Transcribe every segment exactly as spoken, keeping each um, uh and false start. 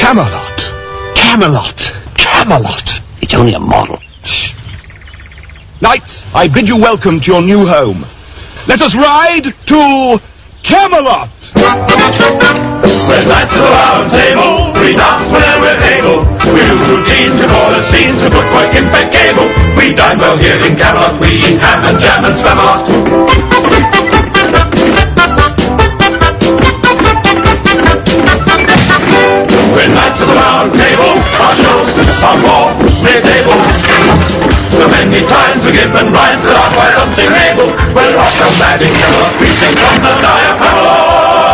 Camelot. Camelot. Camelot. It's only a model. Shh. Knights, I bid you welcome to your new home. Let us ride to Camelot. We're knights of the round table. We dance whenever we're able. We do routines to call us scenes to footwork impeccable. We dine well here in Camelot. We eat ham and jam and Spamalot. We're knights of the round table. Our shows are more mid-table. So many times we give and rhymes that are quite unsingable. We're off the mad in Camelot. We sing from the diaphragm.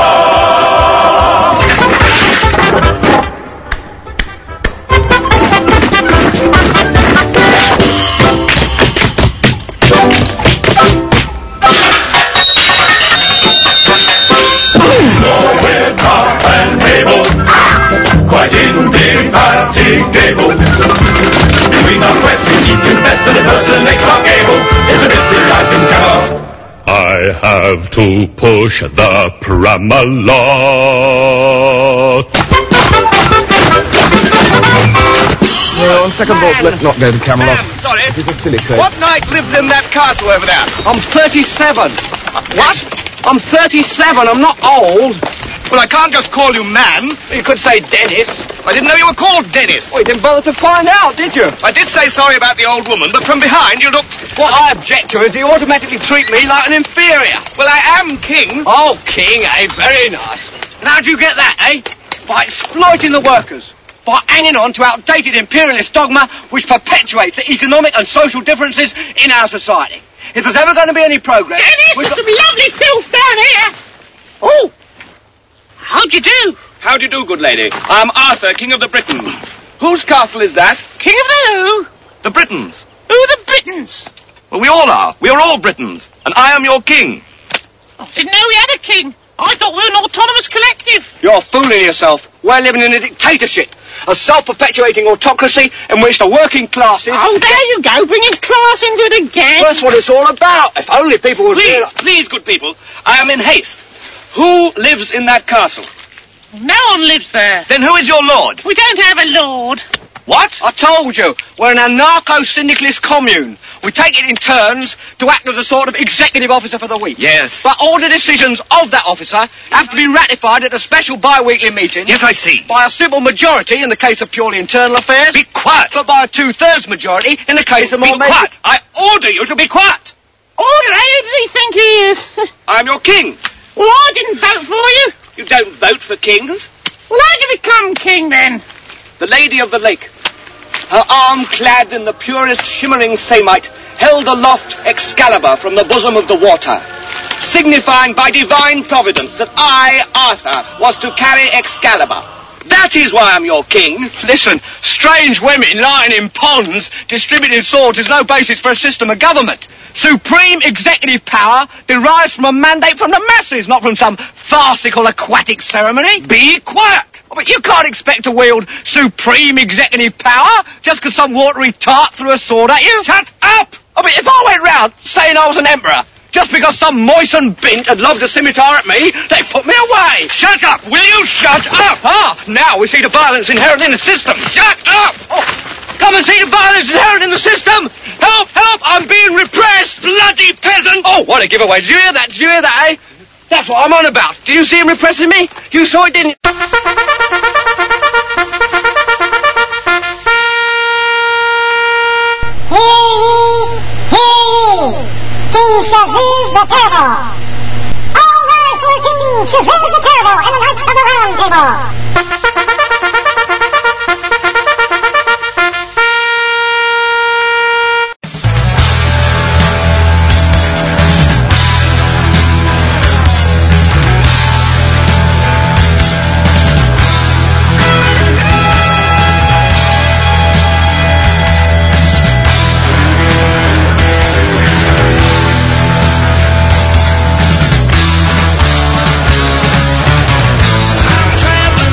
Quite indefatigable. Between our quests we seek to best and impersonate Clark Gable. It's a busy life in Camelot. I have to push the Pramalot. Well, on second thought, let's not go to Camelot. Ma'am, sorry. It is a silly place. What knight lives in that castle over there? I'm thirty-seven. What? I'm thirty-seven. I'm not old. Well, I can't just call you man. You could say Dennis. I didn't know you were called Dennis. Well, you didn't bother to find out, did you? I did say sorry about the old woman, but from behind you looked... What I object to is you automatically treat me like an inferior. Well, I am king. Oh, king, eh? Very nice. And how'd you get that, eh? By exploiting the workers. By hanging on to outdated imperialist dogma which perpetuates the economic and social differences in our society. If there's ever going to be any progress... Dennis, there's some lovely filth down here. Oh. How'd you do? How do you do, good lady? I am Arthur, King of the Britons. Whose castle is that? King of the who? The Britons. Who are the Britons? Well, we all are. We are all Britons. And I am your king. I didn't know we had a king. I thought we were an autonomous collective. You're fooling yourself. We're living in a dictatorship. A self-perpetuating autocracy in which the working classes... Oh, there you go, bringing class into it again. That's what it's all about. If only people would... Please, realize... please, good people. I am in haste. Who lives in that castle? No one lives there. Then who is your lord? We don't have a lord. What? I told you, we're an anarcho-syndicalist commune. We take it in turns to act as a sort of executive officer for the week. Yes. But all the decisions of that officer have to be ratified at a special bi-weekly meeting. Yes, I see. By a simple majority in the case of purely internal affairs. Be quiet. But by a two-thirds majority in the case of more... Be quiet. I order you to be quiet. Order, who does he think he is? I am your king. Well, I didn't vote for you. You don't vote for kings. Well, how'd you become king, then? The Lady of the Lake, her arm clad in the purest shimmering samite, held aloft Excalibur from the bosom of the water, signifying by divine providence that I, Arthur, was to carry Excalibur. That is why I'm your king. Listen, strange women lying in ponds distributing swords is no basis for a system of government. Supreme executive power derives from a mandate from the masses, not from some farcical aquatic ceremony. Be quiet. Oh, but you can't expect to wield supreme executive power just because some watery tart threw a sword at you. Shut up! I mean, if I went round saying I was an emperor, just because some moistened bint had lobbed a scimitar at me, they put me away. Shut up! Will you shut up? Ah, now we see the violence inherent in the system. Shut up! Oh, come and see the violence inherent in the system. Help, help, I'm being repressed. Bloody peasant! Oh, what a giveaway. Did you hear that? Did you hear that, eh? That's what I'm on about. Do you see him repressing me? You saw it, didn't you? King Shazuz the Terrible. All rise for King Shazuz the Terrible and the Knights of the Round Table. Traveling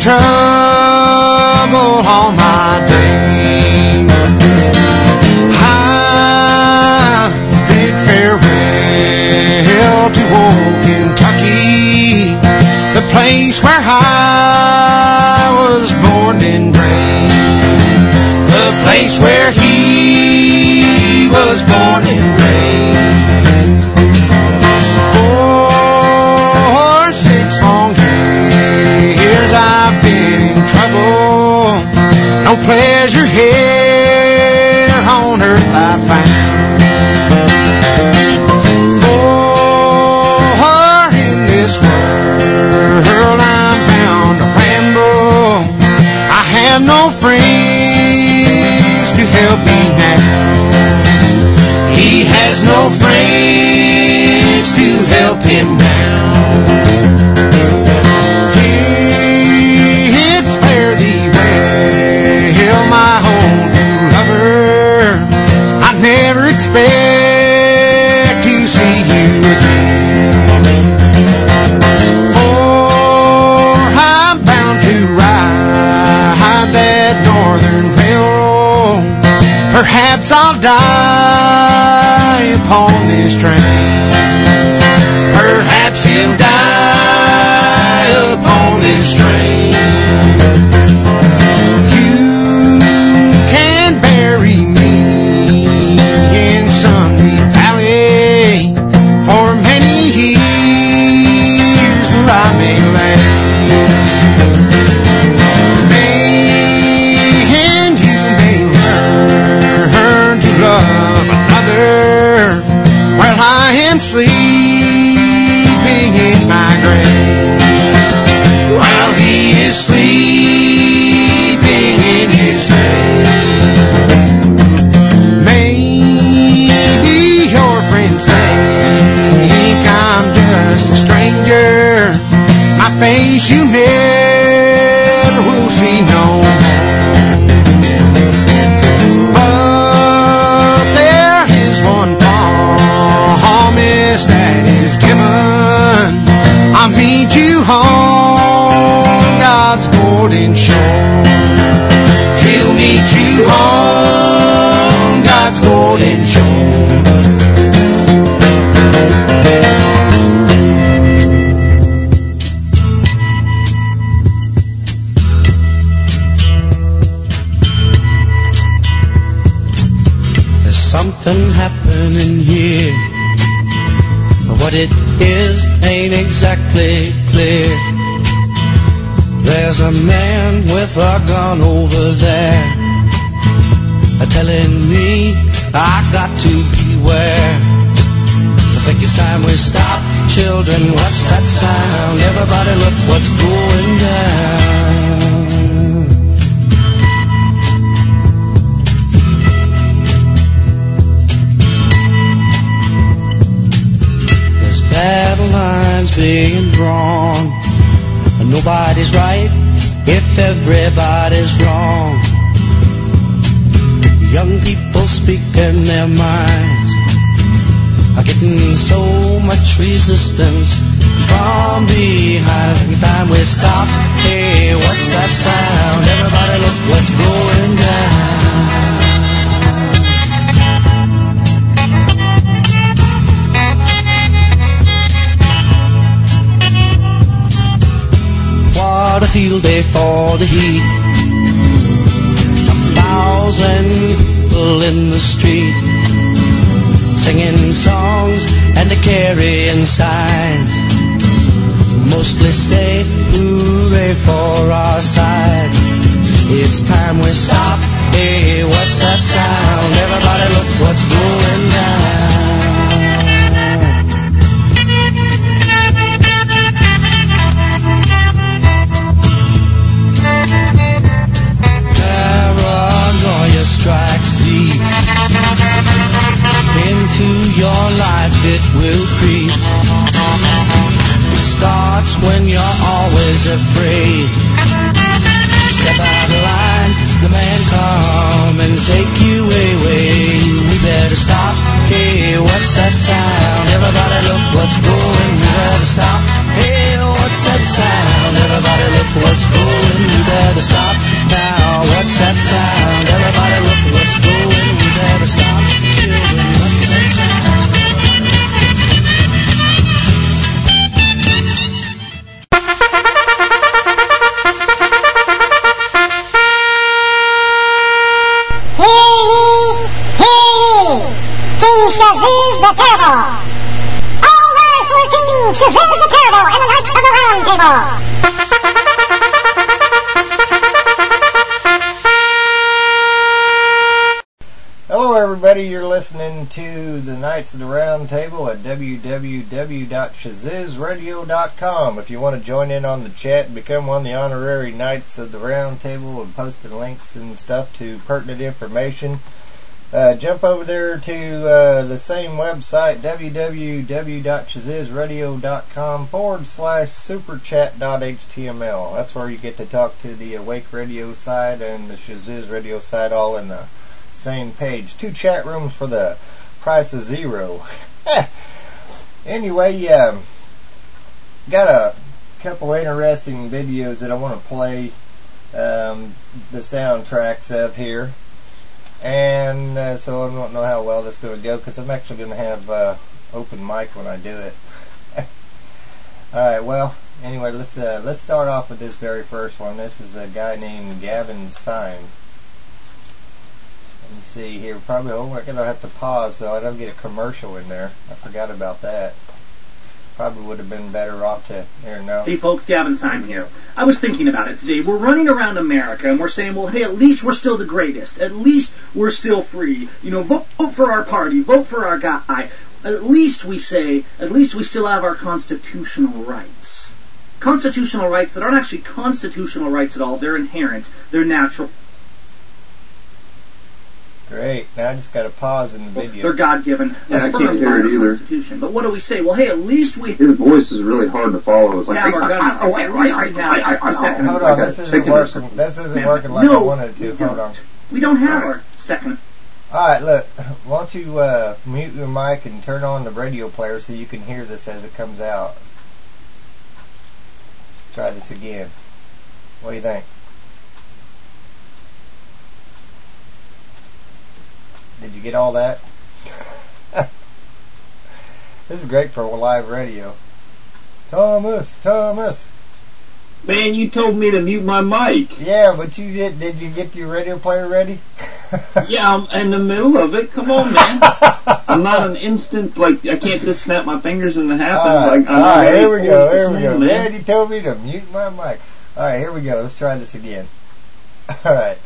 trouble all my days. I bid farewell to old Kentucky, the place where I was born and raised, the place where he was born and raised. For six long years I've been in trouble, no pleasure here on earth I found. For in this world I'm bound to ramble, I have no friends to help me now. He has no friends to help him now. It's fare thee well, my old true lover. I never expect to see you again, for I'm bound to ride that northern railroad. Perhaps I'll die upon this train. Perhaps he'll die upon this train. You can bury me in some deep valley for many years where I may lay. And you may learn to love another while I am sleeping in my grave, while he is sleeping in his grave. Maybe your friends think I'm just a stranger, my face you never will see no more. But there is one promise that is given, I'll meet you on God's golden shore. He'll meet you on God's golden shore. There's something happening here. What it is ain't exactly clear. There's a man with a gun over there, telling me I got to beware. I think it's time we stop. Children, what's that sound? Everybody look what's going down. Battle lines being drawn, nobody's right if everybody's wrong. Young people speaking their minds are getting so much resistance from behind. Every time we stop, hey, what's that sound? Everybody look what's going down. What a field day for the heat. A thousand people in the street, singing songs and carrying signs, mostly say hooray for our side. It's time we stop. Hey, what's that sound? Everybody look what's going down. Strikes deep into your life, it will creep. It starts when you're always afraid. Step out of line, the man come and take you away. We better stop. Hey, what's that sound? Everybody look what's going. We better stop. Hey, what's that sound? Everybody look what's going better stop now. What's that sound? Everybody look what's going. We better stop, children. What's that sound? Shazuz the Terrible! All rise for King Shazuz the Terrible and the Knights of the Round Table! Hello everybody, you're listening to the Knights of the Round Table at w w w dot shazuz radio dot com. If you want to join in on the chat and become one of the honorary Knights of the Round Table and posting links and stuff to pertinent information, Uh, jump over there to uh, the same website, w w w dot shazuz radio dot com forward slash superchat dot h t m l. That's where you get to talk to the Awake Radio side and the Shazuz Radio side all in the same page. Two chat rooms for the price of zero. Anyway, um, got a couple interesting videos that I want to play um, the soundtracks of here. And uh, so I don't know how well this is going to go because I'm actually going to have uh, open mic when I do it. Alright, well, anyway, let's uh, let's start off with this very first one. This is a guy named Gavin Syme. Let me see here. Probably, oh, we're going to have to pause so I don't get a commercial in there. I forgot about that. Probably would have been better off to here now. Hey folks, Gavin Syme here. I was thinking about it today. We're running around America and we're saying, well, hey, at least we're still the greatest. At least we're still free. You know, vote, vote for our party. Vote for our guy. At least we say, at least we still have our constitutional rights. Constitutional rights that aren't actually constitutional rights at all. They're inherent. They're natural. Great. Now I just got to pause in the video. They're God-given. Yeah, I can't hear it either. Constitution. But what do we say? Well, hey, at least we... His voice is really hard to follow. It's like, have our gun rights. At least we have a second. Hold on, this isn't working. This isn't working like I wanted it to. Hold on. We don't have our second. Alright, look. Why don't you uh, mute your mic and turn on the radio player so you can hear this as it comes out. Let's try this again. What do you think? Did you get all that? This is great for live radio. Thomas, Thomas. Man, you told me to mute my mic. Yeah, but you did. Did you get your radio player ready? Yeah, I'm in the middle of it. Come on, man. I'm not an instant, like, I can't just snap my fingers and it happens. All right, like, I'm all right here we go, here we go. Man. Man, you told me to mute my mic. All right, here we go. Let's try this again. All right.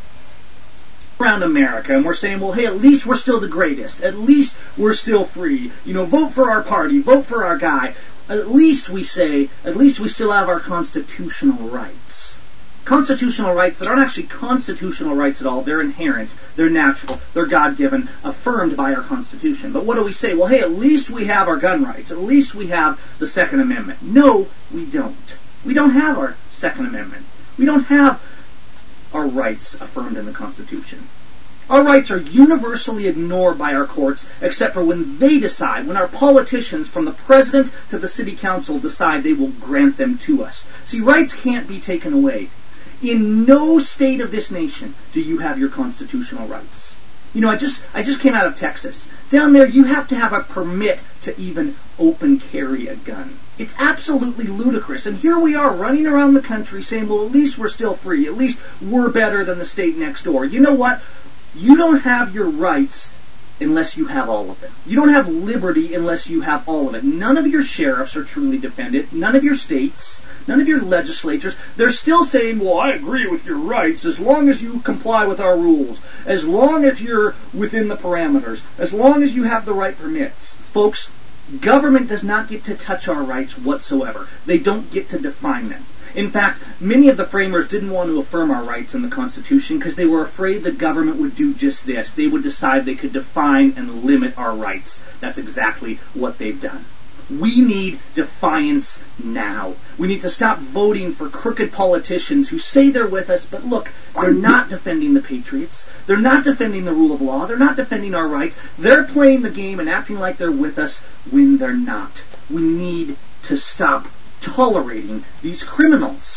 Around America and we're saying, well, hey, at least we're still the greatest. At least we're still free. You know, vote for our party. Vote for our guy. At least we say, at least we still have our constitutional rights. Constitutional rights that aren't actually constitutional rights at all. They're inherent. They're natural. They're God-given, affirmed by our Constitution. But what do we say? Well, hey, at least we have our gun rights. At least we have the Second Amendment. No, we don't. We don't have our Second Amendment. We don't have our rights affirmed in the Constitution. Our rights are universally ignored by our courts, except for when they decide, when our politicians, from the president to the city council, decide they will grant them to us. See, rights can't be taken away. In no state of this nation do you have your constitutional rights. You know, I just I just came out of Texas. Down there, you have to have a permit to even open carry a gun. It's absolutely ludicrous. And here we are running around the country saying, well, at least we're still free. At least we're better than the state next door. You know what? You don't have your rights unless you have all of it. You don't have liberty unless you have all of it. None of your sheriffs are truly defended. None of your states. None of your legislatures. They're still saying, well, I agree with your rights as long as you comply with our rules. As long as you're within the parameters. As long as you have the right permits. Folks, government does not get to touch our rights whatsoever. They don't get to define them. In fact, many of the framers didn't want to affirm our rights in the Constitution because they were afraid the government would do just this. They would decide they could define and limit our rights. That's exactly what they've done. We need defiance now. We need to stop voting for crooked politicians who say they're with us, but look, they're not defending the patriots. They're not defending the rule of law. They're not defending our rights. They're playing the game and acting like they're with us when they're not. We need to stop tolerating these criminals.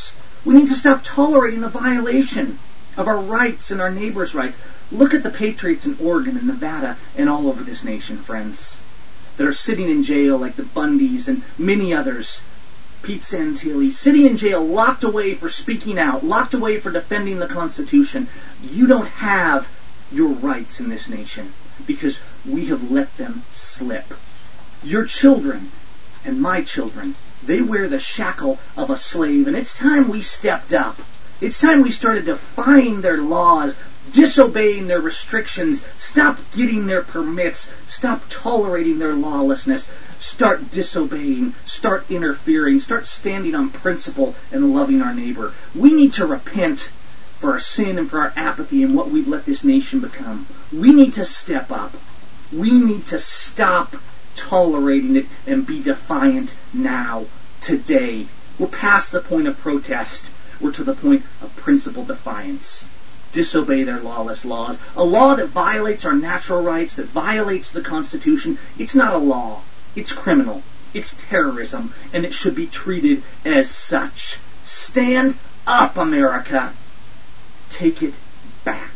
We need to stop tolerating the violation of our rights and our neighbors' rights. Look at the patriots in Oregon and Nevada and all over this nation, friends, that are sitting in jail like the Bundys and many others. Pete Santilli, sitting in jail, locked away for speaking out, locked away for defending the Constitution. You don't have your rights in this nation because we have let them slip. Your children and my children, they wear the shackle of a slave, and it's time we stepped up. It's time we started defying their laws, disobeying their restrictions, stop getting their permits, stop tolerating their lawlessness, start disobeying, start interfering, start standing on principle and loving our neighbor. We need to repent for our sin and for our apathy and what we've let this nation become. We need to step up. We need to stop tolerating it and be defiant now, today. We're past the point of protest. We're to the point of principle defiance. Disobey their lawless laws. A law that violates our natural rights, that violates the Constitution, it's not a law. It's criminal. It's terrorism, and it should be treated as such. Stand up, America. Take it back.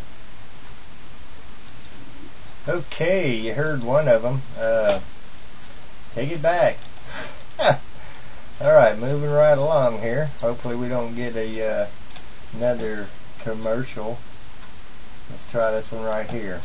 Okay, you heard one of them. Uh, take it back. Alright, moving right along here. Hopefully we don't get a uh, another commercial. Let's try this one right here.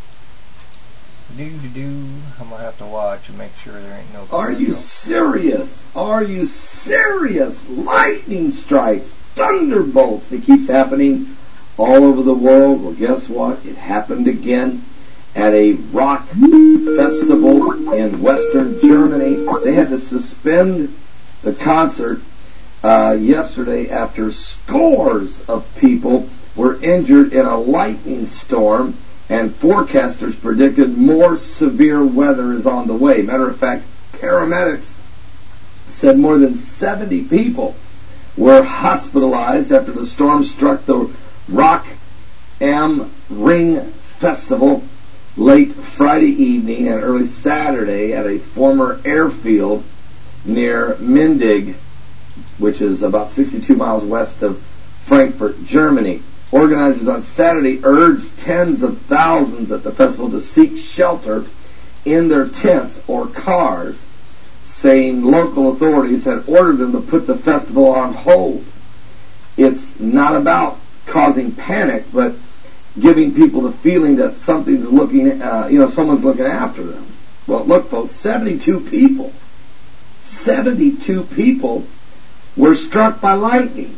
Do do do. I'm gonna have to watch and make sure there ain't no commercial. Are you serious? Are you serious? Lightning strikes, thunderbolts. It keeps happening all over the world. Well, guess what? It happened again at a rock festival in Western Germany. They had to suspend the concert uh, yesterday after scores of people were injured in a lightning storm, and forecasters predicted more severe weather is on the way. Matter of fact, paramedics said more than seventy people were hospitalized after the storm struck the Rock am Ring Festival late Friday evening and early Saturday at a former airfield near Mindig, which is about sixty-two miles west of Frankfurt, Germany. Organizers on Saturday urged tens of thousands at the festival to seek shelter in their tents or cars, saying local authorities had ordered them to put the festival on hold. It's not about causing panic, but giving people the feeling that something's looking, uh, you know, someone's looking after them. Well, look, folks, seventy-two people, seventy-two people were struck by lightning.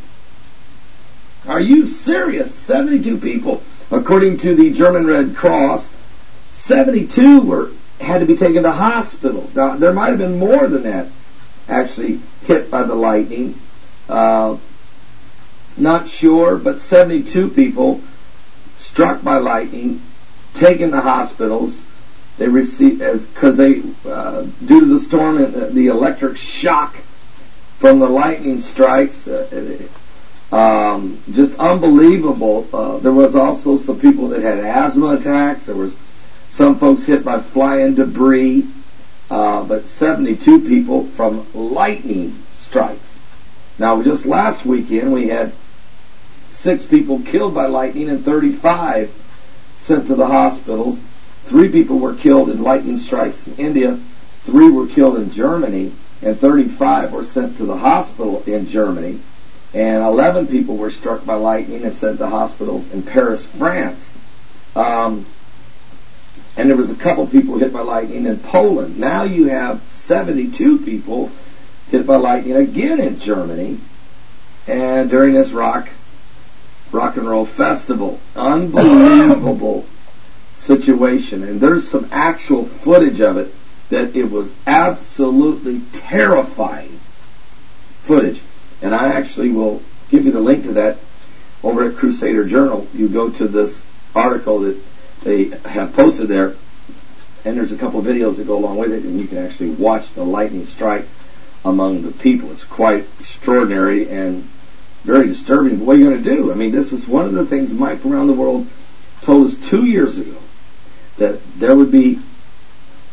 Are you serious? seventy-two people, according to the German Red Cross. seventy-two were had to be taken to hospitals. Now, there might have been more than that actually hit by the lightning. Uh, not sure, but seventy-two people struck by lightning, taken to hospitals. They received, as because they, uh, due to the storm and the electric shock from the lightning strikes, uh, um, just unbelievable. Uh, there was also some people that had asthma attacks. There was some folks hit by flying debris, uh, but seventy-two people from lightning strikes. Now, just last weekend we had six people killed by lightning and thirty-five sent to the hospitals. Three people were killed in lightning strikes in India. Three were killed in Germany, and thirty-five were sent to the hospital in Germany. And eleven people were struck by lightning and sent to hospitals in Paris, France. Um, and there was a couple people hit by lightning in Poland. Now you have seventy-two people hit by lightning again in Germany, and during this rock rock and roll festival. Unbelievable situation. And there's some actual footage of it that it was absolutely terrifying footage. And I actually will give you the link to that over at Crusader Journal. You go to this article that they have posted there, and there's a couple of videos that go along with it, and you can actually watch the lightning strike among the people. It's quite extraordinary and very disturbing. But what are you going to do? I mean, this is one of the things Mike from around the world told us two years ago, that there would be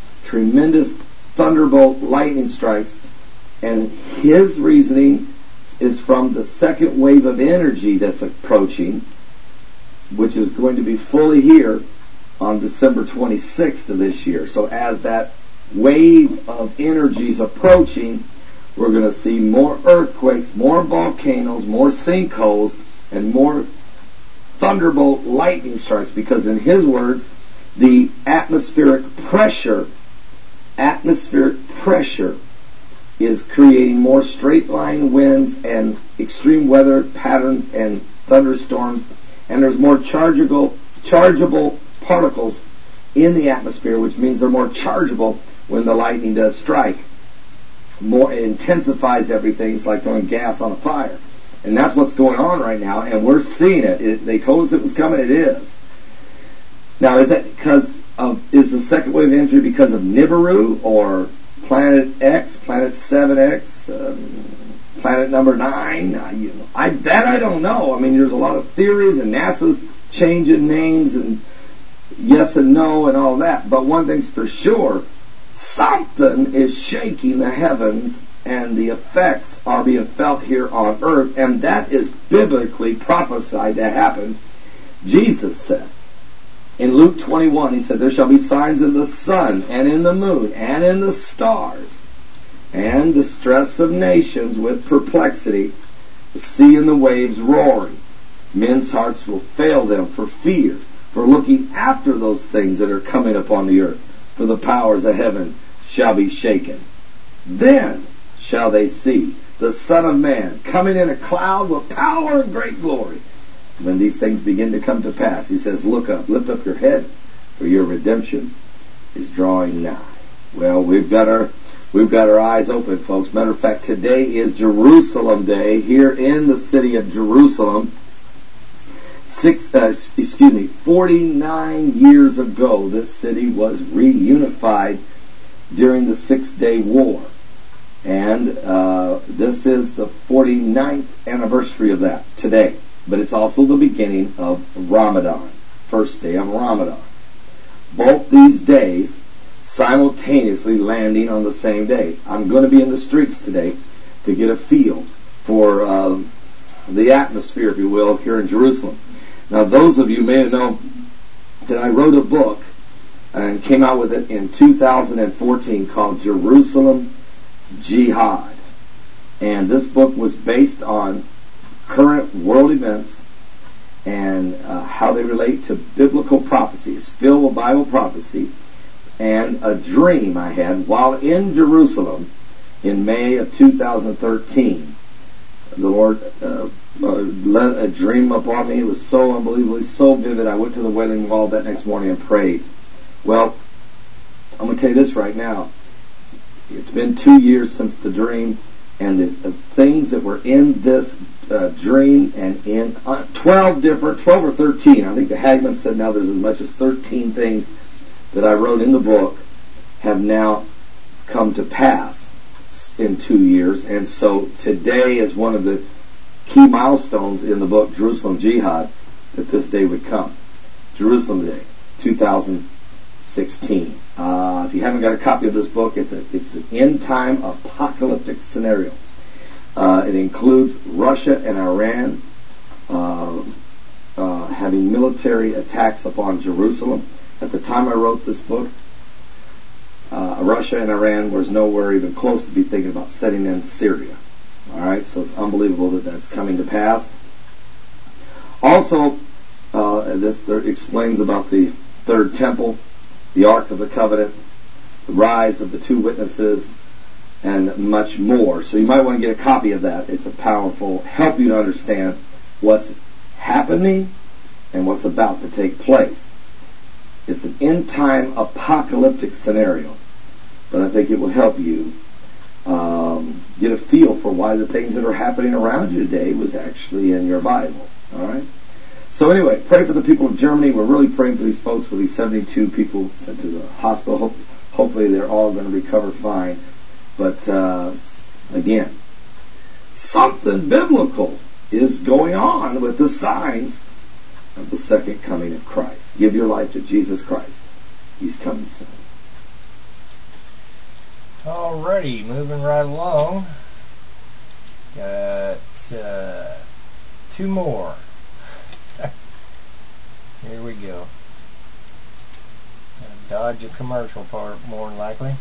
tremendous thunderbolt lightning strikes, and his reasoning, is from the second wave of energy that's approaching, which is going to be fully here on December twenty-sixth of this year. So as that wave of energy is approaching, we're going to see more earthquakes, more volcanoes, more sinkholes, and more thunderbolt lightning strikes, because in his words, the atmospheric pressure, atmospheric pressure is creating more straight line winds and extreme weather patterns and thunderstorms, and there's more chargeable, chargeable particles in the atmosphere, which means they're more chargeable when the lightning does strike. More, it intensifies everything. It's like throwing gas on a fire. And that's what's going on right now, and we're seeing it. it they told us it was coming. It is. Now, is that because of, is the second wave of energy because of Nibiru or Planet X, Planet seven X, um, Planet number nine? I, you know, I, that I don't know. I mean, there's a lot of theories, and NASA's changing names, and yes and no, and all that. But one thing's for sure, something is shaking the heavens, and the effects are being felt here on earth, and that is biblically prophesied to happen. Jesus said in Luke twenty-one, he said, there shall be signs in the sun, and in the moon, and in the stars, and distress of nations with perplexity, the sea and the waves roaring. Men's hearts will fail them for fear, for looking after those things that are coming upon the earth, for the powers of heaven shall be shaken. Then shall they see the Son of Man coming in a cloud with power and great glory. When these things begin to come to pass, he says, look up, lift up your head, for your redemption is drawing nigh. Well, we've got our we've got our eyes open, folks. Matter of fact, today is Jerusalem Day here in the city of Jerusalem. Six, uh, excuse me, forty-nine years ago, this city was reunified during the Six-Day War. And uh, this is the forty-ninth anniversary of that today. But it's also the beginning of Ramadan, first day of Ramadan. Both these days simultaneously landing on the same day. I'm going to be in the streets today to get a feel for uh, the atmosphere, if you will, here in Jerusalem. Now, those of you may know that I wrote a book and came out with it in two thousand fourteen called Jerusalem Jihad. And this book was based on current world events and uh, how they relate to biblical prophecy. It's filled with Bible prophecy and a dream I had while in Jerusalem in May of two thousand thirteen. The Lord uh, uh, let a dream upon me. It was so unbelievably, so vivid. I went to the Wailing Wall that next morning and prayed. Well, I'm going to tell you this right now. It's been two years since the dream, and the, the things that were in this uh, dream and in uh, twelve different, twelve or thirteen, I think the Hagman said now there's as much as thirteen things that I wrote in the book have now come to pass in two years. And so today is one of the key milestones in the book, Jerusalem Jihad, that this day would come. Jerusalem Day, two thousand sixteen. Uh, if you haven't got a copy of this book, it's, a, it's an end-time apocalyptic scenario. Uh, it includes Russia and Iran uh, uh, having military attacks upon Jerusalem. At the time I wrote this book, uh, Russia and Iran was nowhere even close to be thinking about setting in Syria. All right, so it's unbelievable that that's coming to pass. Also, uh, this there explains about the third temple, the Ark of the Covenant, the rise of the two witnesses, and much more. So you might want to get a copy of that. It's a powerful, help you to understand what's happening and what's about to take place. It's an end-time apocalyptic scenario, but I think it will help you um, get a feel for why the things that are happening around you today was actually in your Bible. All right? So anyway, pray for the people of Germany. We're really praying for these folks, with these seventy-two people sent to the hospital. Hope, hopefully they're all going to recover fine. But uh, again, something biblical is going on with the signs of the second coming of Christ. Give your life to Jesus Christ. He's coming soon. Alrighty, moving right along. Got Let's, uh, two more. Here we go. Dodge a commercial part, more than likely.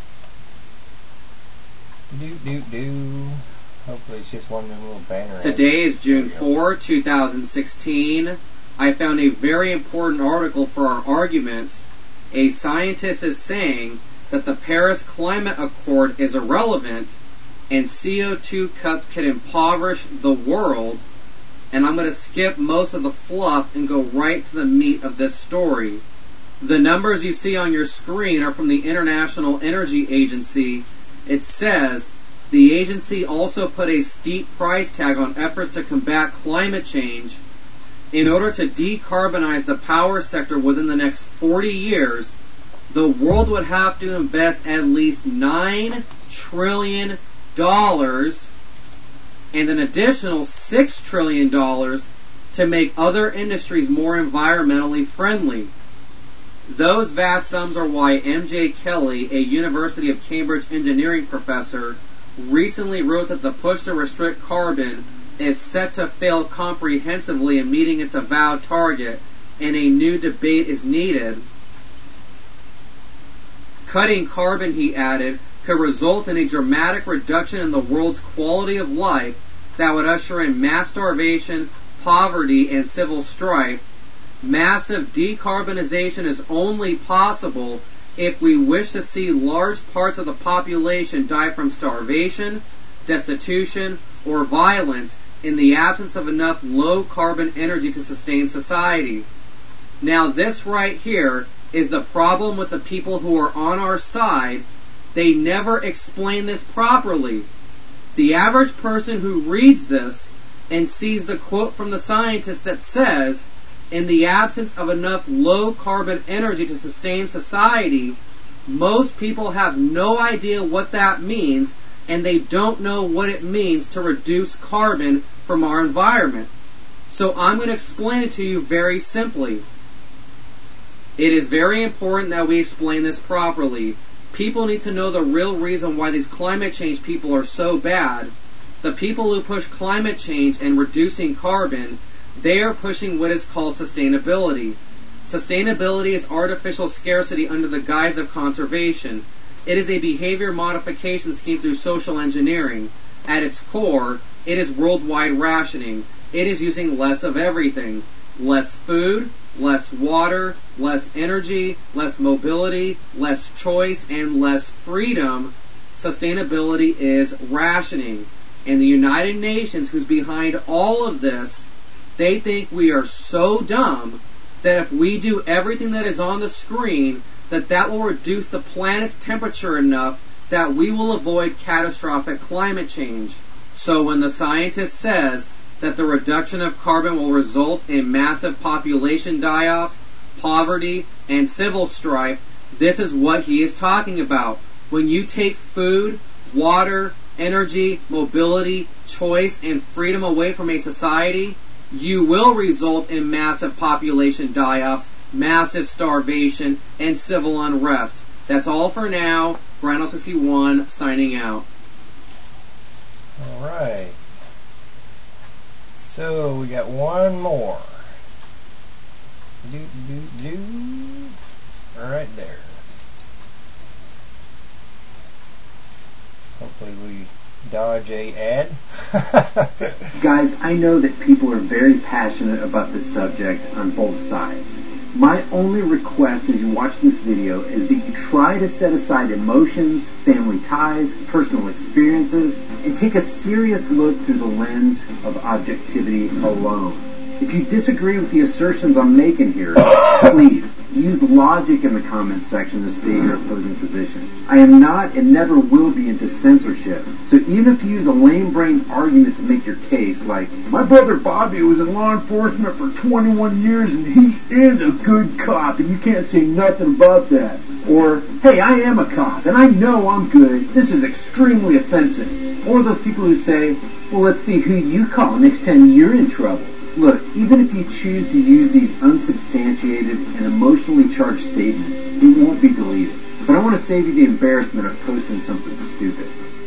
Do do do. Hopefully it's just one of them little banner ads. Today is June fourth, two thousand sixteen. I found a very important article for our arguments. A scientist is saying that the Paris Climate Accord is irrelevant and C O two cuts could impoverish the world. And I'm going to skip most of the fluff and go right to the meat of this story. The numbers you see on your screen are from the International Energy Agency. It says the agency also put a steep price tag on efforts to combat climate change. In order to decarbonize the power sector within the next forty years, the world would have to invest at least nine trillion dollars and an additional six trillion dollars to make other industries more environmentally friendly. Those vast sums are why M J Kelly, a University of Cambridge engineering professor, recently wrote that the push to restrict carbon is set to fail comprehensively in meeting its avowed target, and a new debate is needed. Cutting carbon, he added, could result in a dramatic reduction in the world's quality of life that would usher in mass starvation, poverty, and civil strife. Massive decarbonization is only possible if we wish to see large parts of the population die from starvation, destitution, or violence in the absence of enough low-carbon energy to sustain society. Now this right here is the problem with the people who are on our side. They never explain this properly. The average person who reads this and sees the quote from the scientist that says, in the absence of enough low-carbon energy to sustain society, most people have no idea what that means, and they don't know what it means to reduce carbon from our environment. So I'm going to explain it to you very simply. It is very important that we explain this properly. People need to know the real reason why these climate change people are so bad. The people who push climate change and reducing carbon, they are pushing what is called sustainability. Sustainability is artificial scarcity under the guise of conservation. It is a behavior modification scheme through social engineering. At its core, it is worldwide rationing. It is using less of everything. Less food, less water, less energy, less mobility, less choice, and less freedom. Sustainability is rationing. And the United Nations, who's behind all of this, they think we are so dumb that if we do everything that is on the screen, that that will reduce the planet's temperature enough that we will avoid catastrophic climate change. So when the scientist says that the reduction of carbon will result in massive population die-offs, poverty, and civil strife, this is what he is talking about. When you take food, water, energy, mobility, choice, and freedom away from a society, you will result in massive population die-offs, massive starvation, and civil unrest. That's all for now. Rhino sixty-one signing out. Alright. So we got one more. Do, do, do. Right there. Hopefully we dodge a ad. Guys, I know that people are very passionate about this subject on both sides. My only request as you watch this video is that you try to set aside emotions, family ties, personal experiences, and take a serious look through the lens of objectivity alone. If you disagree with the assertions I'm making here, please use logic in the comments section to state your opposing position. I am not and never will be into censorship. So even if you use a lame-brained argument to make your case, like, my brother Bobby was in law enforcement for twenty-one years and he is a good cop and you can't say nothing about that. Or, hey, I am a cop and I know I'm good. This is extremely offensive. Or those people who say, well, let's see who you call next time you're in trouble. Look, even if you choose to use these unsubstantiated and emotionally charged statements, it won't be deleted. But I want to save you the embarrassment of posting something stupid.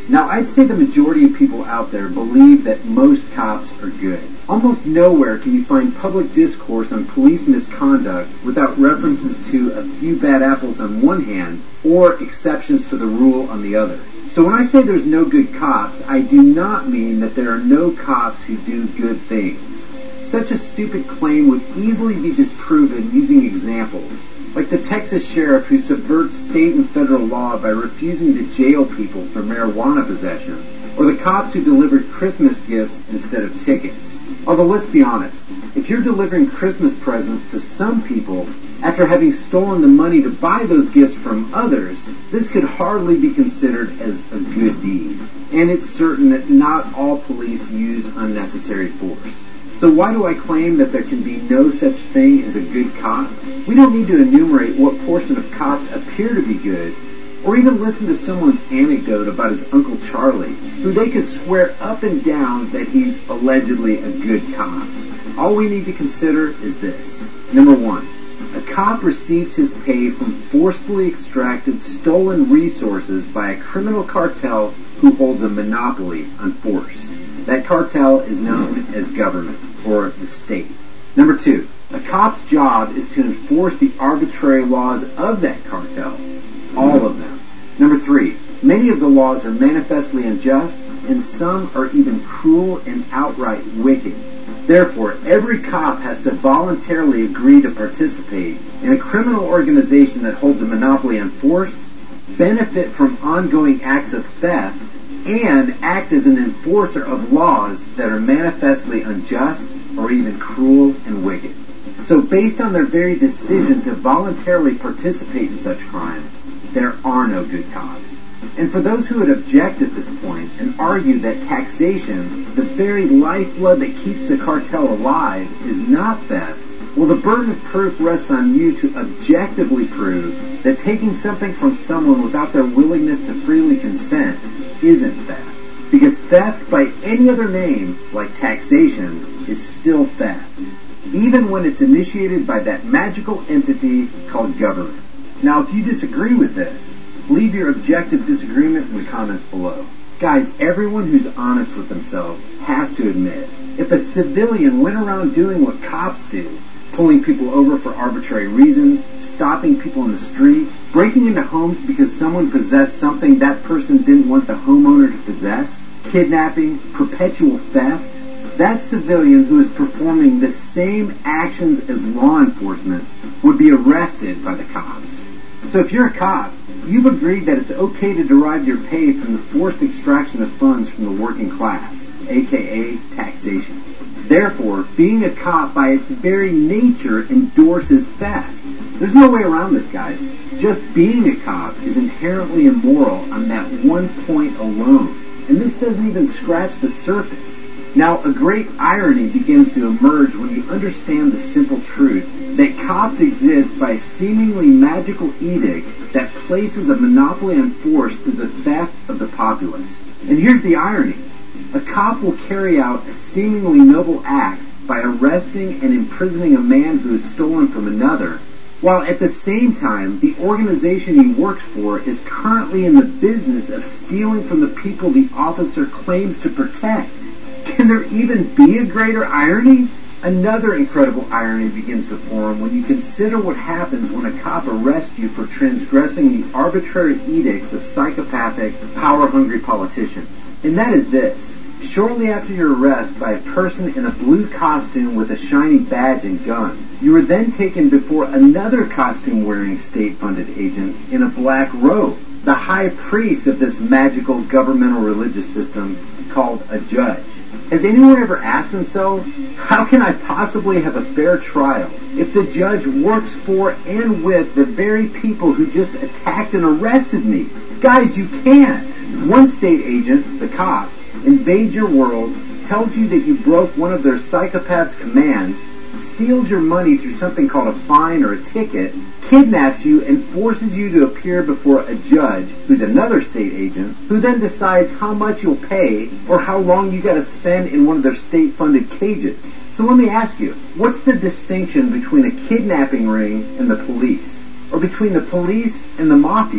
Now, I'd say the majority of people out there believe that most cops are good. Almost nowhere can you find public discourse on police misconduct without references to a few bad apples on one hand or exceptions to the rule on the other. So when I say there's no good cops, I do not mean that there are no cops who do good things. Such a stupid claim would easily be disproven using examples, like the Texas sheriff who subverts state and federal law by refusing to jail people for marijuana possession, or the cops who delivered Christmas gifts instead of tickets. Although let's be honest, if you're delivering Christmas presents to some people after having stolen the money to buy those gifts from others, this could hardly be considered as a good deed. And it's certain that not all police use unnecessary force. So why do I claim that there can be no such thing as a good cop? We don't need to enumerate what portion of cops appear to be good, or even listen to someone's anecdote about his Uncle Charlie, who they could swear up and down that he's allegedly a good cop. All we need to consider is this. Number one, a cop receives his pay from forcefully extracted stolen resources by a criminal cartel who holds a monopoly on force. That cartel is known as government, or the state. Number two, a cop's job is to enforce the arbitrary laws of that cartel. All of them. Number three, many of the laws are manifestly unjust, and some are even cruel and outright wicked. Therefore, every cop has to voluntarily agree to participate in a criminal organization that holds a monopoly on force, benefit from ongoing acts of theft, and act as an enforcer of laws that are manifestly unjust or even cruel and wicked. So based on their very decision to voluntarily participate in such crime, there are no good cops. And for those who would object at this point and argue that taxation, the very lifeblood that keeps the cartel alive, is not theft, well, the burden of proof rests on you to objectively prove that taking something from someone without their willingness to freely consent isn't theft. Because theft by any other name, like taxation, is still theft, even when it's initiated by that magical entity called government. Now, if you disagree with this, leave your objective disagreement in the comments below. Guys, everyone who's honest with themselves has to admit, if a civilian went around doing what cops do, pulling people over for arbitrary reasons, stopping people in the street, breaking into homes because someone possessed something that person didn't want the homeowner to possess, kidnapping, perpetual theft, that civilian who is performing the same actions as law enforcement would be arrested by the cops. So if you're a cop, you've agreed that it's okay to derive your pay from the forced extraction of funds from the working class, aka taxation. Therefore, being a cop by its very nature endorses theft. There's no way around this, guys. Just being a cop is inherently immoral on that one point alone. And this doesn't even scratch the surface. Now, a great irony begins to emerge when you understand the simple truth that cops exist by a seemingly magical edict that places a monopoly on force through the theft of the populace. And here's the irony. A cop will carry out a seemingly noble act by arresting and imprisoning a man who has stolen from another, while at the same time the organization he works for is currently in the business of stealing from the people the officer claims to protect. Can there even be a greater irony? Another incredible irony begins to form when you consider what happens when a cop arrests you for transgressing the arbitrary edicts of psychopathic, power-hungry politicians. And that is this. Shortly after your arrest by a person in a blue costume with a shiny badge and gun, you are then taken before another costume-wearing state-funded agent in a black robe, the high priest of this magical governmental religious system called a judge. Has anyone ever asked themselves, how can I possibly have a fair trial if the judge works for and with the very people who just attacked and arrested me? Guys, you can't. One state agent, the cop, invades your world, tells you that you broke one of their psychopath's commands, steals your money through something called a fine or a ticket, kidnaps you and forces you to appear before a judge who's another state agent, who then decides how much you'll pay or how long you gotta spend in one of their state-funded cages. So let me ask you, what's the distinction between a kidnapping ring and the police? Or between the police and the mafia?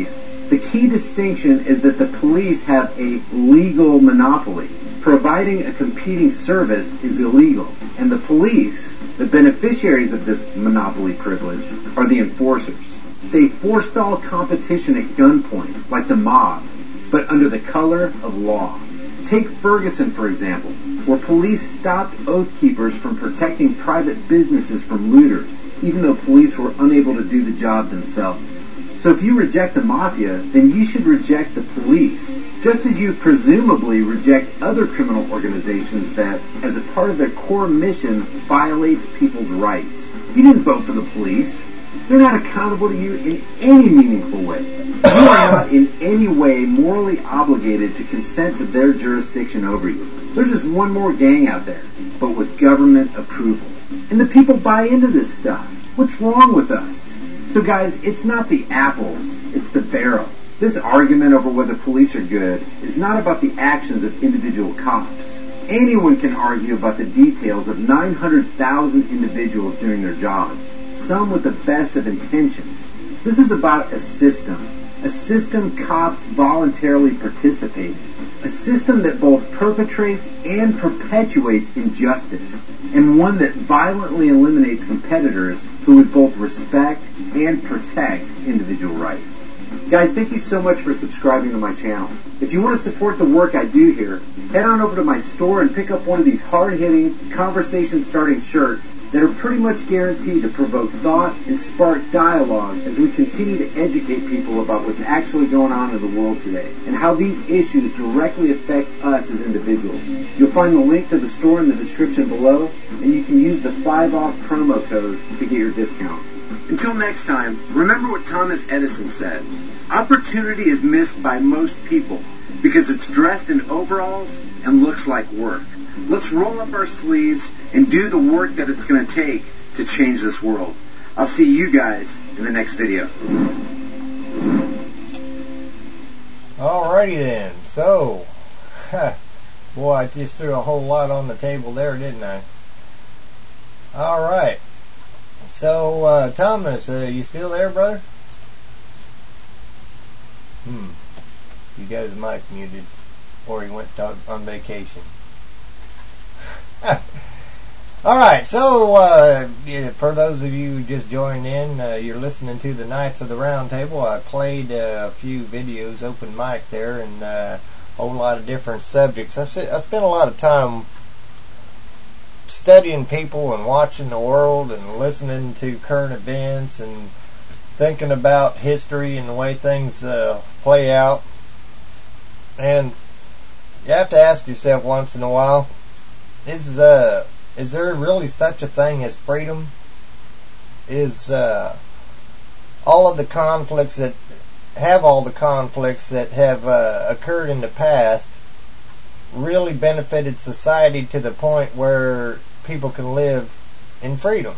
The key distinction is that the police have a legal monopoly. Providing a competing service is illegal, and the police, the beneficiaries of this monopoly privilege, are the enforcers. They forestall competition at gunpoint, like the mob, but under the color of law. Take Ferguson, for example, where police stopped Oath Keepers from protecting private businesses from looters, even though police were unable to do the job themselves. So if you reject the mafia, then you should reject the police, just as you presumably reject other criminal organizations that, as a part of their core mission, violates people's rights. You didn't vote for the police. They're not accountable to you in any meaningful way. You are not in any way morally obligated to consent to their jurisdiction over you. They're just one more gang out there, but with government approval. And the people buy into this stuff. What's wrong with us? So guys, it's not the apples, it's the barrel. This argument over whether police are good is not about the actions of individual cops. Anyone can argue about the details of nine hundred thousand individuals doing their jobs, some with the best of intentions. This is about a system. A system cops voluntarily participate in. A system that both perpetrates and perpetuates injustice. And one that violently eliminates competitors who would both respect and protect individual rights. Guys, thank you so much for subscribing to my channel. If you want to support the work I do here, head on over to my store and pick up one of these hard-hitting, conversation-starting shirts that are pretty much guaranteed to provoke thought and spark dialogue as we continue to educate people about what's actually going on in the world today and how these issues directly affect us as individuals. You'll find the link to the store in the description below, and you can use the five off promo code to get your discount. Until next time, remember what Thomas Edison said. Opportunity is missed by most people because it's dressed in overalls and looks like work. Let's roll up our sleeves and do the work that it's going to take to change this world. I'll see you guys in the next video. Alrighty then. So, boy, I just threw a whole lot on the table there, didn't I? Alright. So, uh, Thomas, uh, you still there, brother? Hmm. You got his mic muted, or he went to, on vacation. Alright, so uh, yeah, for those of you who just joined in, uh, you're listening to the Knights of the Round Table. I played uh, a few videos, open mic there, and uh, a whole lot of different subjects. I, I spent a lot of time studying people and watching the world and listening to current events and thinking about history and the way things uh, play out. And you have to ask yourself once in a while, is uh, is there really such a thing as freedom? Is uh, all of the conflicts that have all the conflicts that have uh, occurred in the past really benefited society to the point where people can live in freedom?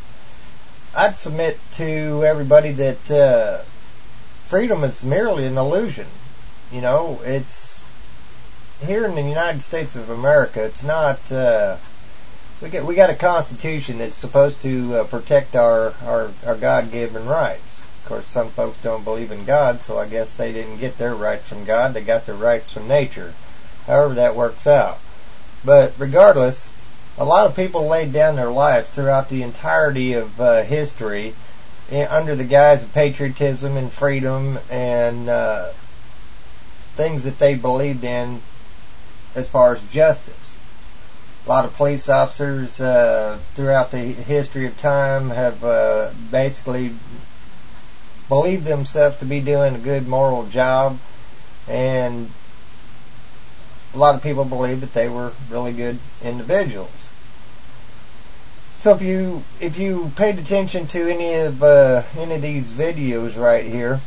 I'd submit to everybody that uh, freedom is merely an illusion. You know, it's here in the United States of America. It's not. Uh, we get we got a constitution that's supposed to uh, protect our, our our God-given rights. Of course, some folks don't believe in God, so I guess they didn't get their rights from God. They got their rights from nature. However that works out. But regardless, a lot of people laid down their lives throughout the entirety of uh, history in, under the guise of patriotism and freedom and uh, things that they believed in as far as justice. A lot of police officers uh, throughout the history of time have uh, basically believed themselves to be doing a good moral job, and a lot of people believe that they were really good individuals. So if you if you paid attention to any of uh, any of these videos right here,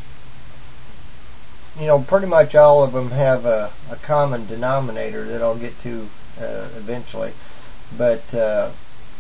you know, pretty much all of them have a, a common denominator that I'll get to uh, eventually. But uh,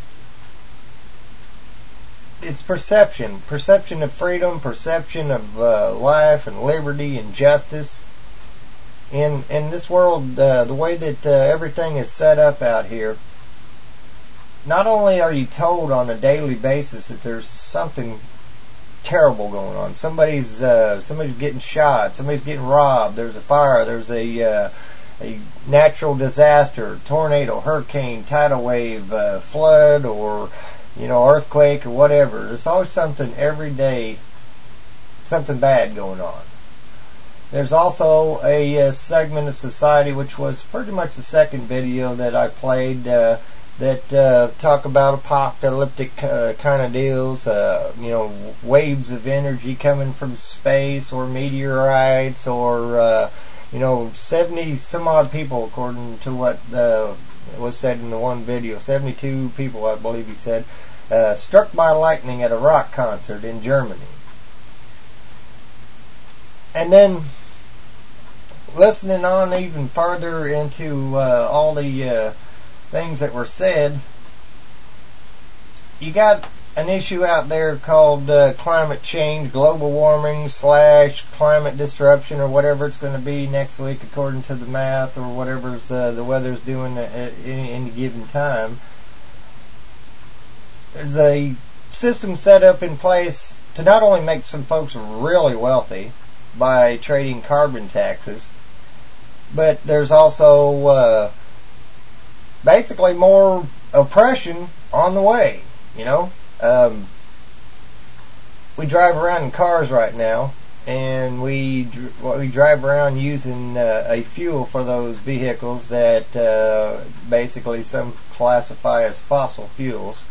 it's perception. Perception of freedom, perception of uh, life and liberty and justice. In in this world, uh, the way that uh, everything is set up out here, not only are you told on a daily basis that there's something terrible going on. Somebody's uh, somebody's getting shot. Somebody's getting robbed. There's a fire. There's a uh, a natural disaster, tornado, hurricane, tidal wave, uh, flood, or you know, earthquake or whatever. There's always something every day, something bad going on. There's also a uh, segment of society, which was pretty much the second video that I played, uh, that uh, talk about apocalyptic uh, kind of deals, uh, you know, waves of energy coming from space, or meteorites, or uh, you know, seventy some odd people, according to what uh, was said in the one video, seventy-two people, I believe he said, uh, struck by lightning at a rock concert in Germany. And then, listening on even further into uh, all the uh, things that were said, you got an issue out there called uh, climate change, global warming slash climate disruption, or whatever it's going to be next week according to the math, or whatever's uh, the weather's doing at any, any given time. There's a system set up in place to not only make some folks really wealthy by trading carbon taxes, but there's also uh, basically more oppression on the way, you know. Um, we drive around in cars right now, and we dr- we drive around using uh, a fuel for those vehicles that uh, basically some classify as fossil fuels.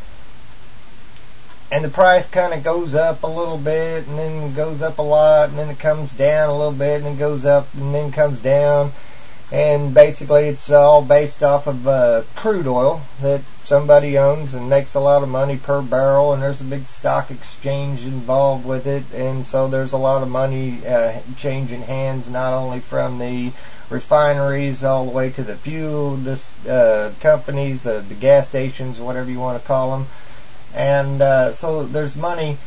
And the price kind of goes up a little bit, and then goes up a lot, and then it comes down a little bit, and then goes up, and then comes down. And basically it's all based off of uh, crude oil that somebody owns and makes a lot of money per barrel, and there's a big stock exchange involved with it, and so there's a lot of money uh, changing hands, not only from the refineries all the way to the fuel this, uh, companies, uh, the gas stations, whatever you want to call them. And uh, so there's money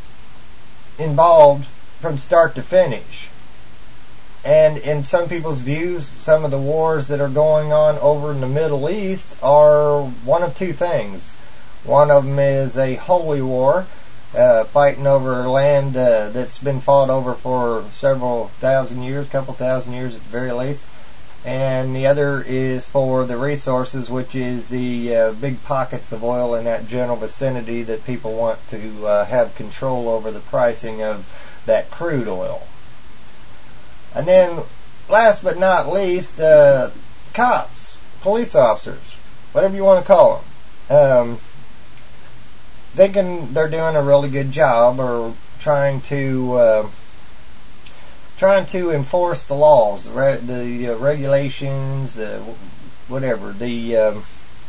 involved from start to finish. And in some people's views, some of the wars that are going on over in the Middle East are one of two things. One of them is a holy war, uh, fighting over land uh, that's been fought over for several thousand years, couple thousand years at the very least. And the other is for the resources, which is the uh, big pockets of oil in that general vicinity that people want to uh, have control over the pricing of that crude oil. And then, last but not least, uh, cops, police officers, whatever you want to call them, um, thinking they're doing a really good job, or trying to uh, trying to enforce the laws, the, re- the uh, regulations, uh, whatever. The um,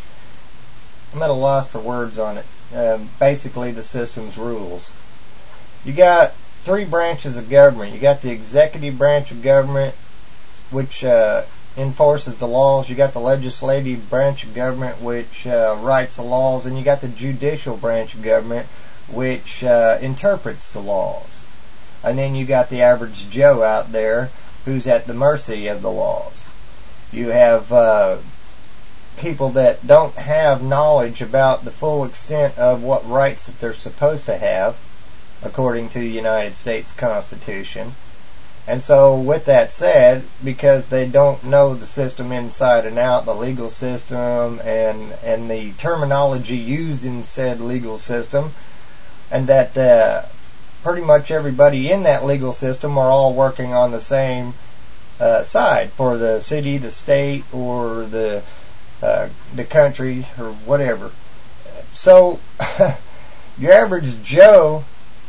I'm at a loss for words on it. Uh, basically, the system's rules. You got three branches of government. You got the executive branch of government, which uh, enforces the laws. You got the legislative branch of government, which uh, writes the laws, and you got the judicial branch of government, which uh, interprets the laws. And then you got the average Joe out there who's at the mercy of the laws. You have uh, people that don't have knowledge about the full extent of what rights that they're supposed to have, according to the United States Constitution. And so, with that said, because they don't know the system inside and out, the legal system and and the terminology used in said legal system, and that uh, pretty much everybody in that legal system are all working on the same uh, side for the city, the state, or the uh, the country, or whatever. So, your average Joe,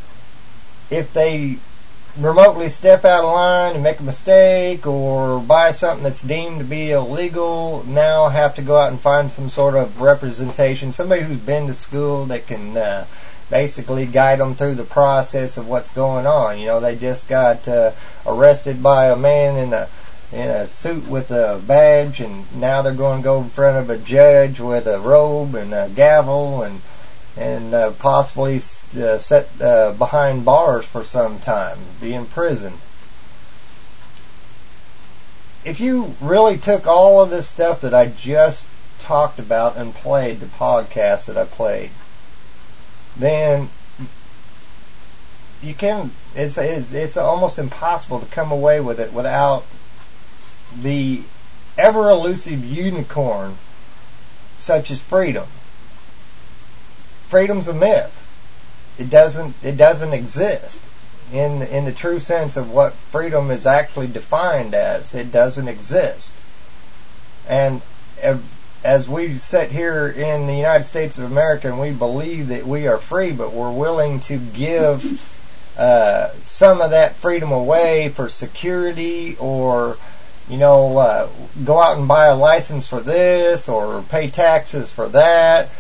if they remotely step out of line and make a mistake or buy something that's deemed to be illegal, now have to go out and find some sort of representation, somebody who's been to school that can uh, basically guide them through the process of what's going on. You know, they just got uh, arrested by a man in a in a suit with a badge, and now they're going to go in front of a judge with a robe and a gavel and and uh, possibly uh, set uh, behind bars for some time, be imprisoned. If you really took all of this stuff that I just talked about and played, the podcast that I played, then you can, it's, it's, it's almost impossible to come away with it without the ever elusive unicorn such as freedom. Freedom's a myth. It doesn't, it doesn't exist in, in the true sense of what freedom is actually defined as. It doesn't exist. And as we sit here in the United States of America and we believe that we are free, but we're willing to give uh, some of that freedom away for security, or, you know, uh, go out and buy a license for this or pay taxes for that.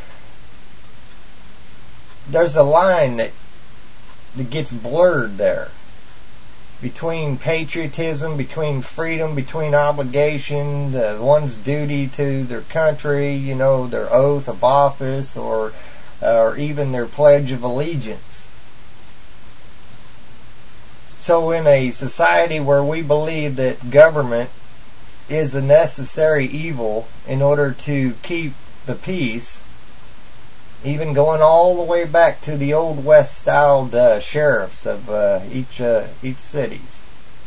There's a line that, that gets blurred there between patriotism, between freedom, between obligation, the one's duty to their country, you know, their oath of office, or or even their pledge of allegiance. So in a society where we believe that government is a necessary evil in order to keep the peace, even going all the way back to the old West-styled uh, sheriffs of uh, each uh, each cities.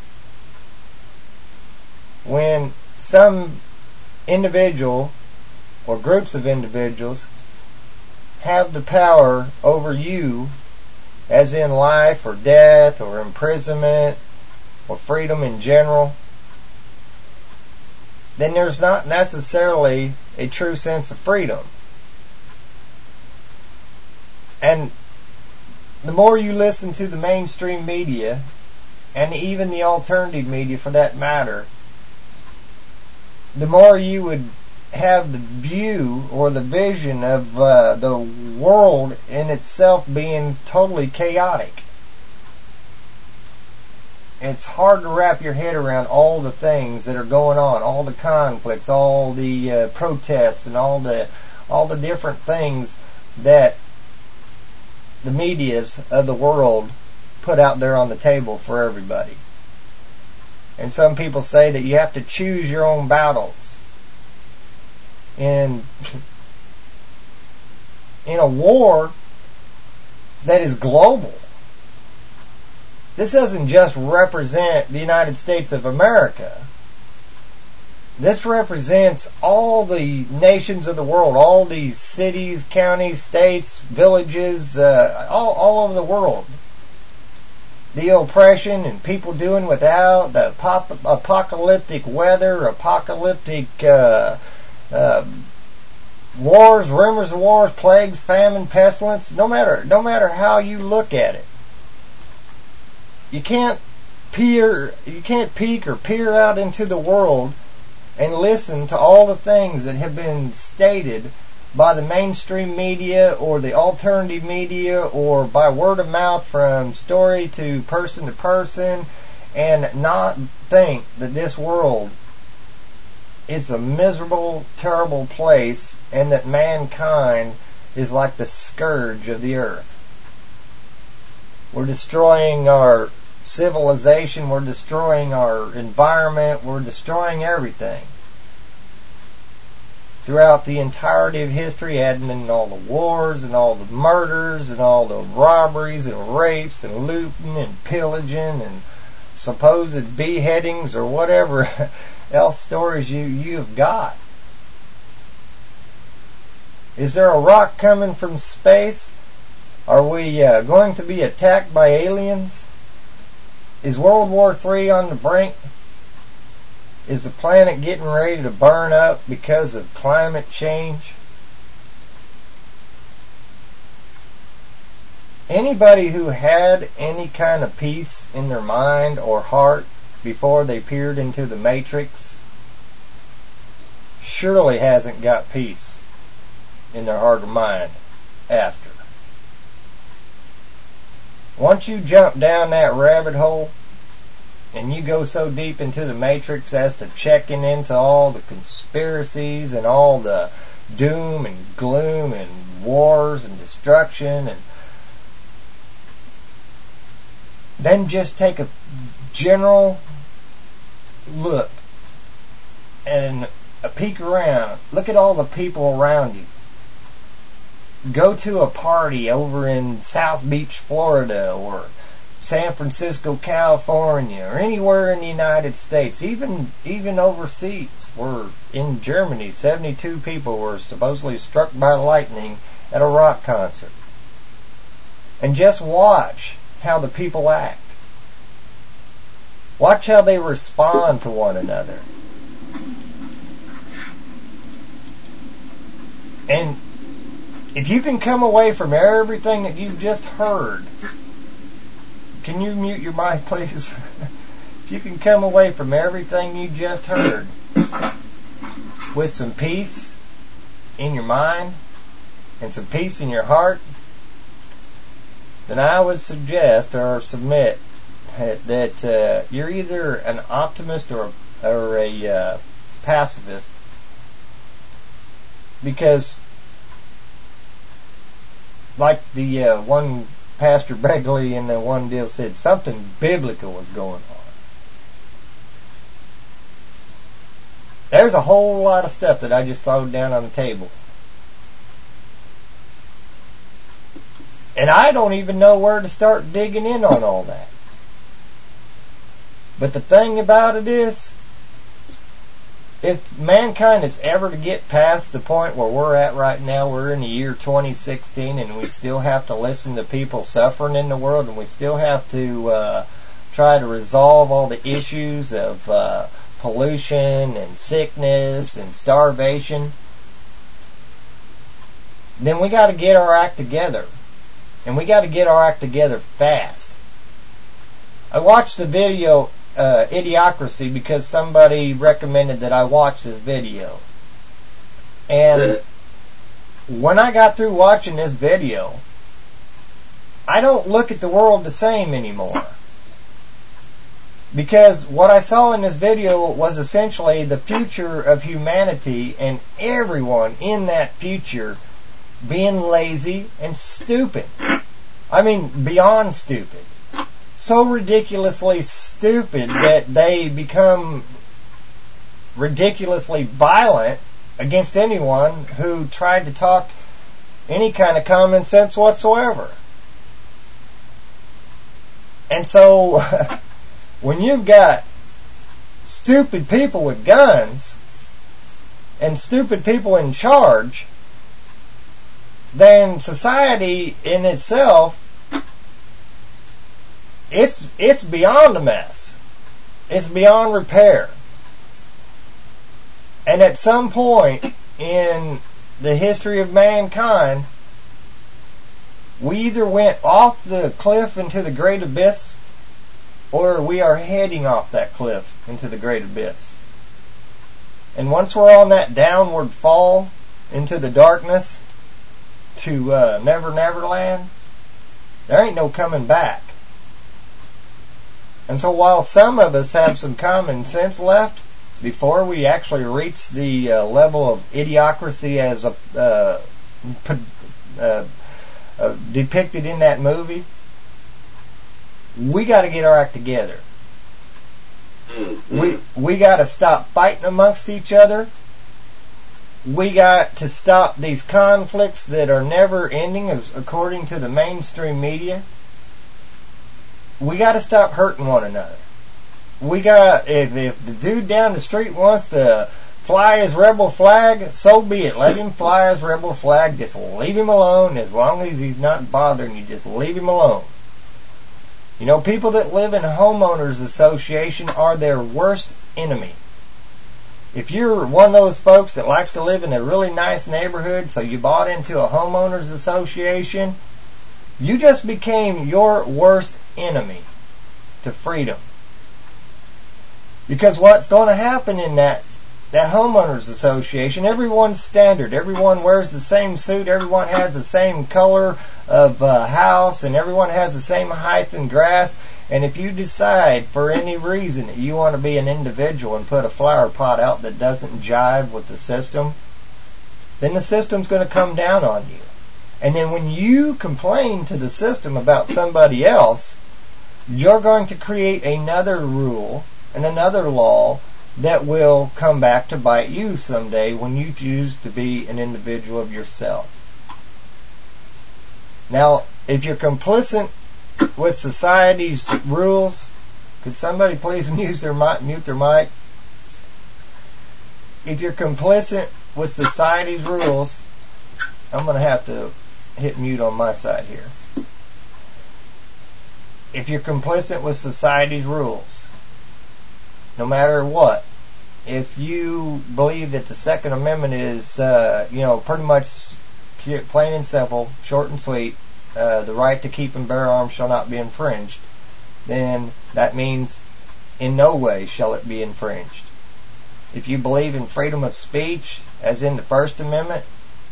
When some individual or groups of individuals have the power over you, as in life or death or imprisonment or freedom in general, then there's not necessarily a true sense of freedom. And the more you listen to the mainstream media, and even the alternative media for that matter, the more you would have the view or the vision of uh, the world in itself being totally chaotic. It's hard to wrap your head around all the things that are going on, all the conflicts, all the uh, protests, and all the all the different things that the medias of the world put out there on the table for everybody. And some people say that you have to choose your own battles. In, in a war that is global. This doesn't just represent the United States of America. This represents all the nations of the world, all these cities, counties, states, villages, uh, all, all over the world. The oppression and people doing without, the pop, apocalyptic weather, apocalyptic uh, uh, wars, rumors of wars, plagues, famine, pestilence. No matter, no matter how you look at it, you can't peer, you can't peek or peer out into the world and listen to all the things that have been stated by the mainstream media or the alternative media or by word of mouth from story to person to person, and not think that this world is a miserable, terrible place and that mankind is like the scourge of the earth. We're destroying our civilization, we're destroying our environment, we're destroying everything. Throughout the entirety of history, adding in all the wars and all the murders and all the robberies and rapes and looting and pillaging and supposed beheadings or whatever else stories you, you have got. Is there a rock coming from space? Are we uh, going to be attacked by aliens? Is World War Three on the brink? Is the planet getting ready to burn up because of climate change? Anybody who had any kind of peace in their mind or heart before they peered into the Matrix surely hasn't got peace in their heart or mind after. Once you jump down that rabbit hole and you go so deep into the Matrix as to checking into all the conspiracies and all the doom and gloom and wars and destruction, and then just take a general look and a peek around. Look at all the people around you. Go to a party over in South Beach, Florida, or San Francisco, California, or anywhere in the United States, even even overseas, where in Germany, seventy-two people were supposedly struck by lightning at a rock concert. And just watch how the people act. Watch how they respond to one another. And if you can come away from everything that you've just heard, can you mute your mic, please? If you can come away from everything you just heard with some peace in your mind and some peace in your heart, then I would suggest or submit that uh, you're either an optimist or, or a uh, pacifist, because like the uh, one Pastor Begley in the one deal said, something biblical was going on. There's a whole lot of stuff that I just throwed down on the table. And I don't even know where to start digging in on all that. But the thing about it is, if mankind is ever to get past the point where we're at right now, we're in the year twenty sixteen, and we still have to listen to people suffering in the world, and we still have to uh, try to resolve all the issues of uh, pollution and sickness and starvation, then we got to get our act together. And we got to get our act together fast. I watched the video uh, Idiocracy because somebody recommended that I watch this video. And when I got through watching this video, I don't look at the world the same anymore. Because what I saw in this video was essentially the future of humanity, and everyone in that future being lazy and stupid. I mean, beyond stupid. So ridiculously stupid that they become ridiculously violent against anyone who tried to talk any kind of common sense whatsoever. And so, when you've got stupid people with guns and stupid people in charge, then society in itself, it's it's beyond a mess. It's beyond repair. And at some point in the history of mankind, we either went off the cliff into the great abyss, or we are heading off that cliff into the great abyss. And once we're on that downward fall into the darkness, to uh, Never Never Land, there ain't no coming back. And so while some of us have some common sense left, before we actually reach the uh, level of idiocracy as a, uh, uh, uh, depicted in that movie, we got to get our act together. Mm-hmm. We we got to stop fighting amongst each other. We got to stop these conflicts that are never ending, according to the mainstream media. We got to stop hurting one another. We got, if, if the dude down the street wants to fly his rebel flag, so be it. Let him fly his rebel flag. Just leave him alone. As long as he's not bothering you, just leave him alone. You know, people that live in homeowners association are their worst enemy. If you're one of those folks that likes to live in a really nice neighborhood, so you bought into a homeowners association, you just became your worst enemy to freedom. Because what's going to happen in that that homeowners association, everyone's standard. Everyone wears the same suit. Everyone has the same color of uh, house, and everyone has the same height and grass. And if you decide for any reason that you want to be an individual and put a flower pot out that doesn't jive with the system, then the system's going to come down on you. And then when you complain to the system about somebody else, you're going to create another rule and another law that will come back to bite you someday when you choose to be an individual of yourself. Now, if you're complicit with society's rules? Could somebody please mute their mic? Mute their mic. If you're complicit with society's rules, I'm going to have to hit mute on my side here. If you're complicit with society's rules, no matter what, if you believe that the Second Amendment is, uh, you know, pretty much plain and simple, short and sweet, uh, the right to keep and bear arms shall not be infringed, then that means in no way shall it be infringed. If you believe in freedom of speech, as in the First Amendment,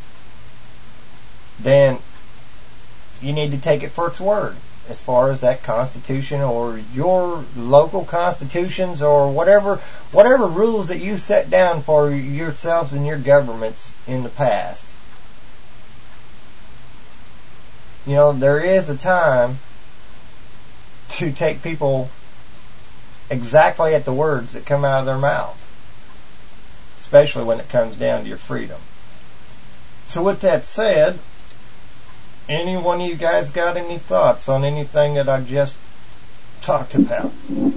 then you need to take it for its word as far as that Constitution or your local constitutions or whatever whatever rules that you set down for yourselves and your governments in the past. You know, there is a time to take people exactly at the words that come out of their mouth, especially when it comes down to your freedom. So with that said, any one of you guys got any thoughts on anything that I just talked about?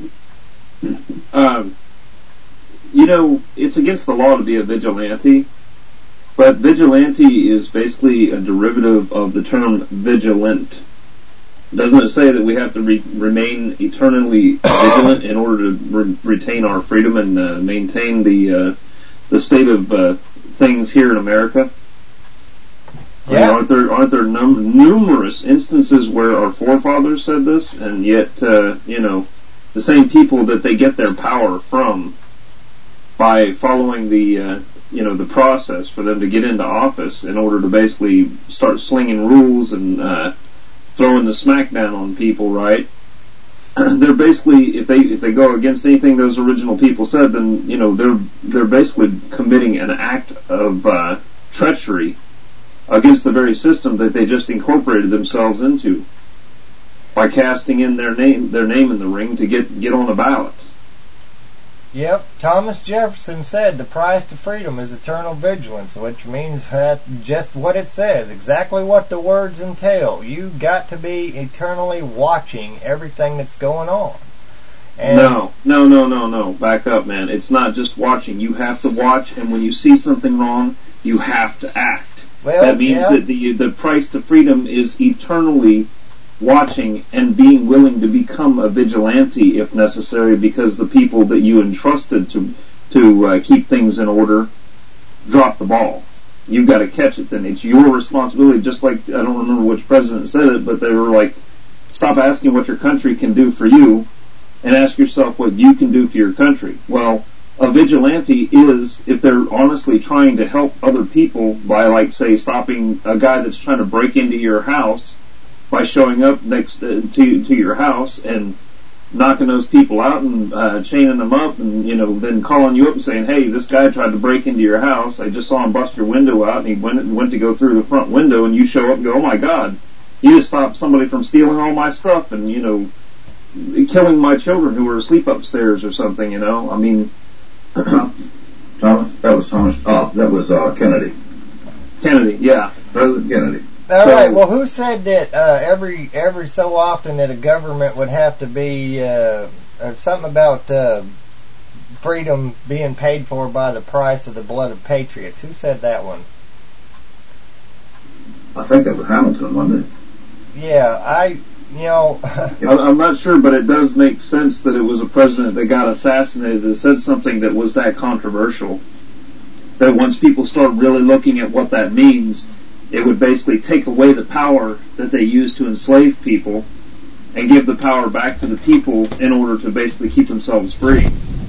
Um, you know, it's against the law to be a vigilante, but vigilante is basically a derivative of the term vigilant. Doesn't it say that we have to re- remain eternally vigilant in order to re- retain our freedom and uh, maintain the uh, the state of uh, things here in America? Yeah. I mean, aren't there aren't there num- numerous instances where our forefathers said this, and yet uh, you know, the same people that they get their power from by following the uh, you know the process for them to get into office in order to basically start slinging rules and uh, throwing the smackdown on people, right? They're basically, if they if they go against anything those original people said, then you know they're they're basically committing an act of uh, treachery against the very system that they just incorporated themselves into by casting in their name their name in the ring to get get on a ballot. Yep, Thomas Jefferson said the price to freedom is eternal vigilance, which means that just what it says, exactly what the words entail. You got to be eternally watching everything that's going on. And no, no, no, no, no. Back up, man. It's not just watching. You have to watch, and when you see something wrong, you have to act. Well, that means yeah. that the the price to freedom is eternally watching and being willing to become a vigilante if necessary, because the people that you entrusted to to uh, keep things in order drop the ball. You've got to catch it. Then it's your responsibility. Just like, I don't remember which president said it, but they were like, stop asking what your country can do for you and ask yourself what you can do for your country. Well, a vigilante is if they're honestly trying to help other people by, like, say, stopping a guy that's trying to break into your house by showing up next to, to, to your house and knocking those people out and uh, chaining them up, and you know, then calling you up and saying, "Hey, this guy tried to break into your house. I just saw him bust your window out, and he went went to go through the front window." And you show up and go, "Oh my God, you just stopped somebody from stealing all my stuff and you know, killing my children who were asleep upstairs or something." You know, I mean, Thomas, that was Thomas. Oh, that was uh, Kennedy. Kennedy, yeah, President Kennedy. All right. Well, who said that uh, every every so often that a government would have to be uh, or something about uh, freedom being paid for by the price of the blood of patriots? Who said that one? I think that was Hamilton, wasn't it? Yeah, I, you know, I'm not sure, but it does make sense that it was a president that got assassinated that said something that was that controversial. That once people start really looking at what that means, it would basically take away the power that they use to enslave people and give the power back to the people in order to basically keep themselves free.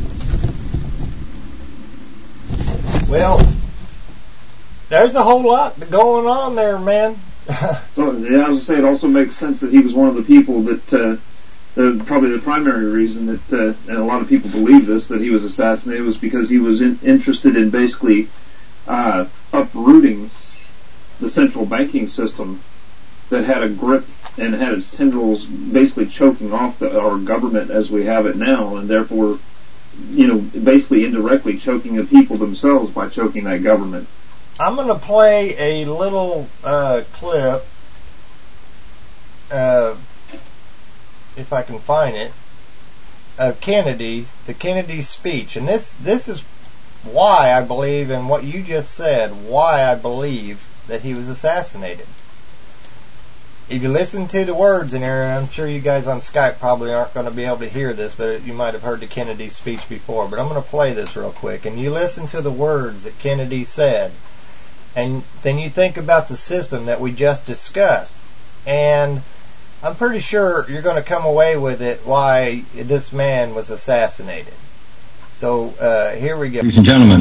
Well, there's a whole lot going on there, man. So, yeah, as I say, it also makes sense that he was one of the people that, uh, the, probably the primary reason that, uh, and a lot of people believe this, that he was assassinated was because he was in, interested in basically uh, uprooting the central banking system that had a grip and had its tendrils basically choking off the, our government as we have it now, and therefore, you know, basically indirectly choking the people themselves by choking that government. I'm going to play a little uh, clip uh, if I can find it, of Kennedy, the Kennedy speech. And this, this is why I believe in what you just said, why I believe that he was assassinated. If you listen to the words in there, and I'm sure you guys on Skype probably aren't going to be able to hear this, but you might have heard the Kennedy speech before, but I'm going to play this real quick, and you listen to the words that Kennedy said, and then you think about the system that we just discussed, and I'm pretty sure you're going to come away with it why this man was assassinated. So, uh, here we go. Ladies and gentlemen,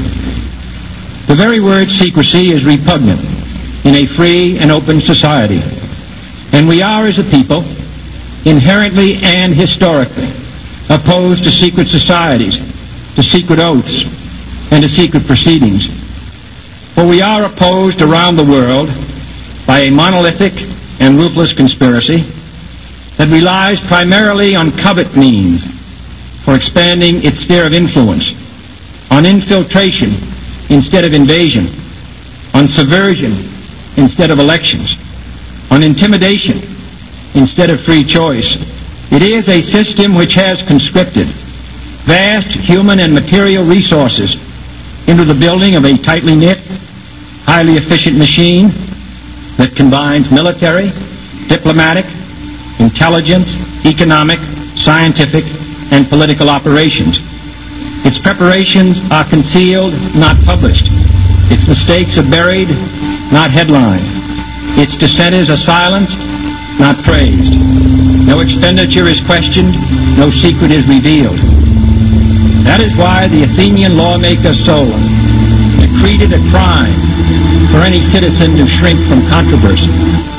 the very word secrecy is repugnant in a free and open society. And we are, as a people, inherently and historically opposed to secret societies, to secret oaths, and to secret proceedings. For we are opposed around the world by a monolithic and ruthless conspiracy that relies primarily on covert means for expanding its sphere of influence, on infiltration instead of invasion, on subversion instead of elections, on intimidation instead of free choice. It is a system which has conscripted vast human and material resources into the building of a tightly knit, highly efficient machine that combines military, diplomatic, intelligence, economic, scientific, and political operations. Its preparations are concealed, not published. Its mistakes are buried, not headlined. Its dissenters are silenced, not praised. No expenditure is questioned, no secret is revealed. That is why the Athenian lawmaker Solon decreed it a crime for any citizen to shrink from controversy.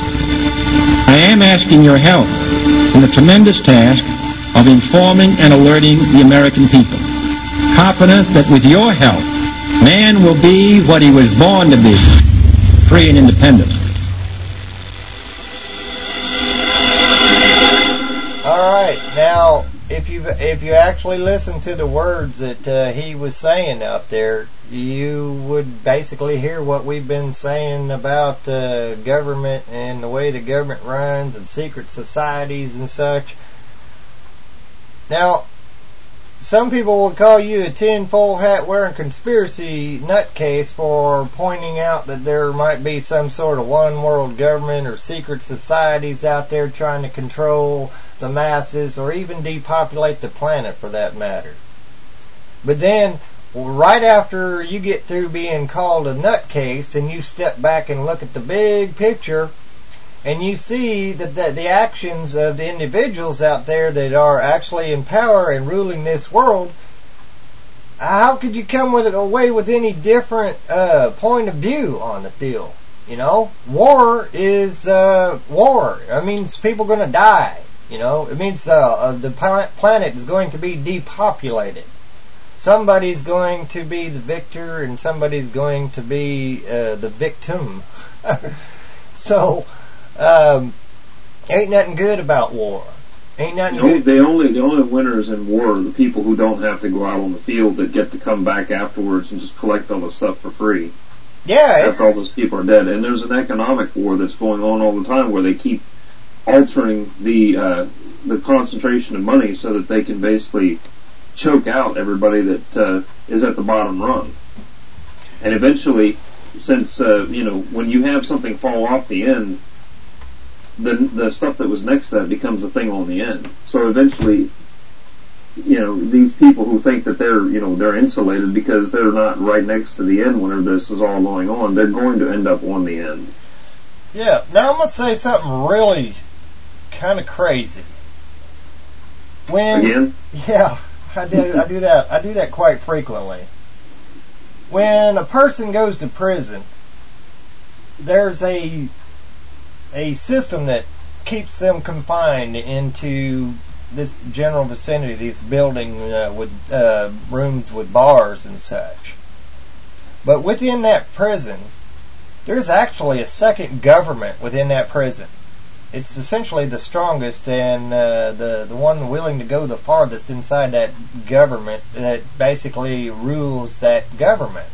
I am asking your help in the tremendous task of informing and alerting the American people, confident that with your help, man will be what he was born to be, free and independent. All right, now if you if you actually listen to the words that uh, he was saying out there, you would basically hear what we've been saying about uh, government and the way the government runs and secret societies and such. Now, some people would call you a tinfoil hat wearing conspiracy nutcase for pointing out that there might be some sort of one world government or secret societies out there trying to control the masses or even depopulate the planet for that matter. But then, right after you get through being called a nutcase and you step back and look at the big picture, and you see that the, the actions of the individuals out there that are actually in power and ruling this world, how could you come with away with any different uh, point of view on the deal? You know, war is uh, war. It means people are going to die. You know, it means uh, uh, the planet is going to be depopulated. Somebody's going to be the victor and somebody's going to be uh, the victim. So, um, ain't nothing good about war. Ain't nothing no, good. They only, the only winners in war are the people who don't have to go out on the field, that get to come back afterwards and just collect all the stuff for free. Yeah, after all those people are dead. And there's an economic war that's going on all the time where they keep altering the uh, the concentration of money so that they can basically choke out everybody that uh, is at the bottom rung. And eventually, since uh, you know, when you have something fall off the end, the the stuff that was next to that becomes a thing on the end. So eventually, you know, these people who think that they're, you know, they're insulated because they're not right next to the end whenever this is all going on, they're going to end up on the end. Yeah. Now I'm gonna say something really kind of crazy. When Again? Yeah, I do. I do that. I do that quite frequently. When a person goes to prison, there's a a system that keeps them confined into this general vicinity, this building uh, with uh, rooms with bars and such. But within that prison, there's actually a second government within that prison. It's essentially the strongest and uh, the the one willing to go the farthest inside that government that basically rules that government.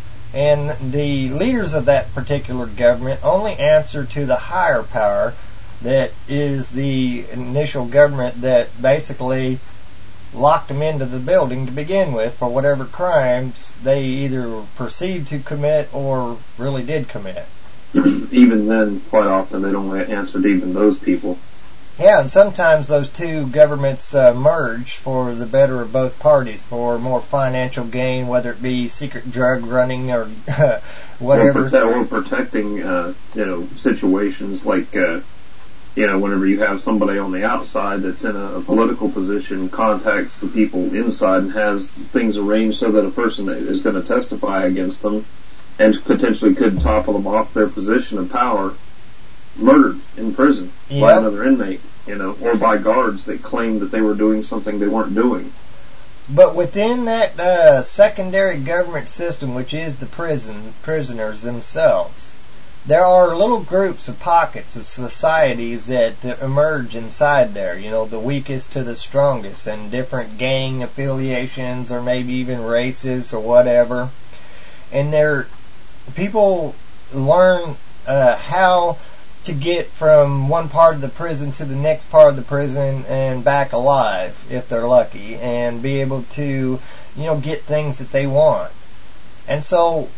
And the leaders of that particular government only answer to the higher power, that is the initial government that basically locked them into the building to begin with for whatever crimes they either perceived to commit or really did commit. Even then, quite often, they don't answer to even those people. Yeah, and sometimes those two governments uh, merge for the better of both parties, for more financial gain, whether it be secret drug running or whatever. Or, prote- or protecting, uh, you know, situations like, uh, you know, whenever you have somebody on the outside that's in a, a political position, contacts the people inside and has things arranged so that a person that is going to testify against them and potentially could topple them off their position of power, murdered in prison yep. by another inmate, you know, or by guards that claimed that they were doing something they weren't doing. But within that uh, secondary government system, which is the prison prisoners themselves, there are little groups of pockets of societies that uh, emerge inside there. You know, the weakest to the strongest, and different gang affiliations, or maybe even races or whatever. And there, people learn uh, how to get from one part of the prison to the next part of the prison and back alive, if they're lucky, and be able to, you know, get things that they want. And so,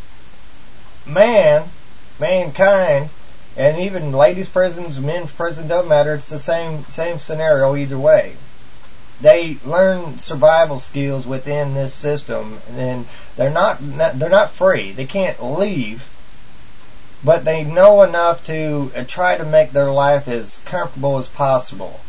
man, mankind, and even ladies' prisons, men's prison, doesn't matter, it's the same same scenario either way. They learn survival skills within this system, and they're not, not they're not free. They can't leave, but they know enough to uh, try to make their life as comfortable as possible.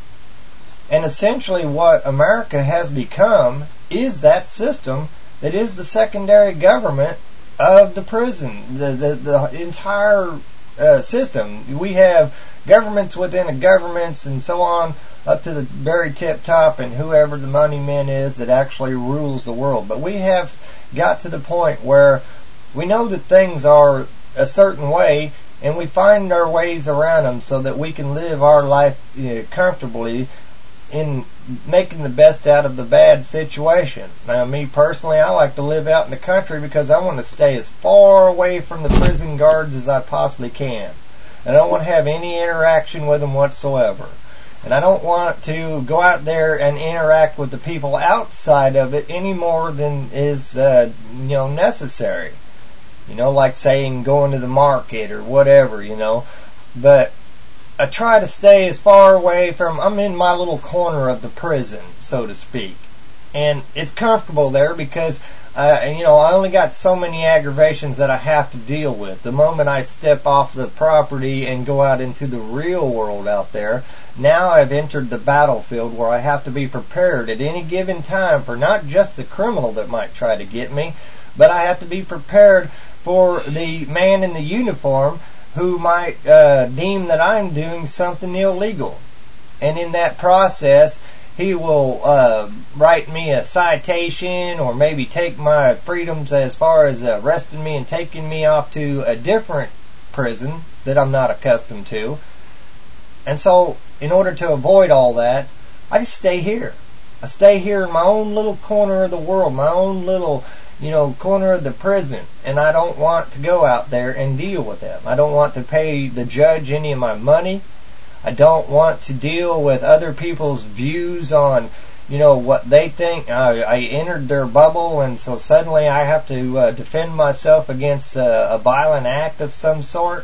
And essentially what America has become is that system that is the secondary government of the prison, the, the, the entire uh, system. We have governments within a governments and so on, up to the very tip top, and whoever the money man is that actually rules the world. But we have got to the point where we know that things are a certain way, and we find our ways around them so that we can live our life, you know, comfortably in making the best out of the bad situation. Now, me personally, I like to live out in the country because I want to stay as far away from the prison guards as I possibly can. I don't want to have any interaction with them whatsoever. And I don't want to go out there and interact with the people outside of it any more than is, uh, you know, necessary. You know, like saying going to the market or whatever, you know. But I try to stay as far away from, I'm in my little corner of the prison, so to speak. And it's comfortable there because, uh, you know, I only got so many aggravations that I have to deal with. The moment I step off the property and go out into the real world out there, now I've entered the battlefield where I have to be prepared at any given time for not just the criminal that might try to get me, but I have to be prepared for the man in the uniform who might uh, deem that I'm doing something illegal. And in that process, he will uh, write me a citation or maybe take my freedoms as far as arresting me and taking me off to a different prison that I'm not accustomed to. And so, in order to avoid all that, I just stay here. I stay here in my own little corner of the world, my own little, you know, corner of the prison, and I don't want to go out there and deal with them. I don't want to pay the judge any of my money. I don't want to deal with other people's views on, you know, what they think. I, I entered their bubble, and so suddenly I have to uh, defend myself against uh, a violent act of some sort.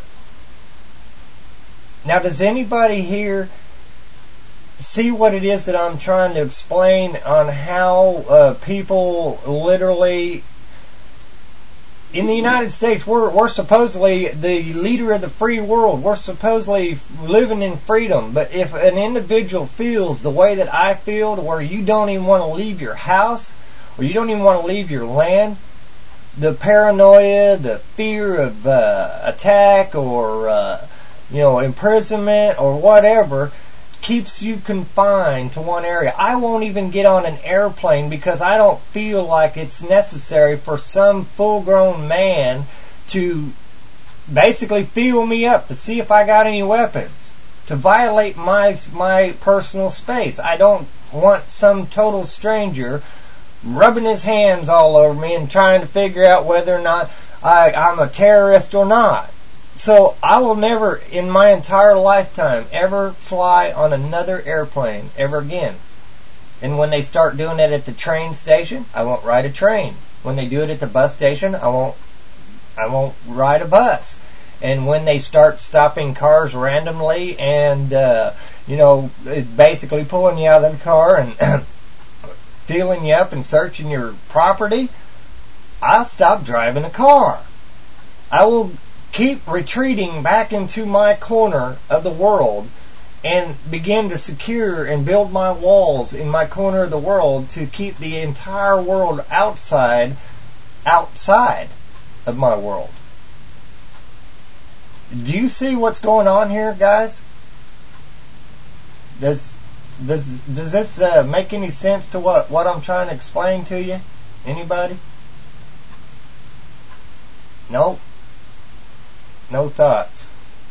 Now, does anybody here see what it is that I'm trying to explain on how uh, people literally, in the United States, we're, we're supposedly the leader of the free world. We're supposedly living in freedom. But if an individual feels the way that I feel, to where you don't even want to leave your house, or you don't even want to leave your land, the paranoia, the fear of uh, attack or, uh, you know, imprisonment or whatever, keeps you confined to one area. I won't even get on an airplane because I don't feel like it's necessary for some full-grown man to basically feel me up to see if I got any weapons, to violate my my personal space. I don't want some total stranger rubbing his hands all over me and trying to figure out whether or not I, I'm a terrorist or not. So I will never, in my entire lifetime, ever fly on another airplane ever again. And when they start doing it at the train station, I won't ride a train. When they do it at the bus station, I won't I won't ride a bus. And when they start stopping cars randomly and, uh, you know, basically pulling you out of the car and feeling you up and searching your property, I'll stop driving a car. I will keep retreating back into my corner of the world and begin to secure and build my walls in my corner of the world to keep the entire world outside, outside of my world. Do you see what's going on here, guys? Does does does this uh, make any sense to what, what I'm trying to explain to you? Anybody? Nope. No thoughts.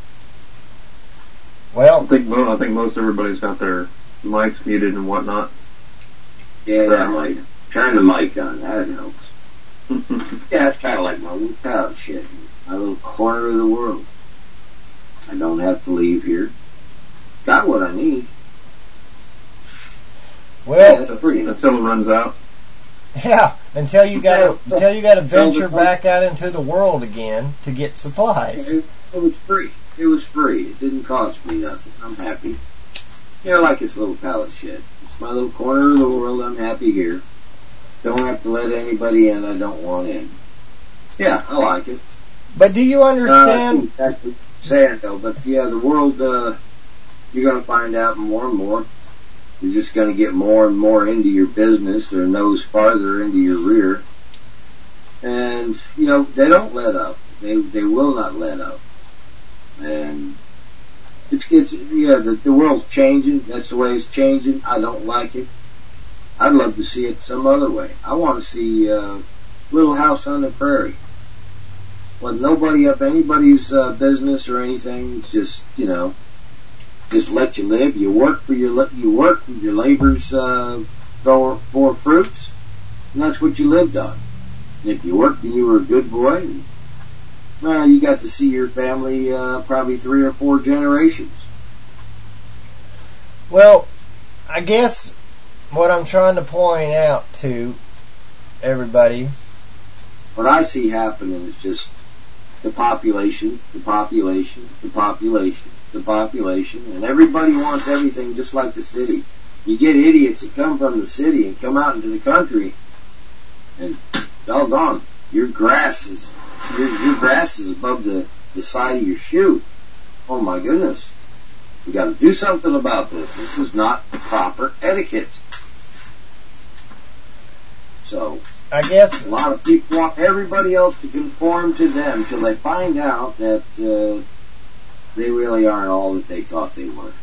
Well, I think mo- I think most everybody's got their mics muted and whatnot. Yeah, that might turn the mic on. That helps. Yeah, it's kind of like my little pouch shit. My little corner of the world. I don't have to leave here. Got what I need. Well, yeah, that's free. Until it runs out. Yeah, until you got to until you got to venture back out into the world again to get supplies. It, it was free. It was free. It didn't cost me nothing. I'm happy. You know, like this little pallet shed. It's my little corner of the world. I'm happy here. Don't have to let anybody in I don't want in. Yeah, I like it. But do you understand? Uh, I see exactly what you're saying, though. But yeah, the world. Uh, you're going to find out more and more. You're just going to get more and more into your business, or nose farther into your rear. And, you know, they don't let up. They they will not let up. And it's, it's yeah, the, the world's changing. That's the way it's changing. I don't like it. I'd love to see it some other way. I want to see uh, Little House on the Prairie. With nobody up anybody's uh, business or anything. It's just, you know, just let you live. You work for your you work for your labor's uh, for for fruits, and that's what you lived on. And if you worked and you were a good boy, and, well, you got to see your family uh, probably three or four generations. Well, I guess what I'm trying to point out to everybody, what I see happening is just the population, the population, the population. the population, and everybody wants everything just like the city. You get idiots that come from the city and come out into the country, and doggone, your grass is your, your grass is above the, the side of your shoe. Oh my goodness. We got to do something about this. This is not proper etiquette. So, I guess a lot of people want everybody else to conform to them till they find out that uh, they really aren't all that they thought they were.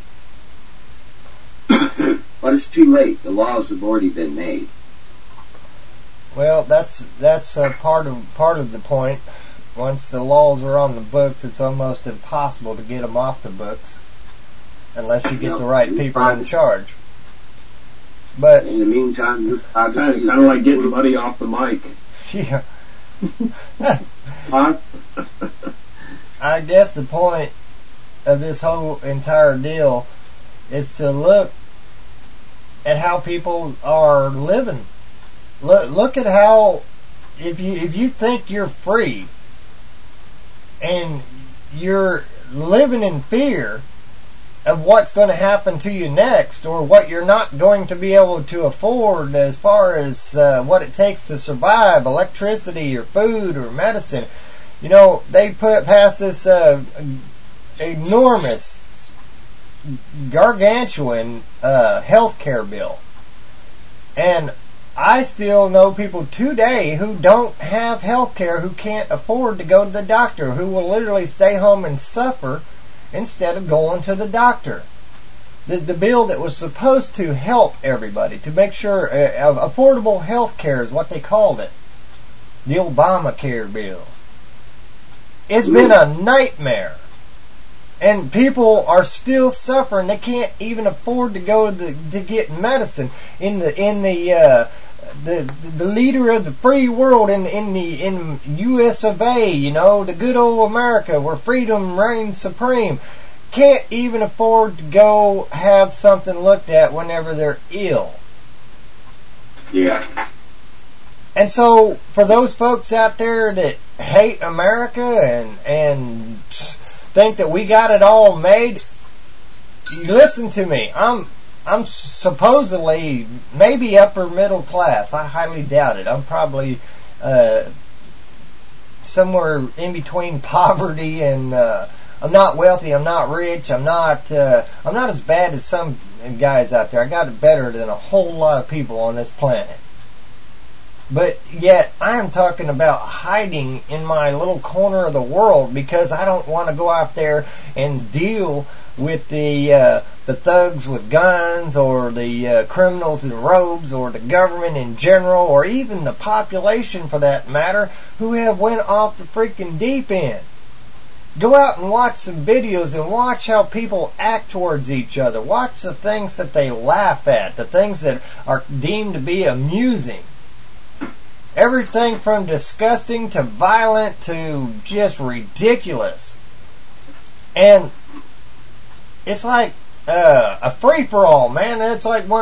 But it's too late. The laws have already been made. Well, that's that's uh, part of part of the point. Once the laws are on the books, it's almost impossible to get them off the books unless you get no, the right people in charge. But in the meantime, you're kind of, kind of like getting Buddy off the mic. Yeah. Huh? I guess the point of this whole entire deal is to look at how people are living. Look, look at how, if you if you think you're free and you're living in fear of what's going to happen to you next, or what you're not going to be able to afford as far as uh, what it takes to survive, electricity or food or medicine. You know, they put past this uh, enormous, gargantuan uh, health care bill. And I still know people today who don't have health care, who can't afford to go to the doctor, who will literally stay home and suffer instead of going to the doctor. The, the bill that was supposed to help everybody, to make sure uh, affordable health care is what they called it, the Obamacare bill. It's been a nightmare. And people are still suffering. They can't even afford to go to, the, to get medicine. In the in the uh, the the leader of the free world in in the in U S of A, you know, the good old America where freedom reigns supreme, can't even afford to go have something looked at whenever they're ill. Yeah. And so, for those folks out there that hate America and and think that we got it all made, listen to me. I'm I'm supposedly maybe upper middle class. I highly doubt it. I'm probably uh, somewhere in between poverty and uh, I'm not wealthy. I'm not rich. I'm not uh, I'm not as bad as some guys out there. I got it better than a whole lot of people on this planet. But yet, I am talking about hiding in my little corner of the world because I don't want to go out there and deal with the uh, the thugs with guns or the uh, criminals in robes or the government in general or even the population for that matter who have went off the freaking deep end. Go out and watch some videos and watch how people act towards each other. Watch the things that they laugh at, the things that are deemed to be amusing. Everything from disgusting to violent to just ridiculous. And it's like uh, a free-for-all, man. It's like when,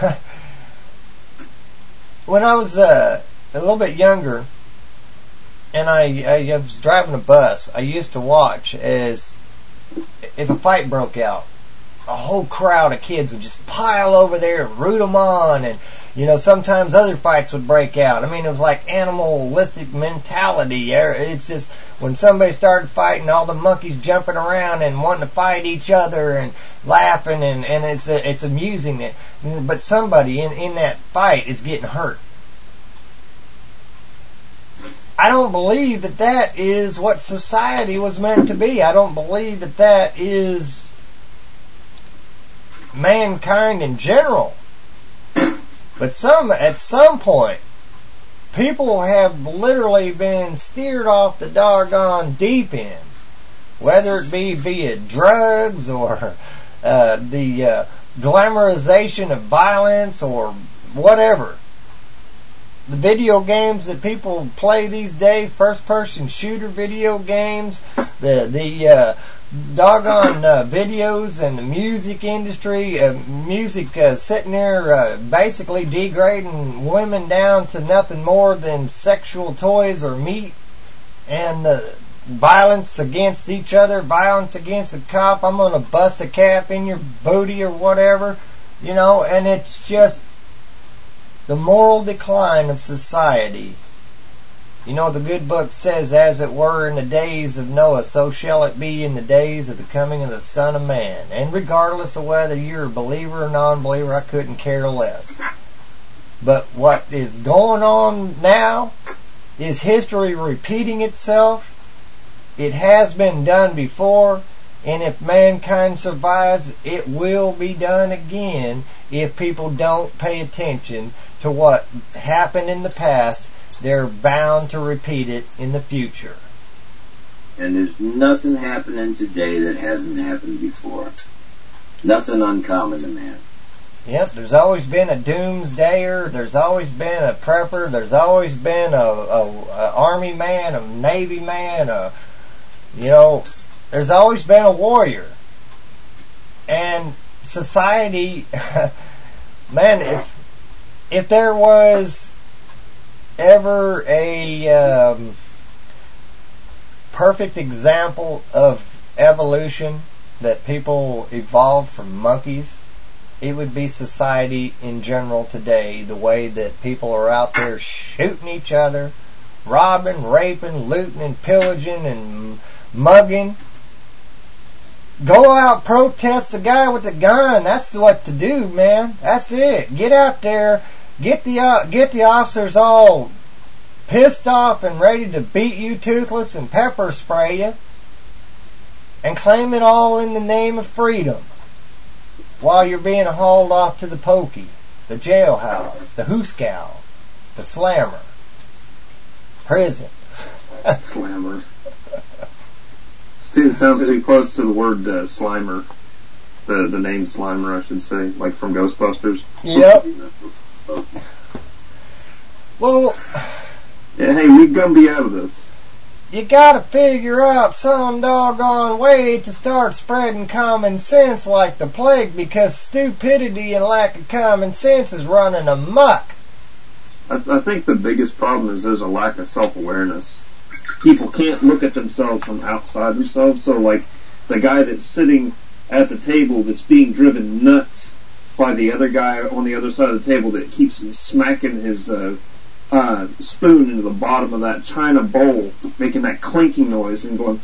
when I was uh, a little bit younger and I, I was driving a bus, I used to watch as if a fight broke out, a whole crowd of kids would just pile over there and root them on, and you know, sometimes other fights would break out. I mean, it was like animalistic mentality. It's just when somebody started fighting, all the monkeys jumping around and wanting to fight each other and laughing, and, and it's uh, it's amusing. That, but somebody in, in that fight is getting hurt. I don't believe that that is what society was meant to be. I don't believe that that is mankind in general. But some, at some point, people have literally been steered off the doggone deep end. Whether it be via drugs or uh, the uh, glamorization of violence or whatever. The video games that people play these days, first-person shooter video games, the the uh, doggone uh, videos and the music industry, uh, music uh, sitting there uh, basically degrading women down to nothing more than sexual toys or meat, and uh, violence against each other, violence against the cop. I'm going to bust a cap in your booty or whatever, you know, and it's just the moral decline of society. You know, the good book says, as it were in the days of Noah, so shall it be in the days of the coming of the Son of Man. And regardless of whether you're a believer or non-believer, I couldn't care less. But what is going on now is history repeating itself. It has been done before, and if mankind survives, it will be done again if people don't pay attention to what happened in the past. They're bound to repeat it in the future. And there's nothing happening today that hasn't happened before. Nothing uncommon to man. Yep, there's always been a doomsdayer, there's always been a prepper, there's always been a, a, a army man, a navy man, a, you know, there's always been a warrior. And society, man, if if there was ever a um, perfect example of evolution that people evolved from monkeys, it would be society in general today. The way that people are out there shooting each other, robbing, raping, looting, and pillaging, and mugging. Go out, protest the guy with the gun. That's what to do, man. That's it. Get out there. Get the uh, get the officers all pissed off and ready to beat you toothless and pepper spray you, and claim it all in the name of freedom, while you're being hauled off to the pokey, the jailhouse, the hooscow, the slammer, prison. Slammer. It sounds too close to the word uh, Slimer. The the name Slimer, I should say, like from Ghostbusters. Yep. Well, yeah, hey, we're gonna be out of this. You gotta figure out some doggone way to start spreading common sense like the plague, because stupidity and lack of common sense is running amok. I, I think the biggest problem is there's a lack of self-awareness. People can't look at themselves from outside themselves, so like the guy that's sitting at the table that's being driven nuts by the other guy on the other side of the table that keeps smacking his uh, uh, spoon into the bottom of that china bowl, making that clinking noise and going...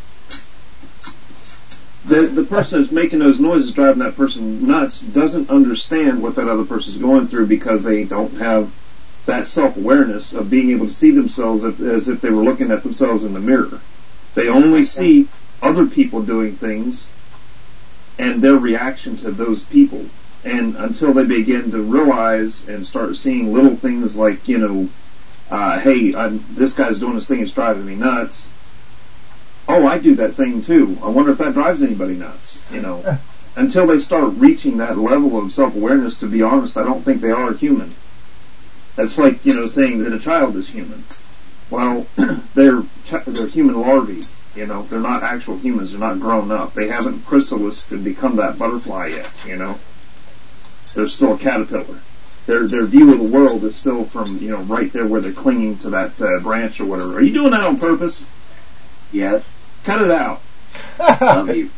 The, the person that's making those noises, driving that person nuts, doesn't understand what that other person's going through because they don't have that self-awareness of being able to see themselves as if they were looking at themselves in the mirror. They only see other people doing things and their reaction to those people. And until they begin to realize and start seeing little things like, you know, uh, hey, I'm, this guy's doing this thing, it's driving me nuts. Oh, I do that thing too. I wonder if that drives anybody nuts, you know. Until they start reaching that level of self-awareness, to be honest, I don't think they are human. That's like, you know, saying that a child is human. Well, they're they're human larvae, you know. They're not actual humans. They're not grown up. They haven't chrysalis to become that butterfly yet, you know. They're still a caterpillar. Their their view of the world is still from, you know, right there where they're clinging to that uh, branch or whatever. Are you doing that on purpose? Yes. Cut it out. Love you.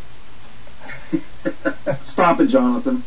Stop it, Jonathan.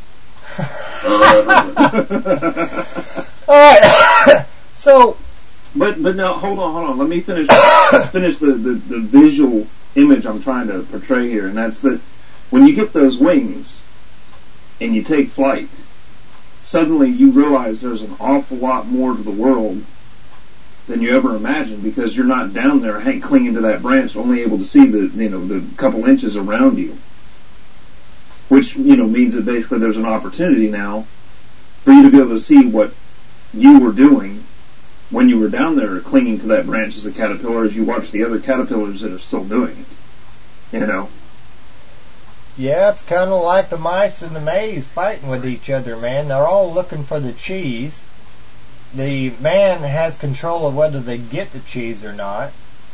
Alright, so... But but now, hold on, hold on. Let me finish finish the, the, the visual image I'm trying to portray here, and that's that when you get those wings and you take flight, suddenly you realize there's an awful lot more to the world than you ever imagined, because you're not down there hang, clinging to that branch, only able to see the, you know, the couple inches around you. Which, you know, means that basically there's an opportunity now for you to be able to see what you were doing when you were down there clinging to that branch as a caterpillar, as you watch the other caterpillars that are still doing it. You know? Yeah, it's kind of like the mice in the maze fighting with each other, man. They're all looking for the cheese. The man has control of whether they get the cheese or not.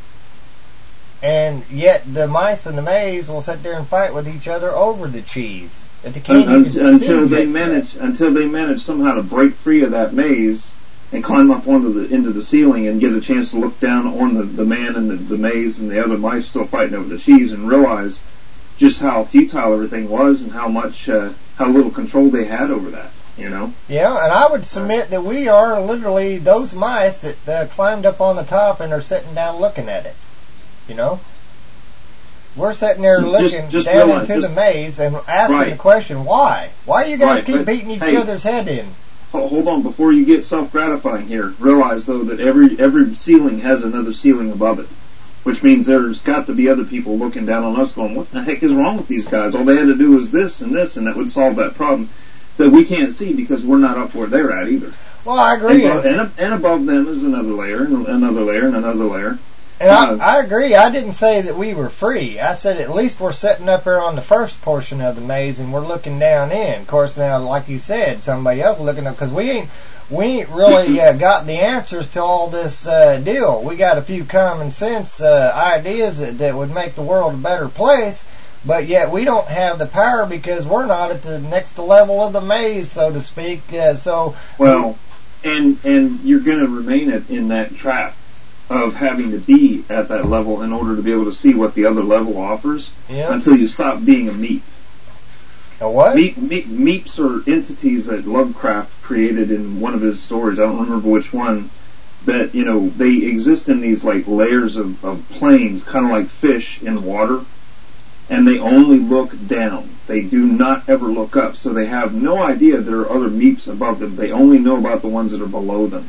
And yet the mice in the maze will sit there and fight with each other over the cheese. That they can't Un- even until see they yet. manage until they manage somehow to break free of that maze and climb up onto the into the ceiling and get a chance to look down on the, the man in the, the maze and the other mice still fighting over the cheese, and realize just how futile everything was and how much uh, how little control they had over that. You know? Yeah, and I would submit that we are literally those mice that uh, climbed up on the top and are sitting down looking at it. You know? We're sitting there looking just, just down realize, into just, the maze and asking right. the question, why? Why do you guys Right, keep but, beating each hey, other's head in? Hold on, before you get self-gratifying here, realize though that every every ceiling has another ceiling above it, which means there's got to be other people looking down on us going, what the heck is wrong with these guys? All they had to do was this and this, and that would solve that problem that we can't see because we're not up where they're at either. Well, I agree. And, and, and above them is another layer, and another layer, and another layer. And uh, I, I agree. I didn't say that we were free. I said at least we're sitting up here on the first portion of the maze and we're looking down in. Of course, now, like you said, somebody else looking up, because we ain't we ain't really uh, got the answers to all this uh, deal. We got a few common sense uh, ideas that, that would make the world a better place, but yet we don't have the power because we're not at the next level of the maze, so to speak. Uh, so well, and and you're going to remain in that trap of having to be at that level in order to be able to see what the other level offers, yeah. until you stop being a meep. A what? Meep, meep, meeps are entities that Lovecraft created in one of his stories. I don't remember which one. That, you know, they exist in these like layers of, of planes, kind of like fish in water, and they only look down. They do not ever look up, so they have no idea there are other meeps above them. They only know about the ones that are below them.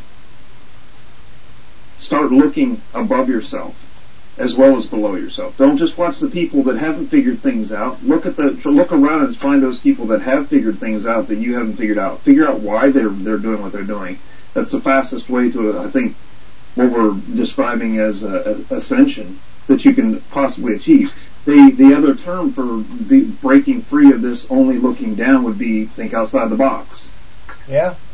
Start looking above yourself as well as below yourself. Don't just watch the people that haven't figured things out. Look at the look around and find those people that have figured things out that you haven't figured out. Figure out why they're they're doing what they're doing. That's the fastest way to, I think, what we're describing as uh, ascension that you can possibly achieve. The the other term for the breaking free of this only looking down would be think outside the box. Yeah.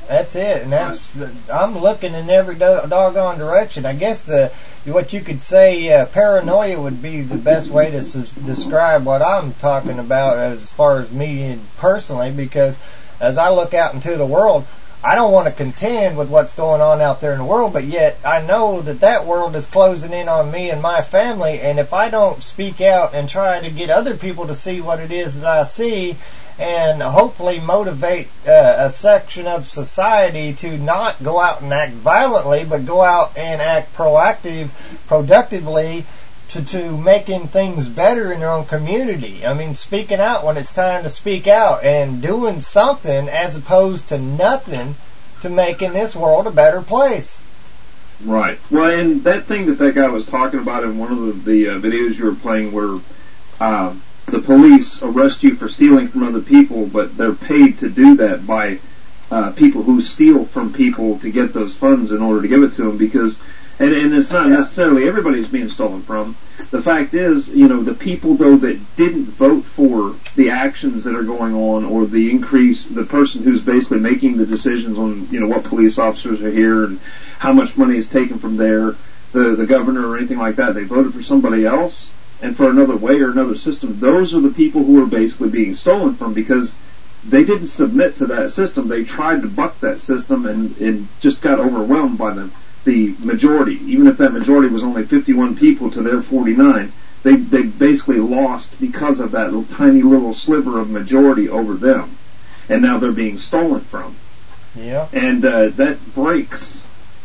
That's it, and that's I'm looking in every do- doggone direction. I guess the what you could say uh, paranoia would be the best way to s- describe what I'm talking about as far as me personally, because as I look out into the world, I don't want to contend with what's going on out there in the world, but yet I know that that world is closing in on me and my family, and if I don't speak out and try to get other people to see what it is that I see, and hopefully motivate uh, a section of society to not go out and act violently, but go out and act proactive, productively, to, to making things better in their own community. I mean, speaking out when it's time to speak out and doing something as opposed to nothing to making this world a better place. Right. Well, and that thing that that guy was talking about in one of the, the uh, videos you were playing where um, the police arrest you for stealing from other people, but they're paid to do that by uh, people who steal from people to get those funds in order to give it to them, because And, and it's not necessarily everybody's being stolen from. The fact is, you know, the people, though, that didn't vote for the actions that are going on, or the increase, the person who's basically making the decisions on, you know, what police officers are here and how much money is taken from there, the, the governor or anything like that, they voted for somebody else and for another way or another system. Those are the people who are basically being stolen from, because they didn't submit to that system. They tried to buck that system and, and just got overwhelmed by them. The majority, even if that majority was only fifty-one people to their forty-nine, they they basically lost because of that little, tiny little sliver of majority over them, and now they're being stolen from. Yeah. And uh, that breaks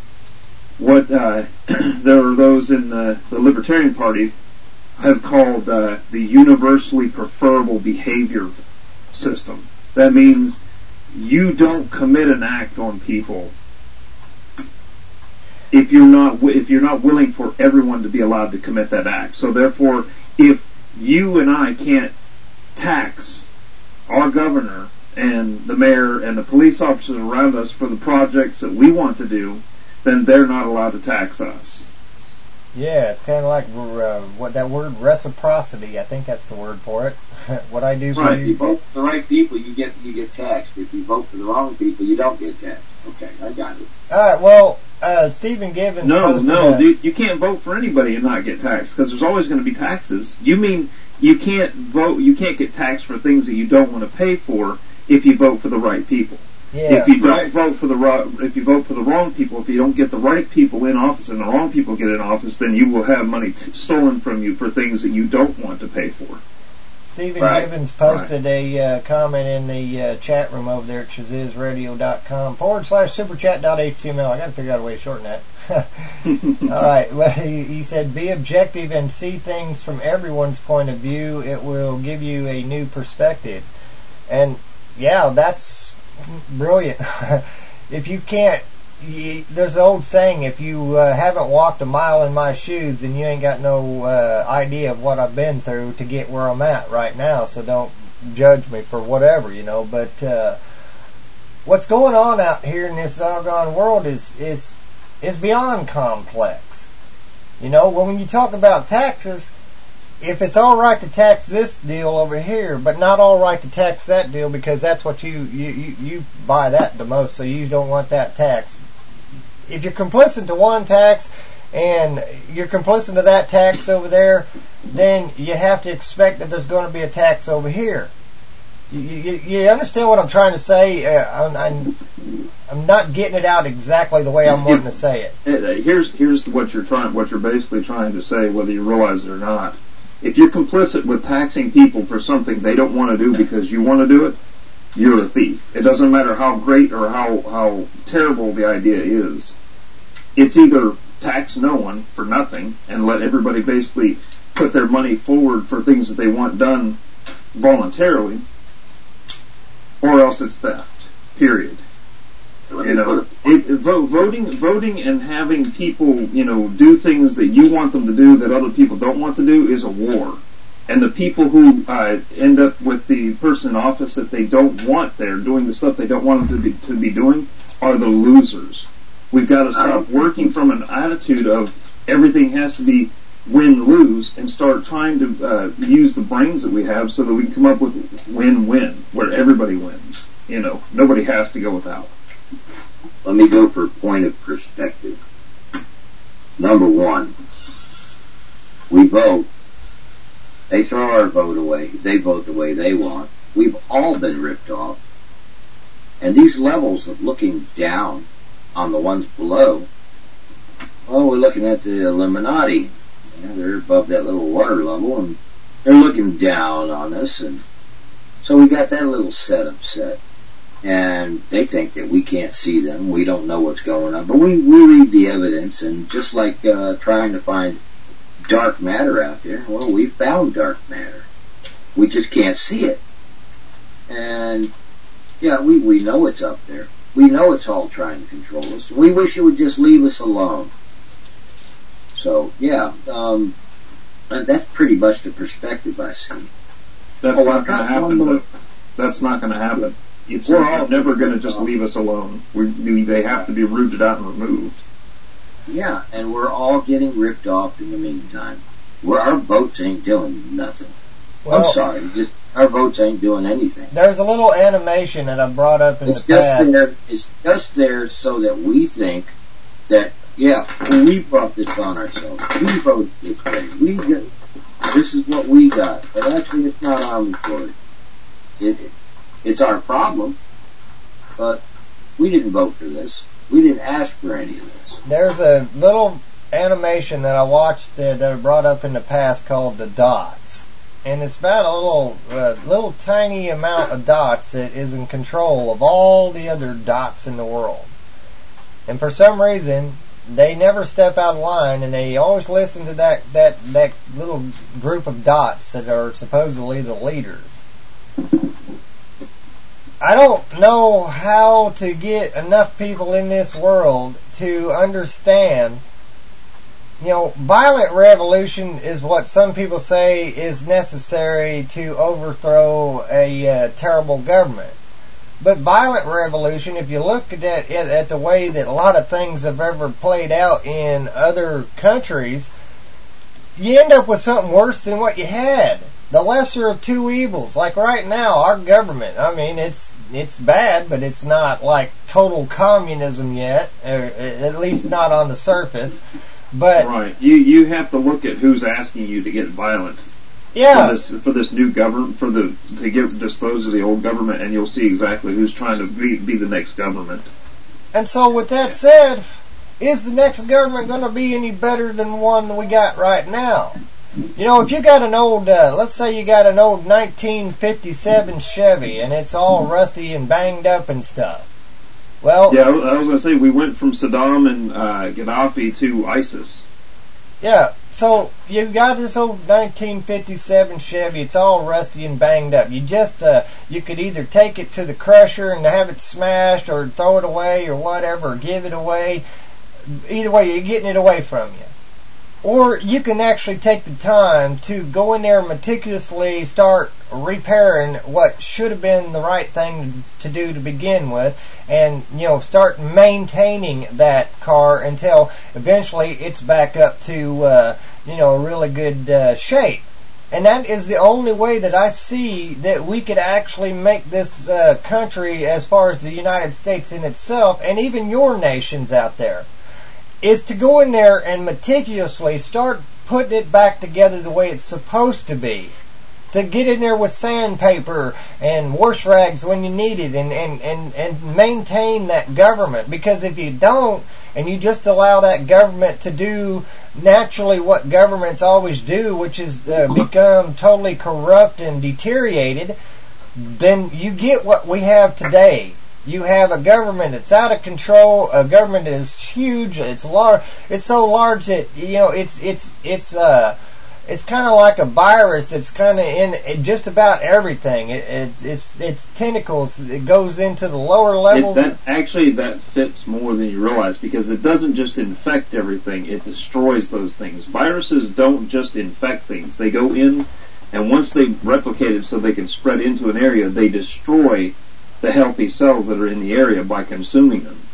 what uh, there are those in the, the Libertarian Party have called uh, the universally preferable behavior system. That means you don't commit an act on people if you're not if you're not willing for everyone to be allowed to commit that act. So therefore, if you and I can't tax our governor and the mayor and the police officers around us for the projects that we want to do, then they're not allowed to tax us. Yeah, it's kind of like uh, what that word reciprocity. I think that's the word for it. What I do for right. you. If you vote for the right people, you get you get taxed. If you vote for the wrong people, you don't get taxed. Okay, I got it. All right. Well, uh, Stephen Givens. No, no, a, dude, you can't vote for anybody and not get taxed, because there's always going to be taxes. You mean you can't vote? You can't get taxed for things that you don't want to pay for if you vote for the right people. Yeah, if you don't right. vote for the right, if you vote for the wrong people, if you don't get the right people in office and the wrong people get in office, then you will have money t- stolen from you for things that you don't want to pay for. Stephen right. Givens posted right. a uh, comment in the uh, chat room over there at shazizradio.com forward slash superchat.html. I got to figure out a way to shorten that. All right. Well, he, he said, be objective and see things from everyone's point of view. It will give you a new perspective. And yeah, that's brilliant. If you can't, you, there's an old saying, if you uh, haven't walked a mile in my shoes, then you ain't got no uh, idea of what I've been through to get where I'm at right now, so don't judge me for whatever, you know. But uh, what's going on out here in this doggone world is, is, is beyond complex. You know, when you talk about taxes, if it's all right to tax this deal over here, but not all right to tax that deal because that's what you, you, you, you buy that the most, so you don't want that tax. If you're complicit to one tax and you're complicit to that tax over there, then you have to expect that there's going to be a tax over here. You, you, you understand what I'm trying to say? Uh, I'm, I'm, I'm not getting it out exactly the way I'm wanting to say it. Here's here's what you're trying, what you're basically trying to say, whether you realize it or not. If you're complicit with taxing people for something they don't want to do because you want to do it, you're a thief. It doesn't matter how great or how, how terrible the idea is. It's either tax no one for nothing and let everybody basically put their money forward for things that they want done voluntarily, or else it's theft. Period. You know, it, vote, voting, voting, and having people, you know, do things that you want them to do that other people don't want to do is a war. And the people who uh, end up with the person in office that they don't want there doing the stuff they don't want them to be, to be doing are the losers. We've got to stop working from an attitude of everything has to be win-lose and start trying to uh, use the brains that we have so that we can come up with win-win, where everybody wins. You know, nobody has to go without. let me go for point of perspective. Number one, we vote. They throw our vote away. They vote the way they want. We've all been ripped off. And these levels of looking down on the ones below, well, we're looking at the Illuminati. Yeah, they're above that little water level, and they're looking down on us, and so we got that little setup set. And they think that we can't see them, we don't know what's going on, but we, we read the evidence, and just like uh, trying to find dark matter out there, well, we found dark matter. We just can't see it. And, yeah, we, we know it's up there. We know it's all trying to control us. We wish it would just leave us alone. So, yeah, um, that's pretty much the perspective I see. That's oh, not going to happen, though. That's not going to happen. It's We're never going to just leave us alone. We, we, they have to be rooted out and removed. Yeah, and we're all getting ripped off in the meantime. We're, our votes ain't doing nothing. Well, I'm sorry, just our votes ain't doing anything. There's a little animation that I brought up in it's the just past. There, it's just there so that we think that, yeah, well, we brought this on ourselves. We voted this way. We get, this is what we got. But actually, it's not our report. It, it, it's our problem, but we didn't vote for this. We didn't ask for any of this. There's a little animation that I watched that, that I brought up in the past called The Dots. And it's about a little, uh, little tiny amount of dots that is in control of all the other dots in the world. And for some reason, they never step out of line, and they always listen to that, that, that little group of dots that are supposedly the leaders. I don't know how to get enough people in this world to understand, you know, violent revolution is what some people say is necessary to overthrow a uh, terrible government. But violent revolution, if you look at, that, at the way that a lot of things have ever played out in other countries, you end up with something worse than what you had. The lesser of two evils. Like right now, our government, I mean, it's it's bad, but it's not like total communism yet, or at least not on the surface. But right, you you have to look at who's asking you to get violent. Yeah. For this, for this new government, for the to get dispose of the old government, and you'll see exactly who's trying to be be the next government. And so, with that said, is the next government going to be any better than the one we got right now? You know, if you got an old, uh, let's say you got an old nineteen fifty-seven Chevy, and it's all rusty and banged up and stuff. Well, yeah, I was going to say we went from Saddam and uh, Gaddafi to ISIS. Yeah, so you got this old nineteen fifty-seven Chevy. It's all rusty and banged up. You just, uh, you could either take it to the crusher and have it smashed, or throw it away, or whatever, or give it away. Either way, you're getting it away from you. Or you can actually take the time to go in there and meticulously start repairing what should have been the right thing to do to begin with, and, you know, start maintaining that car until eventually it's back up to, uh, you know, a really good uh, shape. And that is the only way that I see that we could actually make this uh, country, as far as the United States in itself, and even your nations out there, is to go in there and meticulously start putting it back together the way it's supposed to be. To get in there with sandpaper and wash rags when you need it, and, and, and, and maintain that government. Because if you don't, and you just allow that government to do naturally what governments always do, which is uh, become totally corrupt and deteriorated, then you get what we have today. You have a government that's out of control. A government that is huge. It's large. It's so large that, you know, it's it's it's uh it's kind of like a virus that's kind of in just about everything. It, it it's it's tentacles. It goes into the lower levels. It, that actually that fits more than you realize, because it doesn't just infect everything. It destroys those things. Viruses don't just infect things. They go in, and once they replicate it so they can spread into an area, they destroy the healthy cells that are in the area by consuming them.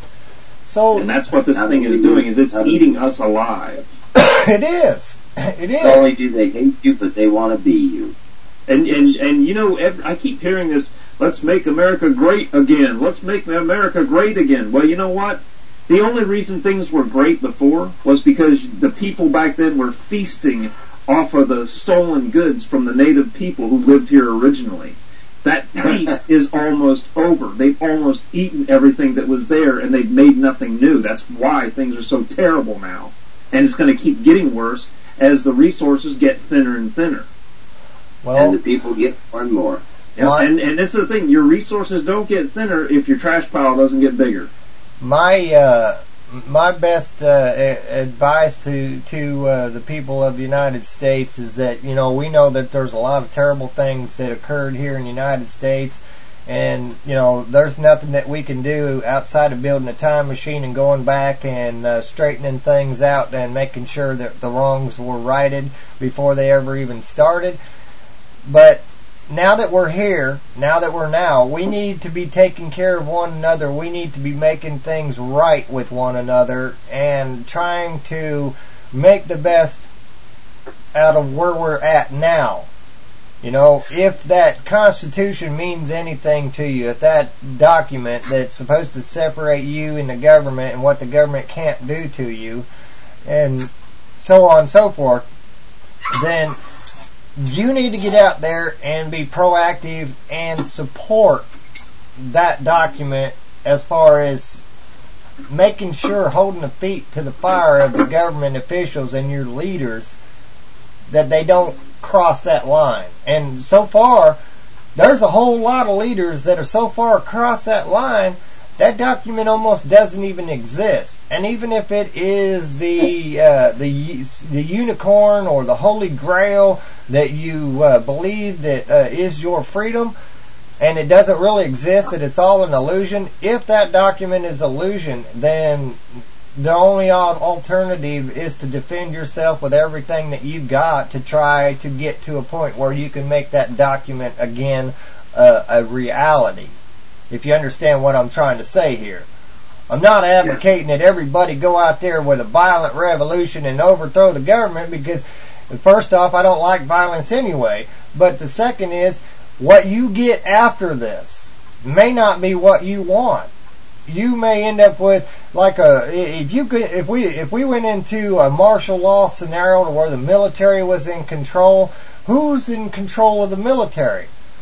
So, and that's what this thing is doing, is it's eating us alive. It is. It is. Not only do they hate you, but they want to be you. And and and you know, every, I keep hearing this. let's make America great again. Let's make America great again. Well, you know what? The only reason things were great before was because the people back then were feasting off of the stolen goods from the native people who lived here originally. That feast is almost over. They've almost eaten everything that was there, and they've made nothing new. That's why things are so terrible now. And it's going to keep getting worse as the resources get thinner and thinner. Well, and the people get more and more. Yeah, and, and this is the thing. Your resources don't get thinner if your trash pile doesn't get bigger. My uh, my best uh, advice to to uh, the people of the United States is that, you know, we know that there's a lot of terrible things that occurred here in the United States, and, you know, there's nothing that we can do outside of building a time machine and going back and uh, straightening things out and making sure that the wrongs were righted before they ever even started. But now that we're here, now that we're now, we need to be taking care of one another. We need to be making things right with one another and trying to make the best out of where we're at now. You know, if that Constitution means anything to you, if that document that's supposed to separate you and the government and what the government can't do to you, and so on and so forth, then you need to get out there and be proactive and support that document as far as making sure, holding the feet to the fire of the government officials and your leaders, that they don't cross that line. And so far, there's a whole lot of leaders that are so far across that line, that document almost doesn't even exist. And even if it is the uh, the the unicorn or the Holy Grail that you uh, believe that uh, is your freedom, and it doesn't really exist, that it's all an illusion, if that document is illusion, then the only alternative is to defend yourself with everything that you've got to try to get to a point where you can make that document again uh, a reality. If you understand what I'm trying to say here. I'm not advocating that everybody go out there with a violent revolution and overthrow the government, because first off, I don't like violence anyway. But the second is, what you get after this may not be what you want. You may end up with like a if you could if we if we went into a martial law scenario where the military was in control. Who's in control of the military?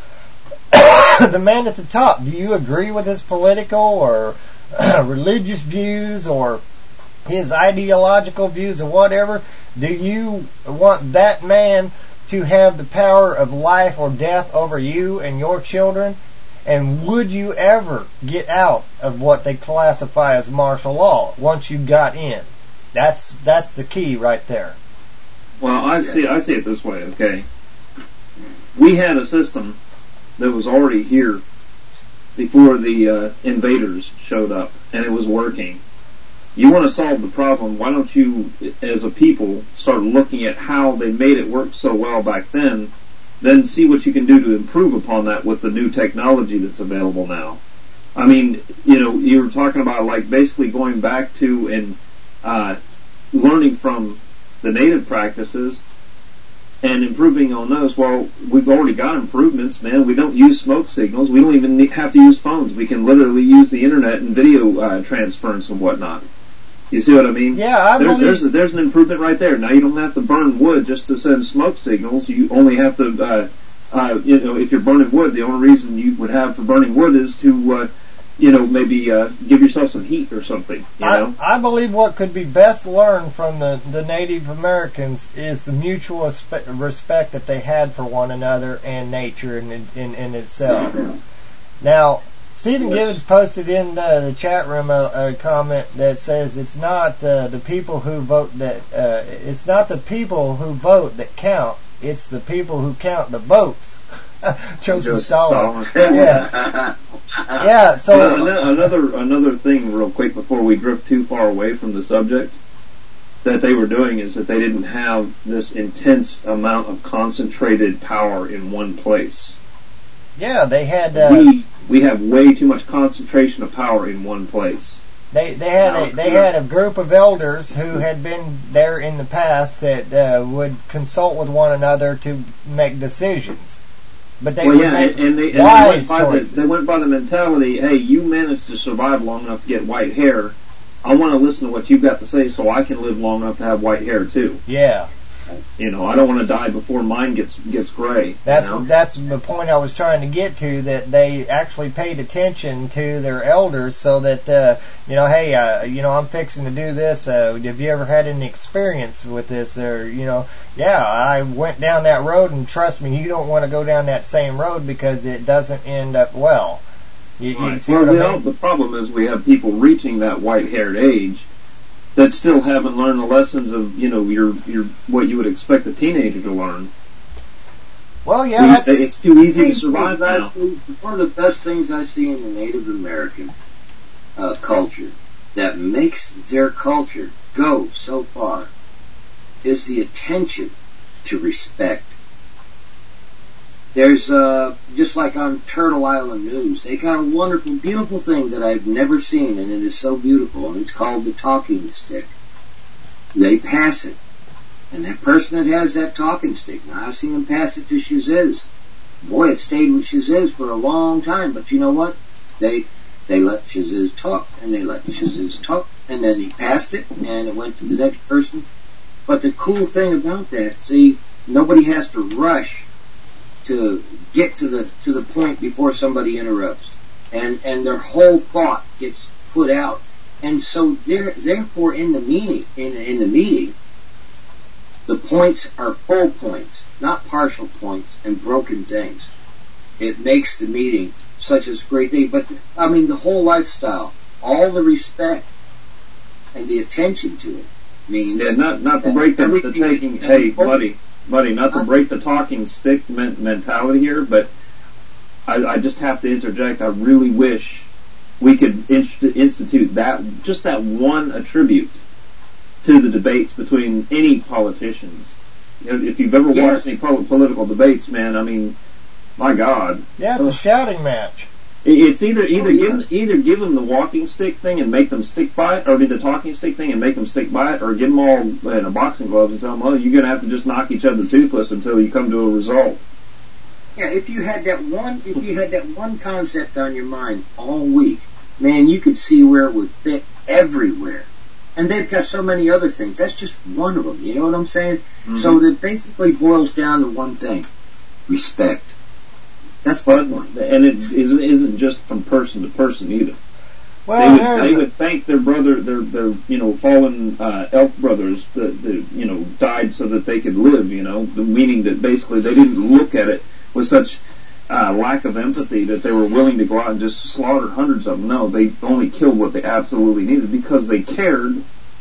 The man at the top. Do you agree with his political or religious views or his ideological views or whatever? Do you want that man to have the power of life or death over you and your children? And would you ever get out of what they classify as martial law once you got in? That's that's the key right there. Well, I see I see it this way, okay? We had a system that was already here before the uh, invaders showed up, and it was working. You want to solve the problem, why don't you, as a people, start looking at how they made it work so well back then, then see what you can do to improve upon that with the new technology that's available now. I mean, you know, you were talking about like basically going back to and uh, learning from the native practices and improving on those. Well, we've already got improvements, man. We don't use smoke signals. We don't even need, have to use phones. We can literally use the internet and video uh, transference and whatnot. You see what I mean? Yeah, I there, believe... There's, a, there's an improvement right there. Now, you don't have to burn wood just to send smoke signals. You only have to, uh, uh, you know, if you're burning wood, the only reason you would have for burning wood is to, uh, you know, maybe uh, give yourself some heat or something, you know? I, I believe what could be best learned from the, the Native Americans is the mutual respect that they had for one another and nature in, in, in itself. Now, Stephen Gibbons posted in uh, the chat room a, a comment that says it's not uh, the people who vote that uh, it's not the people who vote that count, it's the people who count the votes. Joseph Stalin. Yeah. Yeah, so uh, another another thing real quick before we drift too far away from the subject that they were doing is that they didn't have this intense amount of concentrated power in one place. Yeah, they had uh, we we have way too much concentration of power in one place. They they had a, they had a group of elders who had been there in the past that uh, would consult with one another to make decisions. but they well, would yeah, make and they, and they, wise went by the, choices. they went by the mentality, hey, you managed to survive long enough to get white hair. I want to listen to what you've got to say so I can live long enough to have white hair too. Yeah. You know, I don't want to die before mine gets gets gray. That's you know? that's the point I was trying to get to, that they actually paid attention to their elders, so that uh, you know, hey, uh, you know, I'm fixing to do this. Uh, have you ever had any experience with this? Or you know, yeah, I went down that road, and trust me, you don't want to go down that same road because it doesn't end up well. You, right. you see well, what I you mean? know, the problem is we have people reaching that white-haired age that still haven't learned the lessons of, you know, your your what you would expect a teenager to learn. Well, yeah, we, that's it's too easy to survive now. One of the best things I see in the Native American uh, culture that makes their culture go so far is the attention to respect. There's, uh, just like on Turtle Island News, they got a wonderful, beautiful thing that I've never seen, and it is so beautiful, and it's called the talking stick. They pass it. And that person that has that talking stick, now I've seen them pass it to Shaziz. Boy, it stayed with Shaziz for a long time, but you know what? They, they let Shaziz talk, and they let Shaziz talk, and then he passed it, and it went to the next person. But the cool thing about that, see, nobody has to rush to get to the to the point before somebody interrupts, and and their whole thought gets put out, and so there therefore in the meeting in in the meeting, the points are full points, not partial points and broken things. It makes the meeting such a great thing. But I mean, the whole lifestyle, all the respect and the attention to it means yeah, not not to break the, the taking. Hey, buddy. Buddy, not to break the talking stick men- mentality here, but I, I just have to interject. I really wish we could inst- institute that, just that one attribute to the debates between any politicians. You know, if you've ever Yes. watched any pol- political debates, man, I mean, my God. Yeah, it's a shouting match. It's either either give either give them the walking stick thing and make them stick by it, or the talking stick thing and make them stick by it, or give them all in a boxing gloves and tell them, well, you're going to have to just knock each other toothless until you come to a result. Yeah, if you had that one, if you had that one concept on your mind all week, man, you could see where it would fit everywhere. And they've got so many other things. That's just one of them. You know what I'm saying? Mm-hmm. So that basically boils down to one thing: respect. That's but, and it isn't, isn't just from person to person either. Well, they would, there's they a- would thank their brother, their their you know fallen uh, elk brothers that, that you know died so that they could live. You know, the meaning that basically they didn't look at it with such uh, lack of empathy that they were willing to go out and just slaughter hundreds of them. No, they only killed what they absolutely needed because they cared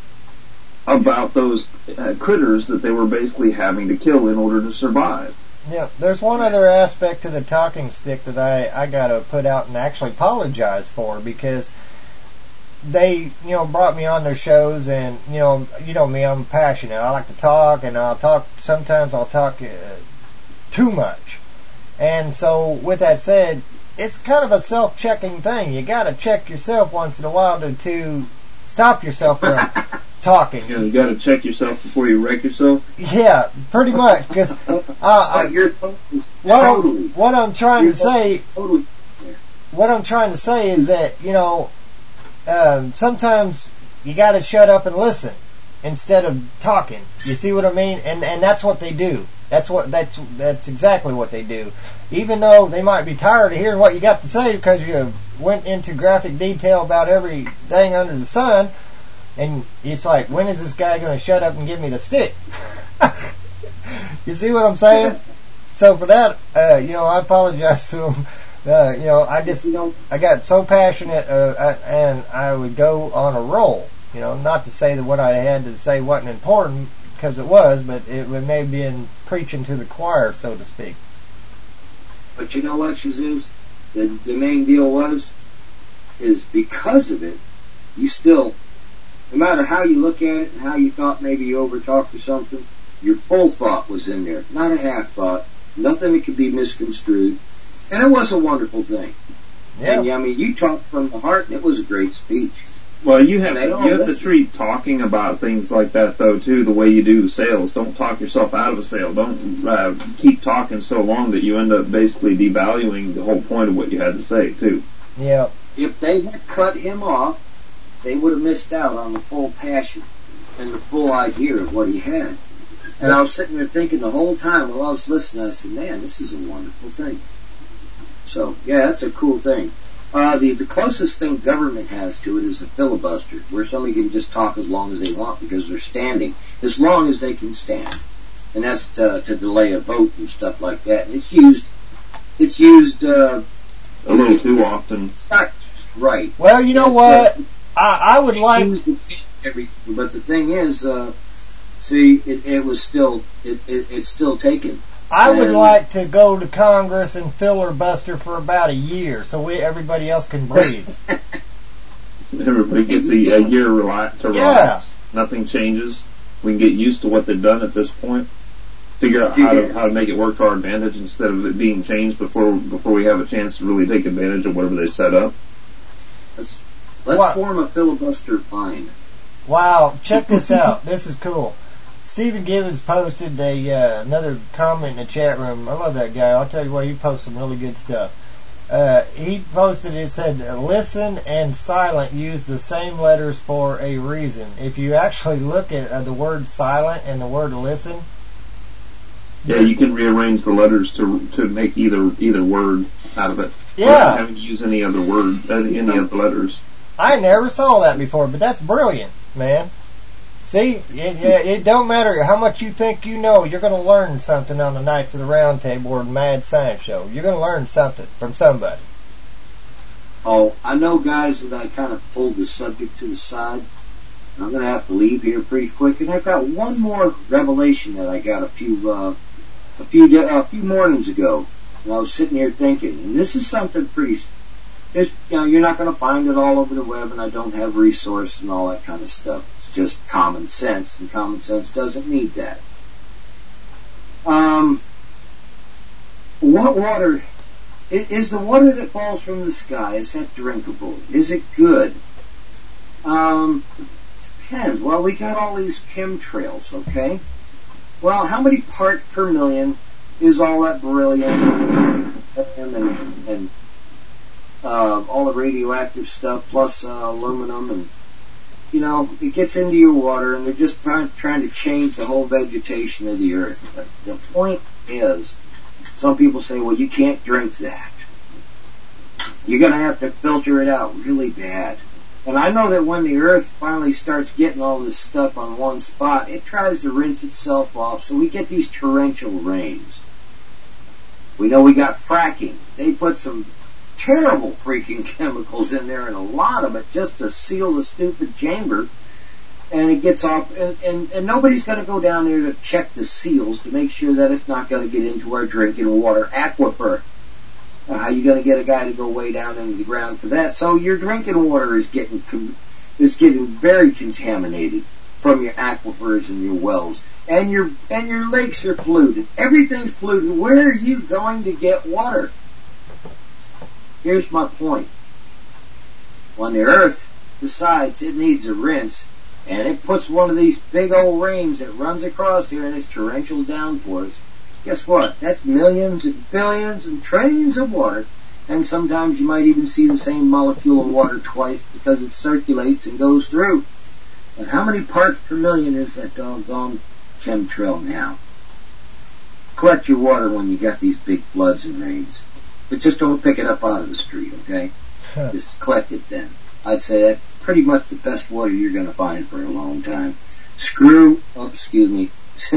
about those uh, critters that they were basically having to kill in order to survive. Yeah, there's one other aspect to the talking stick that I, I gotta put out and actually apologize for, because they, you know, brought me on their shows, and, you know, you know me, I'm passionate. I like to talk, and I'll talk, sometimes I'll talk uh, too much. And so, with that said, it's kind of a self-checking thing. You gotta check yourself once in a while to, to stop yourself from talking. You know, you got to check yourself before you wreck yourself. Yeah, pretty much. Because uh, I, what, I'm, what I'm trying to say, what I'm trying to say is that, you know, um, sometimes you got to shut up and listen instead of talking. You see what I mean? And and that's what they do. That's what that's that's exactly what they do. Even though they might be tired of hearing what you got to say because you went into graphic detail about everything under the sun. And it's like, when is this guy going to shut up and give me the stick? You see what I'm saying? So for that, uh, you know, I apologize to him. Uh, you know, I just, I got so passionate, uh, and I would go on a roll. You know, not to say that what I had to say wasn't important, because it was, but it may have been preaching to the choir, so to speak. But you know what, Shaziz? The, the main deal was, is because of it, you still, no matter how you look at it and how you thought maybe you overtalked or something, your full thought was in there, not a half thought, nothing that could be misconstrued, and it was a wonderful thing. Yeah. And I mean, you talked from the heart, and it was a great speech. Well, you have They don't you have to listen. treat talking about things like that though too the way you do sales. Don't talk yourself out of a sale. Don't uh, keep talking so long that you end up basically devaluing the whole point of what you had to say too. Yeah. If they had cut him off, they would have missed out on the full passion and the full idea of what he had. And I was sitting there thinking the whole time while I was listening, I said, man, this is a wonderful thing. So, yeah, that's a cool thing. Uh, the, the closest thing government has to it is the filibuster, where somebody can just talk as long as they want because they're standing, as long as they can stand. And that's to, to delay a vote and stuff like that. And it's used, it's used, uh, A little too it's, often. It's not right. Well, you know what? I, I would It's like... used to fit everything, but the thing is, uh, see, it, it was still, it, it, it's still taken. I would And- like to go to Congress and filibuster for about a year so we everybody else can breathe. Everybody gets a, a year relax, to Yeah. relax. Nothing changes. We can get used to what they've done at this point. Figure out how to how to make it work to our advantage instead of it being changed before before we have a chance to really take advantage of whatever they set up. Let's, let's What? form a filibuster fine. Wow, check this out. This is cool. Stephen Gibbons posted a uh, another comment in the chat room. I love that guy. I'll tell you what, he posts some really good stuff. Uh, he posted, it said, listen and silent use the same letters for a reason. If you actually look at uh, the word silent and the word listen, Yeah, you can rearrange the letters to to make either either word out of it. Yeah. Without having to use any other word, uh, any of the letters. I never saw that before, but that's brilliant, man. See, it, it, it don't matter how much you think you know, you're going to learn something on the Knights of the Round Table or the Mad Science Show. You're going to learn something from somebody. Oh, I know, guys, that I kind of pulled the subject to the side. I'm going to have to leave here pretty quick, and I've got one more revelation that I got a few uh, a few da- a few mornings ago. And I was sitting here thinking, and this is something pretty. It's, you know, you're not going to find it all over the web, and I don't have resource and all that kind of stuff. It's just common sense, and common sense doesn't need that. Um, what water is, is the water that falls from the sky? Is that drinkable? Is it good? Um, depends. Well, we got all these chemtrails, okay? Well, how many parts per million is all that beryllium and, and, and uh, all the radioactive stuff plus uh, aluminum, and you know, it gets into your water, and they're just trying, trying to change the whole vegetation of the earth. But the point is, some people say, well, you can't drink that. You're going to have to filter it out really bad. And I know that when the earth finally starts getting all this stuff on one spot, it tries to rinse itself off, so we get these torrential rains. We know we got fracking. They put some terrible freaking chemicals in there, and a lot of it just to seal the stupid chamber, and it gets off, and, and, and nobody's going to go down there to check the seals to make sure that it's not going to get into our drinking water aquifer. Now, how you going to get a guy to go way down into the ground for that? So your drinking water is getting is getting very contaminated from your aquifers and your wells, and your and your lakes are polluted. Everything's polluted. Where are you going to get water? Here's my point. When the earth decides it needs a rinse, and it puts one of these big old rains that runs across here and it's torrential downpours, guess what? That's millions and billions and trillions of water, and sometimes you might even see the same molecule of water twice because it circulates and goes through. And how many parts per million is that doggone chemtrail now? Collect your water when you got these big floods and rains. But just don't pick it up out of the street, okay? Just collect it then. I'd say that's pretty much the best water you're going to find for a long time. Screw, oh, excuse me,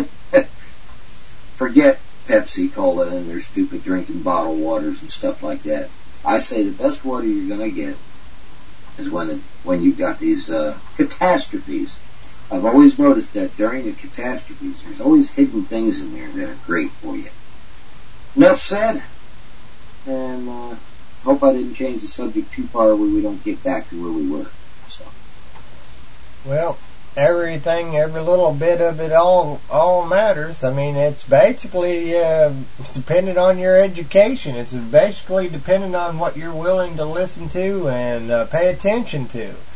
forget Pepsi, Cola, and their stupid drinking bottled waters and stuff like that. I say the best water you're going to get is when when you've got these uh, catastrophes. I've always noticed that during the catastrophes, there's always hidden things in there that are great for you. Enough said. And uh, hope I didn't change the subject too far where we don't get back to where we were. So, well, everything, every little bit of it all all matters. I mean, it's basically uh, it's dependent on your education. It's basically dependent on what you're willing to listen to and uh, pay attention to.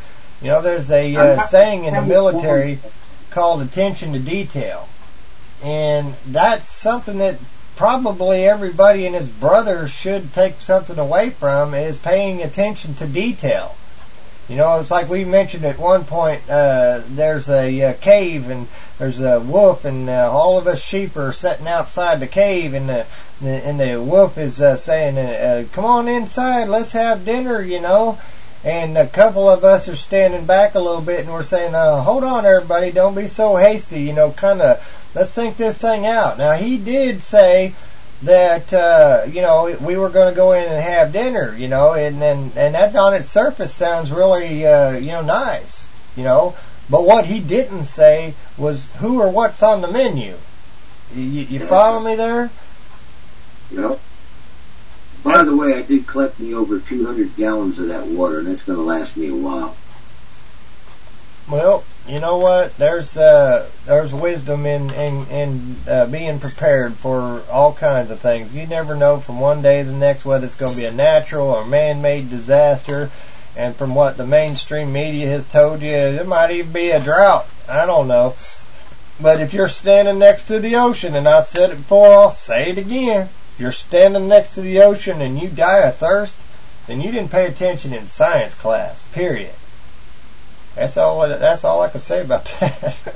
You know, there's a uh, saying in the military called attention to detail. And that's something that probably everybody and his brother should take something away from, is paying attention to detail. You know, it's like we mentioned at one point, uh, there's a uh, cave and there's a wolf, and uh, all of us sheep are sitting outside the cave, and the, the, and the wolf is uh, saying, uh, come on inside, let's have dinner, you know. And a couple of us are standing back a little bit, and we're saying, uh, hold on, everybody, don't be so hasty, you know, kind of, let's think this thing out. Now, he did say that, uh, you know, we were going to go in and have dinner, you know, and, and, and that on its surface sounds really, uh, you know, nice, you know. But what he didn't say was who or what's on the menu. You, you follow me there? No. By the way, I did collect me over two hundred gallons of that water, and it's going to last me a while. Well, you know what? There's uh, there's wisdom in in, in uh, being prepared for all kinds of things. You never know from one day to the next whether it's going to be a natural or man-made disaster. And from what the mainstream media has told you, it might even be a drought. I don't know. But if you're standing next to the ocean, and I said it before, I'll say it again. If you're standing next to the ocean and you die of thirst, then you didn't pay attention in science class, period. That's all, that's all I can say about that.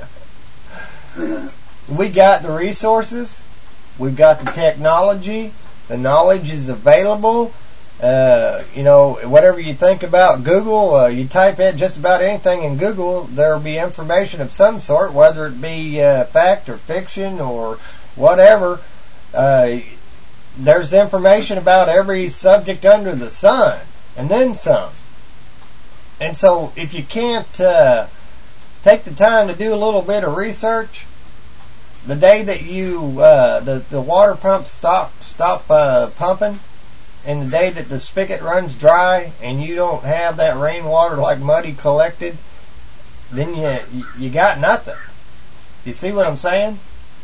We got the resources. We've got the technology. The knowledge is available. Uh, you know, whatever you think about Google, uh, you type in just about anything in Google, there will be information of some sort, whether it be uh, fact or fiction or whatever. Uh, there's information about every subject under the sun, and then some. And so if you can't uh, take the time to do a little bit of research, the day that you uh, the the water pumps stop stop uh, pumping, and the day that the spigot runs dry, and you don't have that rainwater like muddy collected, then you you got nothing. You see what I'm saying?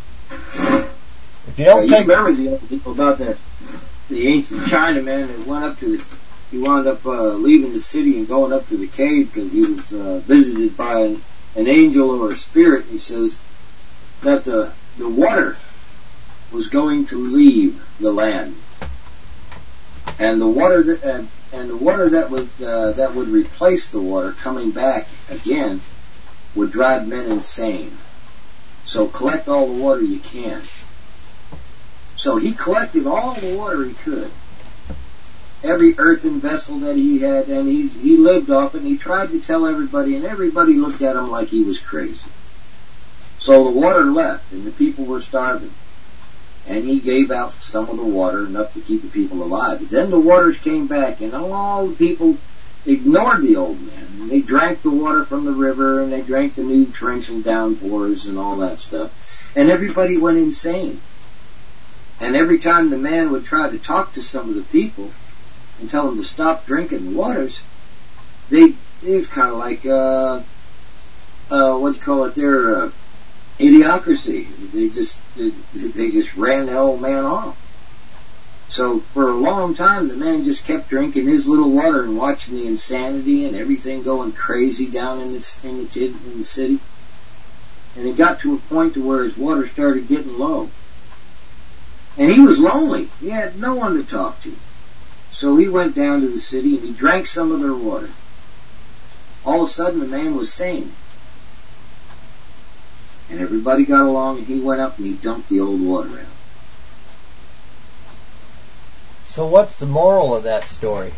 If you don't yeah, take you remember the other people about that the ancient Chinaman that went up to the he wound up uh, leaving the city and going up to the cave because he was uh, visited by an, an angel or a spirit. He says that the the water was going to leave the land, and the water that uh, and the water that would uh, that would replace the water coming back again would drive men insane. So collect all the water you can. So he collected all the water he could. Every earthen vessel that he had, and he he lived off it, and he tried to tell everybody, and everybody looked at him like he was crazy. So the water left, and the people were starving. And he gave out some of the water, enough to keep the people alive. But then the waters came back, and all the people ignored the old man. And they drank the water from the river, and they drank the new torrential downpours and all that stuff. And everybody went insane. And every time the man would try to talk to some of the people and tell them to stop drinking the waters, they it was kind of like uh, uh, what do you call it? Their uh, idiocracy. They just they, they just ran the old man off. So for a long time, the man just kept drinking his little water and watching the insanity and everything going crazy down in the in the, in the city. And it got to a point to where his water started getting low. And he was lonely. He had no one to talk to. So he went down to the city and he drank some of their water. All of a sudden the man was sane. And everybody got along, and he went up and he dumped the old water out. So what's the moral of that story?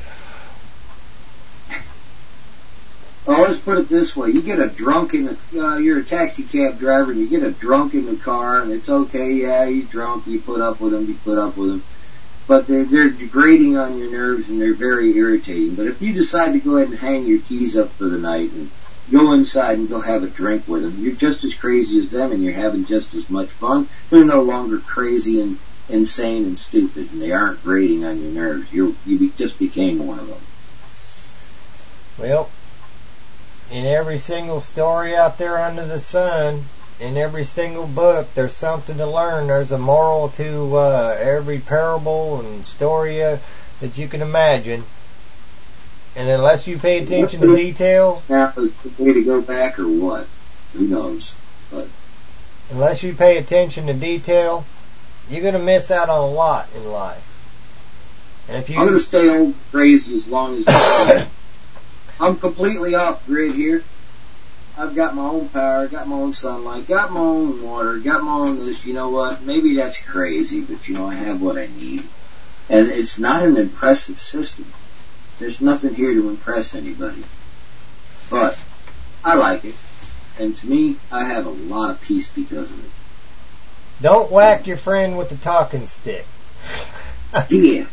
Well, let's put it this way. You get a drunk in the, uh, you're a taxi cab driver, and you get a drunk in the car, and it's okay, yeah, he's drunk, you put up with him, you put up with him. But they're, they're degrading on your nerves, and they're very irritating. But if you decide to go ahead and hang your keys up for the night and go inside and go have a drink with them, you're just as crazy as them, and you're having just as much fun. They're no longer crazy and insane and stupid, and they aren't grating on your nerves. You're, you just became one of them. Well, in every single story out there under the sun, in every single book, there's something to learn. There's a moral to uh, every parable and story uh, that you can imagine. And unless you pay attention to detail, now is the way to go back or what? Who knows? But unless you pay attention to detail, you're going to miss out on a lot in life. And if you, I'm going to stay old crazy as long as I can. I'm completely off grid here. I've got my own power, got my own sunlight, got my own water, got my own this. You know what? Maybe that's crazy, but you know, I have what I need. And it's not an impressive system. There's nothing here to impress anybody. But I like it. And to me, I have a lot of peace because of it. Don't whack your friend with the talking stick. Yeah.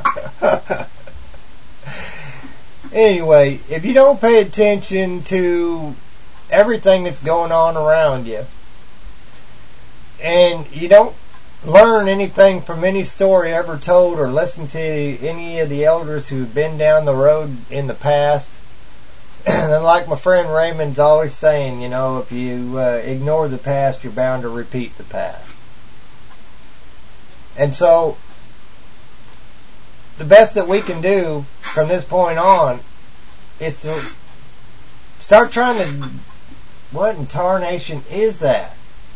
Anyway, if you don't pay attention to everything that's going on around you, and you don't learn anything from any story ever told or listen to any of the elders who've been down the road in the past, and like my friend Raymond's always saying, you know, if you uh, ignore the past, you're bound to repeat the past. And so, the best that we can do from this point on is to start trying to... What in tarnation is that?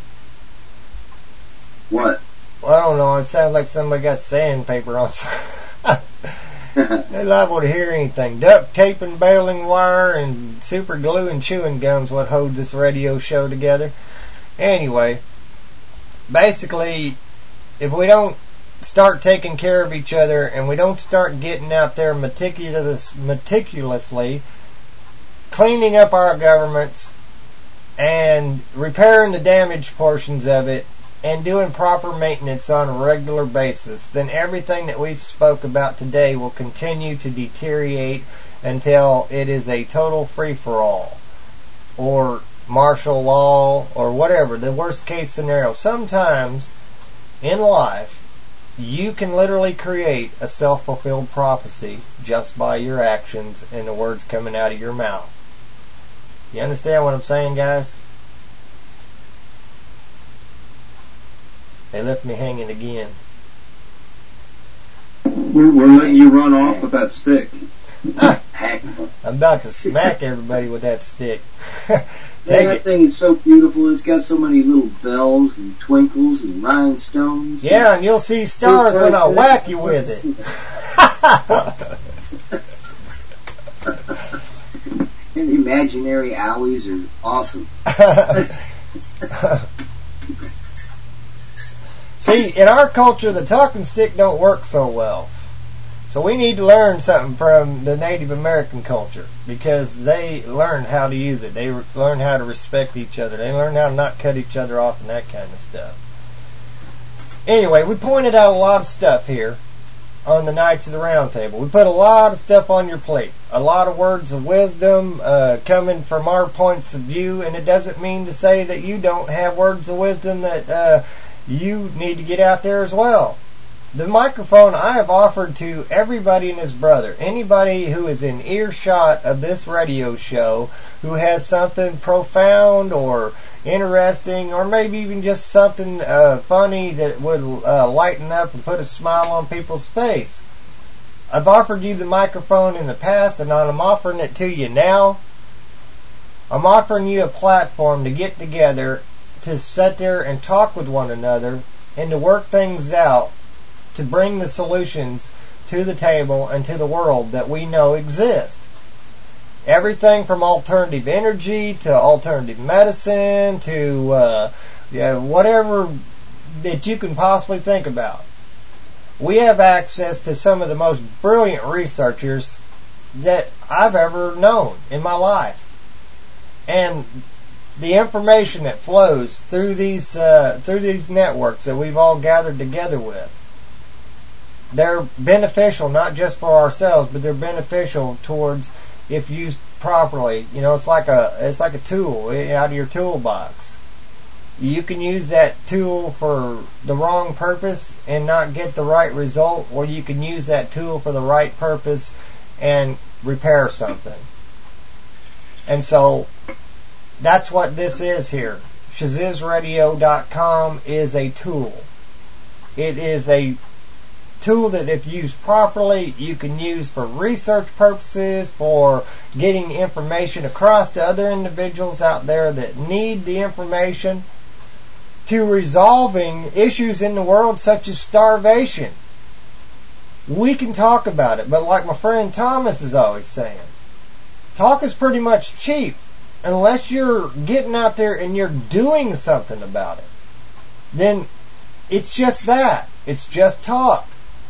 What? Well, I don't know. It sounds like somebody got sandpaper on. They're liable to hear anything. Duct tape and baling wire and super glue and chewing gum's what holds this radio show together. Anyway, basically, if we don't start taking care of each other and we don't start getting out there meticulous, meticulously cleaning up our governments and repairing the damaged portions of it and doing proper maintenance on a regular basis, then everything that we've spoke about today will continue to deteriorate until it is a total free-for-all or martial law or whatever, the worst case scenario. Sometimes in life you can literally create a self-fulfilled prophecy just by your actions and the words coming out of your mouth. You understand what I'm saying, guys? They left me hanging again. We're, we're letting you run off with that stick. I'm about to smack everybody with that stick. Yeah, that thing is so beautiful. It's got so many little bells and twinkles and rhinestones. Yeah, and you'll see stars when I whack you with it. And imaginary owies are awesome. See, in our culture, the talking stick don't work so well. So we need to learn something from the Native American culture, because they learned how to use it. They learned how to respect each other. They learned how to not cut each other off and that kind of stuff. Anyway, we pointed out a lot of stuff here on the Knights of the Round Table. We put a lot of stuff on your plate. A lot of words of wisdom uh, coming from our points of view, and it doesn't mean to say that you don't have words of wisdom that uh, you need to get out there as well. The microphone I have offered to everybody and his brother. Anybody who is in earshot of this radio show who has something profound or interesting or maybe even just something uh, funny that would uh, lighten up and put a smile on people's face. I've offered you the microphone in the past and I'm offering it to you now. I'm offering you a platform to get together, to sit there and talk with one another and to work things out, to bring the solutions to the table and to the world that we know exist. Everything from alternative energy to alternative medicine to uh, yeah, whatever that you can possibly think about. We have access to some of the most brilliant researchers that I've ever known in my life. And the information that flows through these uh, through these networks that we've all gathered together with, they're beneficial not just for ourselves, but they're beneficial towards, if used properly. You know, it's like a it's like a tool out of your toolbox. You can use that tool for the wrong purpose and not get the right result, or you can use that tool for the right purpose and repair something. And so that's what this is here. Shaziz Radio dot com is a tool. It is a tool that, if used properly, you can use for research purposes, for getting information across to other individuals out there that need the information, to resolving issues in the world such as starvation. We can talk about it, but like my friend Thomas is always saying, talk is pretty much cheap unless you're getting out there and you're doing something about it. Then it's just that. It's just talk.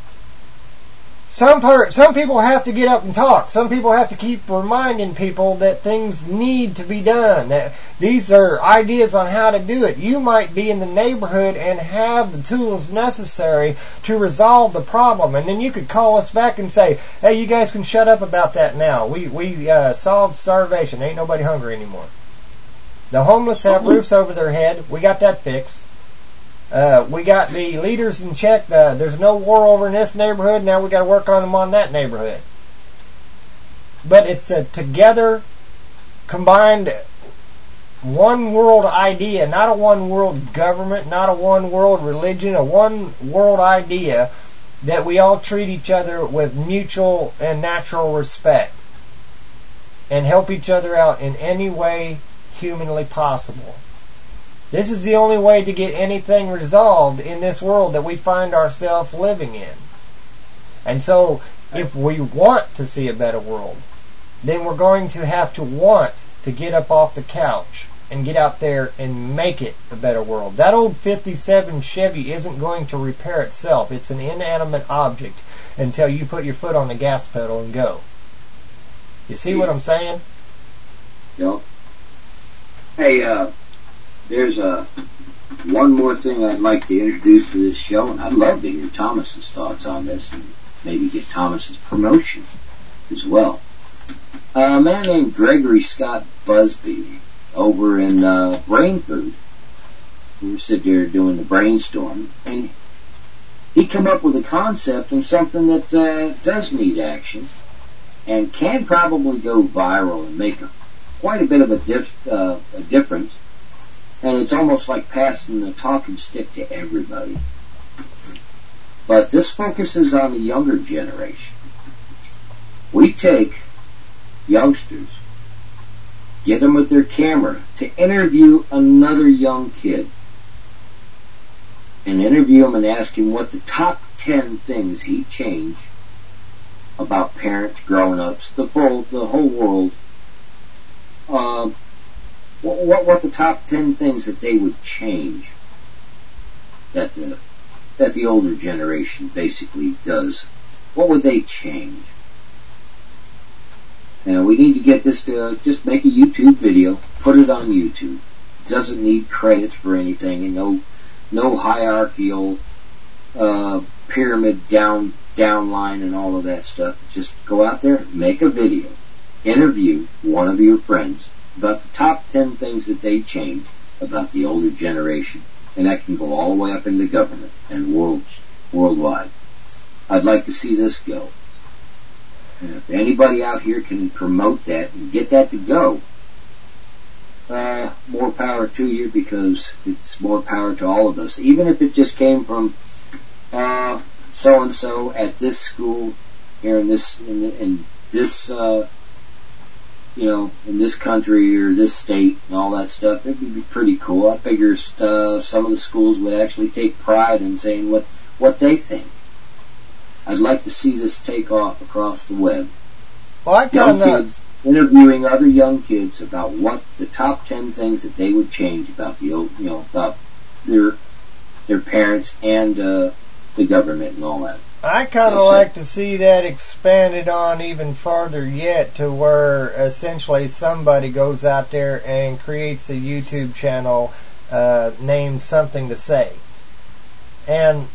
Some per, some people have to get up and talk. Some people have to keep reminding people that things need to be done. That these are ideas on how to do it. You might be in the neighborhood and have the tools necessary to resolve the problem, and then you could call us back and say, "Hey, you guys can shut up about that now. We we uh, solved starvation. Ain't nobody hungry anymore. The homeless have roofs over their head. We got that fixed. Uh, we got the leaders in check. Uh, there's no war over in this neighborhood. Now we got to work on them on that neighborhood." But it's a together, combined, one world idea, not a one world government, not a one world religion, a one world idea that we all treat each other with mutual and natural respect and help each other out in any way humanly possible. This is the only way to get anything resolved in this world that we find ourselves living in. And so, if we want to see a better world, then we're going to have to want to get up off the couch and get out there and make it a better world. That old fifty-seven Chevy isn't going to repair itself. It's an inanimate object until you put your foot on the gas pedal and go. You see what I'm saying? Yep. Hey, uh... there's uh, one more thing I'd like to introduce to this show, and I'd love to hear Thomas's thoughts on this and maybe get Thomas's promotion as well. Uh, a man named Gregory Scott Busby over in uh, Brain Food. We were sitting there doing the brainstorm, and he come up with a concept and something that uh, does need action and can probably go viral and make a, quite a bit of a, dif- uh, a difference. And it's almost like passing the talking stick to everybody. But this focuses on the younger generation. We take youngsters, get them with their camera to interview another young kid. And interview him and ask him what the top ten things he'd change about parents, grown-ups, the whole, the whole world. Uh, What, what the top ten things that they would change that the that the older generation basically does? What would they change? And we need to get this to just make a YouTube video, put it on YouTube. It doesn't need credits for anything, and no no hierarchical uh, pyramid down down line and all of that stuff. Just go out there, make a video, interview one of your friends about the top ten things that they change about the older generation, and that can go all the way up into government and world, worldwide. I'd like to see this go. And if anybody out here can promote that and get that to go, uh, more power to you, because it's more power to all of us. Even if it just came from uh, so-and-so at this school here in this in, in this uh, you know, in this country or this state and all that stuff, it would be pretty cool. I figure uh, some of the schools would actually take pride in saying what, what they think. I'd like to see this take off across the web. Well, I young kinda... kids interviewing other young kids about what the top ten things that they would change about the old, you know, about their their parents and uh, the government and all that. I kind of like to see that expanded on even farther yet, to where essentially somebody goes out there and creates a YouTube channel uh, named Something to Say, and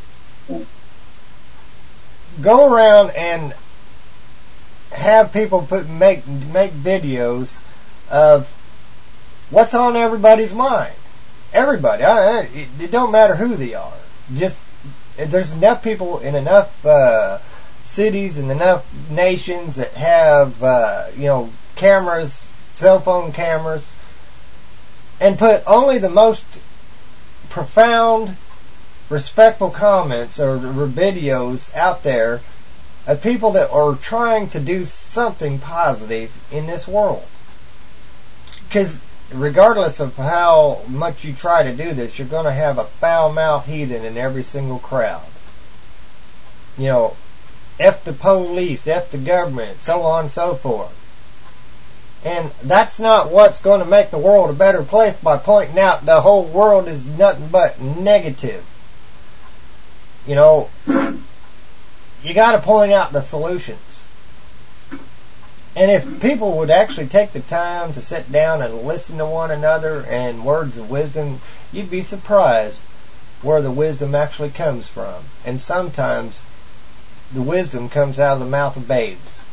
go around and have people put make make videos of what's on everybody's mind. Everybody, I, I, it don't matter who they are. Just there's enough people in enough uh, cities and enough nations that have uh, you know cameras, cell phone cameras, and put only the most profound respectful comments or, or videos out there of people that are trying to do something positive in this world. Because regardless of how much you try to do this, you're going to have a foul-mouthed heathen in every single crowd. You know, F the police, F the government, so on and so forth. And that's not what's going to make the world a better place by pointing out the whole world is nothing but negative. You know, you got to point out the solutions. And if people would actually take the time to sit down and listen to one another and words of wisdom, you'd be surprised where the wisdom actually comes from. And sometimes the wisdom comes out of the mouth of babes.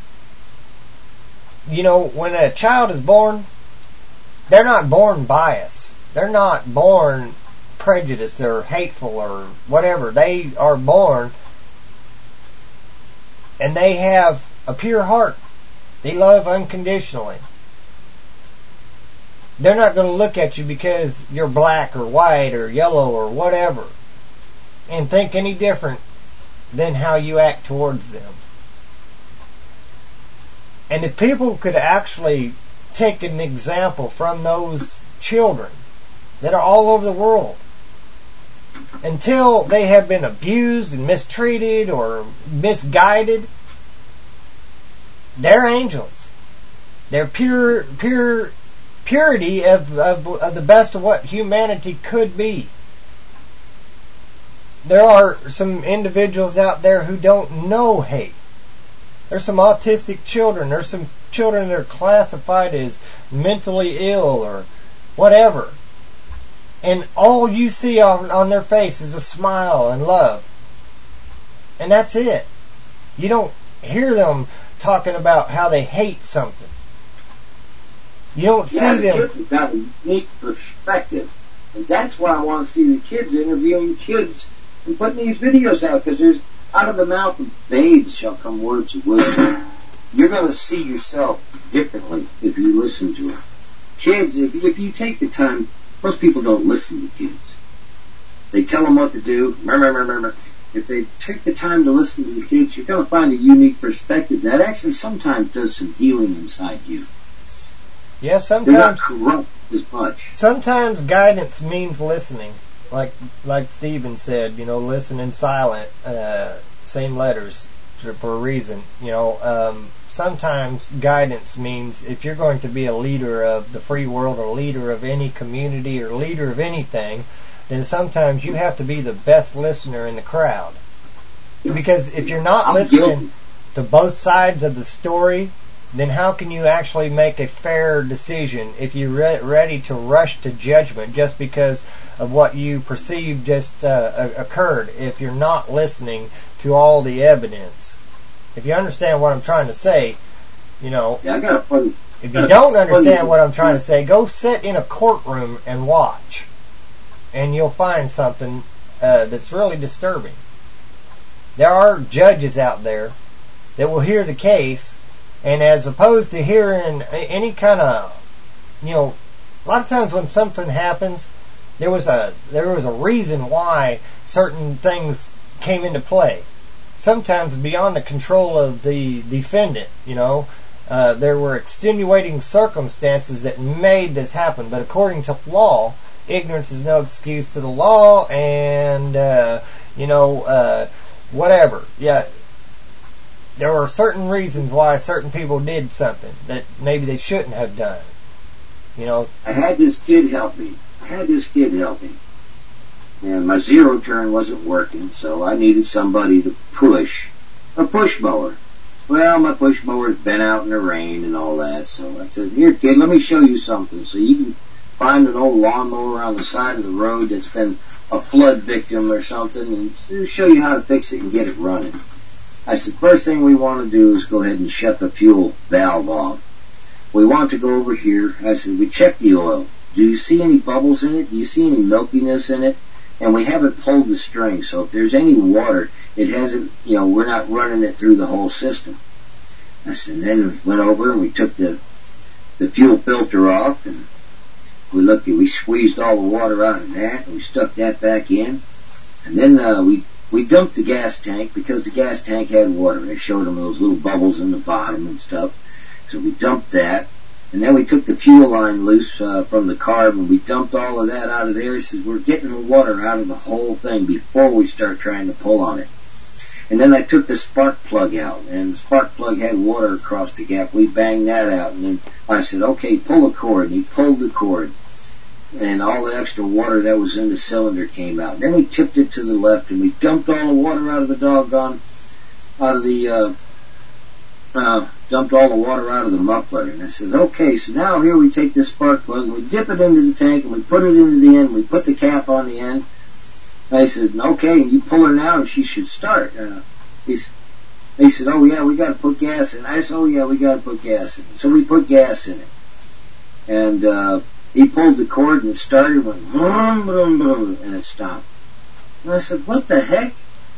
You know, when a child is born, they're not born biased. They're not born prejudiced or hateful or whatever. They are born and they have a pure heart. They love unconditionally. They're not going to look at you because you're black or white or yellow or whatever and think any different than how you act towards them. And if people could actually take an example from those children that are all over the world, until they have been abused and mistreated or misguided, they're angels. They're pure, pure, purity of, of, of the best of what humanity could be. There are some individuals out there who don't know hate. There's some autistic children. There's some children that are classified as mentally ill or whatever. And all you see on, on their face is a smile and love. And that's it. You don't hear them talking about how they hate something. You don't see yeah, them. Kids have got a unique perspective. And that's why I want to see the kids interviewing kids and putting these videos out, because there's out of the mouth of babes shall come words of wisdom. You're going to see yourself differently if you listen to it. Kids, if, if you take the time, most people don't listen to kids. They tell them what to do. Remember, remember. If they take the time to listen to the kids, you're going to find a unique perspective that actually sometimes does some healing inside you. Yeah, sometimes. They're not corrupt as much. Sometimes guidance means listening. Like like Stephen said, you know, listen in silent, uh, same letters for a reason. You know, um, sometimes guidance means if you're going to be a leader of the free world or leader of any community or leader of anything, then sometimes you have to be the best listener in the crowd. Because if you're not I'm listening guilty. to both sides of the story, then how can you actually make a fair decision if you're re- ready to rush to judgment just because of what you perceive just uh, occurred, if you're not listening to all the evidence? If you understand what I'm trying to say, you know, yeah, I got a funny, if you don't understand what I'm trying to say, go sit in a courtroom and watch, and you'll find something uh, that's really disturbing. There are judges out there that will hear the case, and as opposed to hearing any kind of, you know, a lot of times when something happens, there was a there was a reason why certain things came into play. Sometimes beyond the control of the defendant, you know, uh, there were extenuating circumstances that made this happen. But according to law, ignorance is no excuse to the law, and uh, you know, uh, whatever. Yeah. There were certain reasons why certain people did something that maybe they shouldn't have done. You know, I had this kid help me. I had this kid help me. And my zero turn wasn't working, so I needed somebody to push. A push mower. Well, my push mower's been out in the rain and all that, so I said, here kid, let me show you something. So you can find an old lawnmower on the side of the road that's been a flood victim or something, and show you how to fix it and get it running. I said, first thing we want to do is go ahead and shut the fuel valve off. We want to go over here. I said, we check the oil. Do you see any bubbles in it? Do you see any milkiness in it? And we haven't pulled the string, so if there's any water, it hasn't, you know, we're not running it through the whole system. I said, and then we went over and we took the the fuel filter off, and we looked at, we squeezed all the water out of that, and we stuck that back in. And then uh, we we dumped the gas tank because the gas tank had water. They showed them those little bubbles in the bottom and stuff. So we dumped that. And then we took the fuel line loose uh, from the carb, and we dumped all of that out of there. He says, we're getting the water out of the whole thing before we start trying to pull on it. And then I took the spark plug out, and the spark plug had water across the gap. We banged that out, and then I said, okay, pull the cord. And he pulled the cord, and all the extra water that was in the cylinder came out. And then we tipped it to the left, and we dumped all the water out of the doggone, out of the, uh, uh, dumped all the water out of the muffler. And I said, okay, so now here we take this spark plug, and we dip it into the tank, and we put it into the end, we put the cap on the end. I said, okay, and you pull her now and she should start. Uh, he, he said, oh yeah, we got to put gas in. I said, oh yeah, we got to put gas in. So we put gas in it. And uh, he pulled the cord and it started, went vroom, vroom, vroom, and it stopped. And I said, what the heck?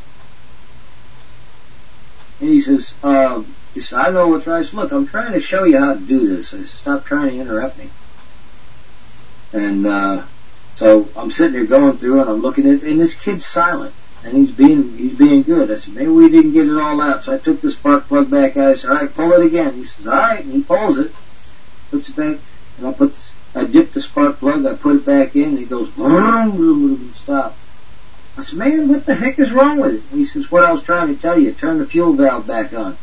And he says, uh, he said, I know what's right. I said, look, I'm trying to show you how to do this. I said, stop trying to interrupt me. And, uh, So I'm sitting there going through and I'm looking at, and this kid's silent, and he's being he's being good. I said, maybe we didn't get it all out. So I took the spark plug back out. I said, all right, pull it again. He says, all right, and he pulls it, puts it back, and I put this, I dipped the spark plug, I put it back in, and he goes, vroom, vroom, vroom, stop. I said, man, what the heck is wrong with it? And he says, what I was trying to tell you, turn the fuel valve back on.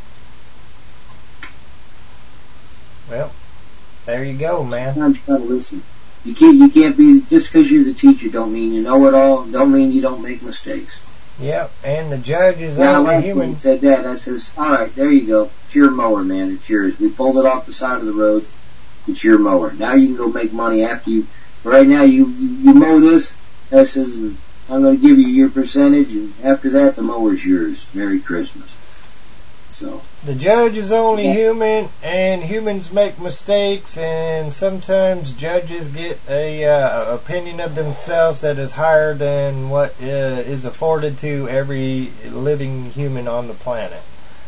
Well, there you go, man. Sometimes you gotta listen. You can't, you can't be, just because you're the teacher don't mean you know it all, don't mean you don't make mistakes. Yep, and the judge is now, only when human. He said that, I says, alright, there you go. It's your mower, man, it's yours. We pulled it off the side of the road. It's your mower. Now you can go make money after you, right now you, you, you mow this, I says, I'm going to give you your percentage, and after that the mower's yours. Merry Christmas. So. The judge is only human, and humans make mistakes, and sometimes judges get a uh, opinion of themselves that is higher than what uh, is afforded to every living human on the planet.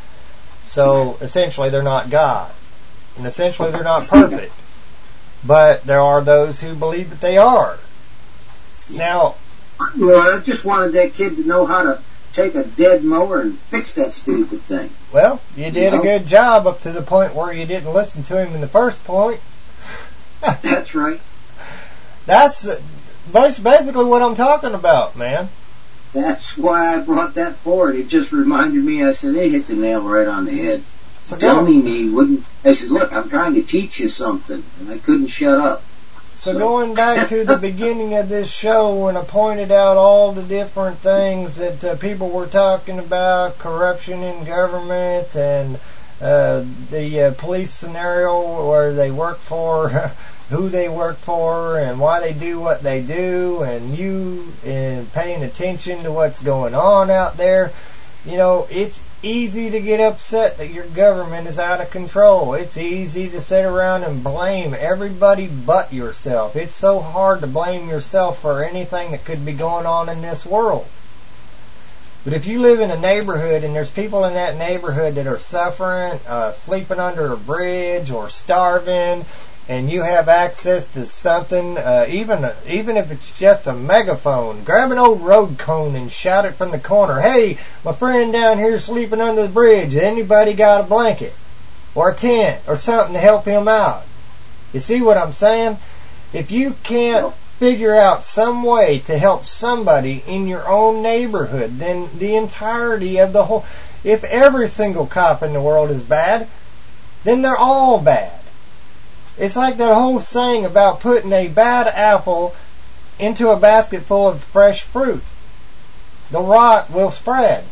So essentially they're not God, and essentially they're not perfect, but there are those who believe that they are. Now, well, I just wanted that kid to know how to take a dead mower and fix that stupid thing. Well, you did you know? a good job up to the point where you didn't listen to him in the first point. That's right. That's basically what I'm talking about, man. That's why I brought that forward. It just reminded me, I said, they hit the nail right on the head. So Telling me wouldn't, I said, look, I'm trying to teach you something, and I couldn't shut up. So going back to the beginning of this show when I pointed out all the different things that uh, people were talking about, corruption in government and uh, the uh, police scenario where they work for, who they work for and why they do what they do, and you and paying attention to what's going on out there. You know, it's easy to get upset that your government is out of control. It's easy to sit around and blame everybody but yourself. It's so hard to blame yourself for anything that could be going on in this world. But if you live in a neighborhood and there's people in that neighborhood that are suffering, uh, sleeping under a bridge or starving, and you have access to something, uh, even even if it's just a megaphone, grab an old road cone and shout it from the corner, hey, my friend down here sleeping under the bridge, anybody got a blanket or a tent or something to help him out? You see what I'm saying? If you can't figure out some way to help somebody in your own neighborhood, then the entirety of the whole, if every single cop in the world is bad, then they're all bad. It's like that whole saying about putting a bad apple into a basket full of fresh fruit. The rot will spread.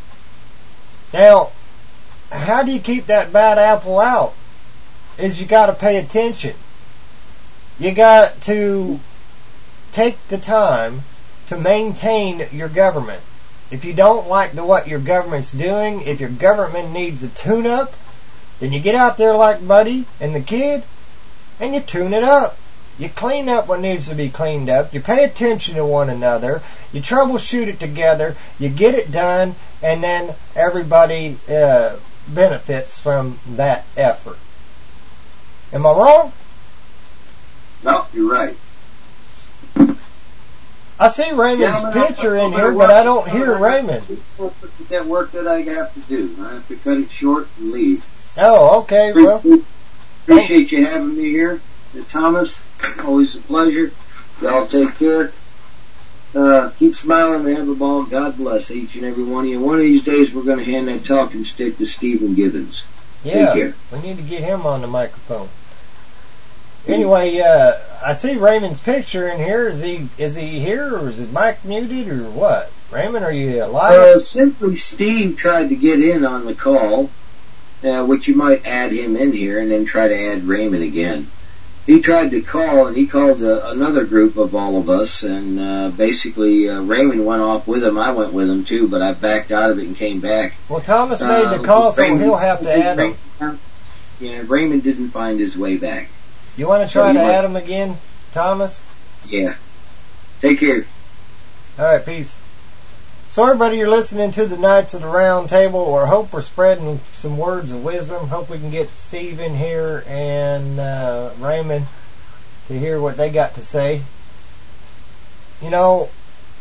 Now, how do you keep that bad apple out? Is you got to pay attention. You got to take the time to maintain your government. If you don't like the what your government's doing, if your government needs a tune-up, then you get out there like Buddy and the kid, and you tune it up. You clean up what needs to be cleaned up. You pay attention to one another. You troubleshoot it together. You get it done, and then everybody uh, benefits from that effort. Am I wrong? No, you're right. I see Raymond's Yeah, picture in here, work. but I don't hear Raymond. That work that I have to do. I have to cut it short and leave. Oh, okay. Well, Appreciate, appreciate you having me here, uh, Thomas. Always a pleasure. Y'all take care. Uh, keep smiling and have a ball. God bless each and every one of you. One of these days we're going to hand that talking stick to Stephen Gibbons. yeah, Take care. we need to get him on the microphone. Anyway, uh, I see Raymond's picture in here. Is he is he here, or is his mic muted, or what? Raymond, are you alive? Uh, simply Steve tried to get in on the call, uh, which you might add him in here and then try to add Raymond again. He tried to call, and he called uh, another group of all of us, and uh, basically uh, Raymond went off with him. I went with him too, but I backed out of it and came back. Well, Thomas made the Uh, call, so Raymond- he'll have to add him. Yeah, Raymond didn't find his way back. You want to So try you to might- add him again, Thomas? Yeah. Take care. All right, peace. So everybody, you're listening to the Knights of the Round Table. I hope we're spreading some words of wisdom. Hope we can get Steve in here and uh, Raymond to hear what they got to say. You know,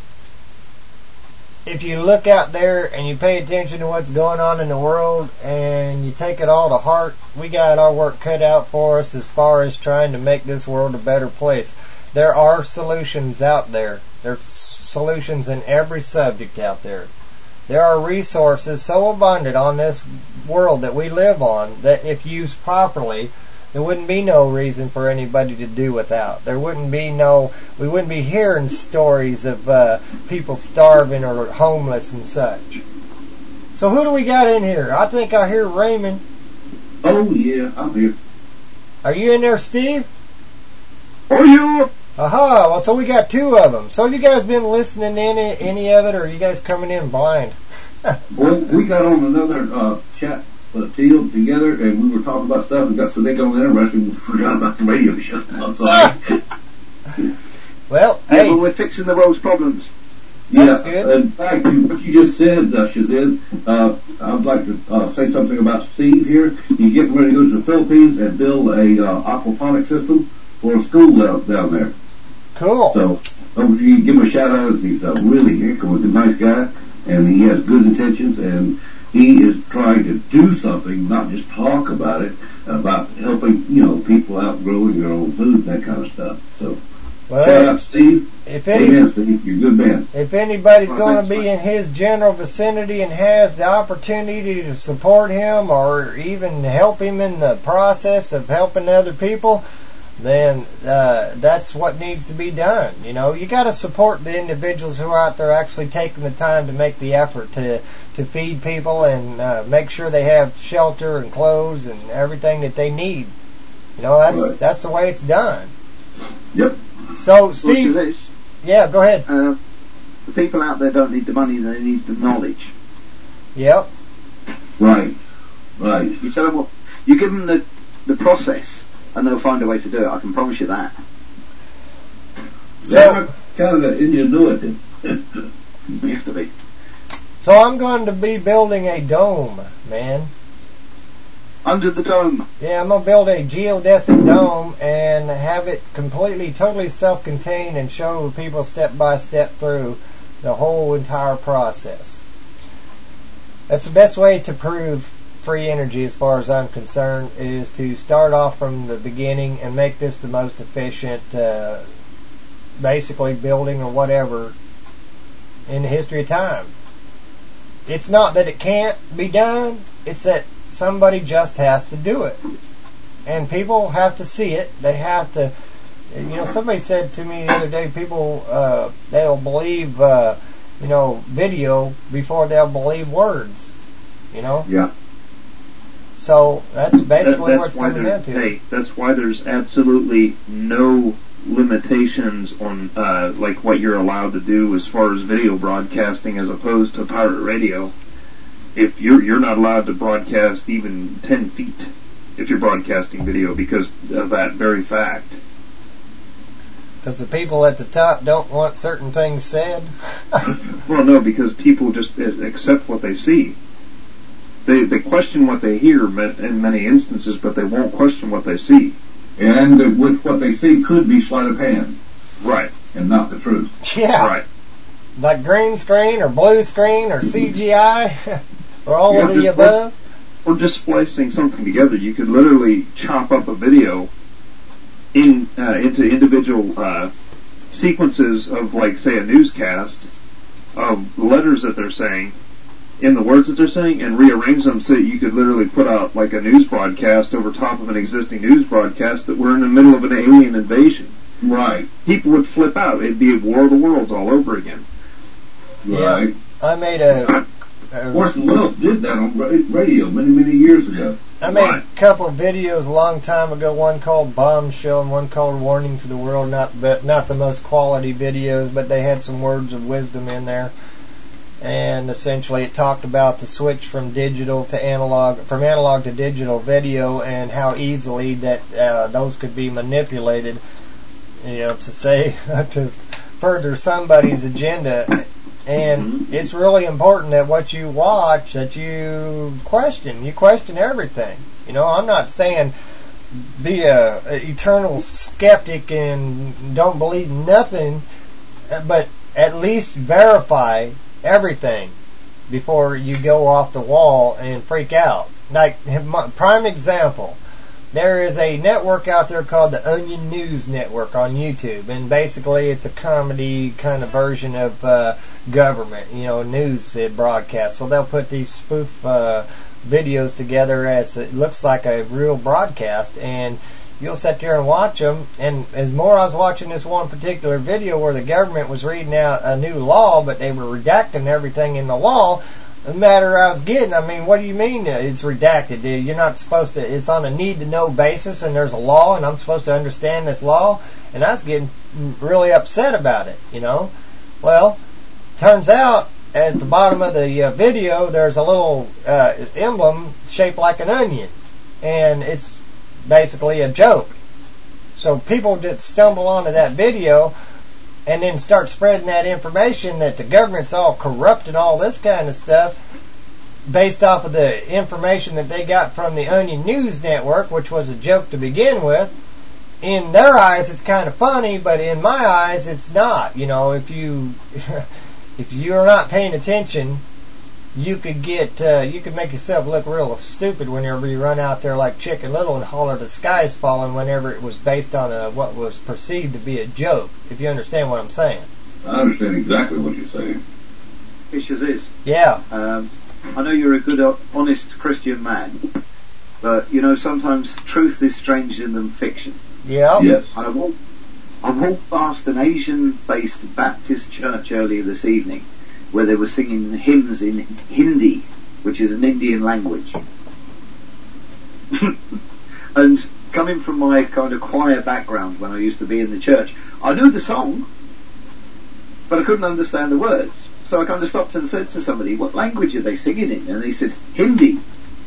if you look out there and you pay attention to what's going on in the world and you take it all to heart, we got our work cut out for us as far as trying to make this world a better place. There are solutions out there. There's solutions in every subject out there. There are resources so abundant on this world that we live on that if used properly, there wouldn't be no reason for anybody to do without. There wouldn't be no, we wouldn't be hearing stories of uh, people starving or homeless and such. So who do we got in here? I think I hear Raymond. Oh yeah, I'm here. Are you in there, Steve? Oh yeah. Aha, well, so we got two of them. So have you guys been listening to any, any of it, or are you guys coming in blind? Well, we got on another uh, chat uh, deal together, and we were talking about stuff, and got so they got interested, and we forgot about the radio show. I'm sorry. Well, yeah, hey. but we're fixing the world's problems. Yeah, That's good. In fact, you, what you just said, uh, Shazid, uh, I'd like to uh, say something about Steve here. He's getting ready to go to the Philippines and build a uh, aquaponic system for a school down, down there. Cool. So, if you give him a shout out, he's a really heck of a good, nice guy, and he has good intentions, and he is trying to do something, not just talk about it, about helping, you know, people out growing their own food, that kind of stuff. So, Well, shout out, Steve. If any, Amen, Steve. You're a good man. If anybody's Well, going thanks, to be Mike. in his general vicinity and has the opportunity to support him or even help him in the process of helping other people, then uh, that's what needs to be done. You know, you got to support the individuals who are out there actually taking the time to make the effort to to feed people and uh, make sure they have shelter and clothes and everything that they need. You know, that's Right. that's the way it's done. Yep. So, Steve, Well, it's, yeah, go ahead. uh, the people out there don't need the money; they need the knowledge. Yep. Right. Right. You tell them what, you give them the the process, and they'll find a way to do it. I can promise you that. So, kind of an ingenuity. You have to be. So I'm going to be building a dome, man. Under the dome. Yeah, I'm going to build a geodesic dome and have it completely, totally self-contained and show people step by step through the whole entire process. That's the best way to prove free energy as far as I'm concerned, is to start off from the beginning and make this the most efficient, uh, basically building or whatever in the history of time. It's not that it can't be done, it's that somebody just has to do it. And people have to see it. They have to, you know, somebody said to me the other day, people, uh, they'll believe, uh, you know, video before they'll believe words, you know? Yeah. So that's basically That- what it's why coming there- down to. Hey, that's why there's absolutely no limitations on uh, like what you're allowed to do as far as video broadcasting as opposed to pirate radio. If you're you're not allowed to broadcast even ten feet if you're broadcasting video because of that very fact. Because the people at the top don't want certain things said. Well, no, because people just accept what they see. They they question what they hear in many instances, but they won't question what they see. And with what they see could be sleight of hand. Right. and not the truth. Yeah. Right. Like green screen or blue screen or C G I or all Yeah, of the just- above. Or just splicing something together. You could literally chop up a video in uh, into individual uh, sequences of, like, say, a newscast of letters that they're saying in the words that they're saying, and rearrange them so that you could literally put out like a news broadcast over top of an existing news broadcast that we're in the middle of an alien invasion. Right. People would flip out. It'd be a War of the Worlds all over again. Right. I made a. a Orson Welles did that on ra- radio many, many years ago. I made a couple of videos a long time ago. One called Bombshell and one called Warning to the World. Not, but not the most quality videos, but they had some words of wisdom in there. And essentially, it talked about the switch from digital to analog, from analog to digital video, and how easily that uh, those could be manipulated, you know, to say to further somebody's agenda. And it's really important that what you watch, that you question. You question everything. You know, I'm not saying be a, a eternal skeptic and don't believe nothing, but at least verify everything before you go off the wall and freak out. Like, prime example, there is a network out there called the Onion News Network on YouTube, and basically it's a comedy kind of version of uh, government, you know, news broadcast. So they'll put these spoof uh, videos together as it looks like a real broadcast, and you'll sit there and watch them. And as more I was watching this one particular video where the government was reading out a new law, but they were redacting everything in the law, the matter I was getting, I mean, what do you mean it's redacted? You're not supposed to, it's on a need-to-know basis, and there's a law, and I'm supposed to understand this law? And I was getting really upset about it, you know? Well, turns out, at the bottom of the uh, video, there's a little uh, emblem shaped like an onion, and it's basically a joke. So people that stumble onto that video and then start spreading that information that the government's all corrupt and all this kind of stuff based off of the information that they got from the Onion News Network, which was a joke to begin with. In their eyes, it's kind of funny, but in my eyes, it's not. You know, if you if you're not paying attention, you could get uh, you could make yourself look real stupid whenever you run out there like Chicken Little and holler the sky's falling whenever it was based on a, what was perceived to be a joke, if you understand what I'm saying. I understand exactly what you're saying. It's as is. Yeah. Um, I know you're a good, uh, honest Christian man, but, you know, sometimes truth is stranger than fiction. Yeah. Yes. I walked, I walked past an Asian-based Baptist church earlier this evening where they were singing hymns in Hindi, which is an Indian language. And coming from my kind of choir background when I used to be in the church, I knew the song, but I couldn't understand the words. So I kind of stopped and said to somebody, what language are they singing in? And they said, Hindi.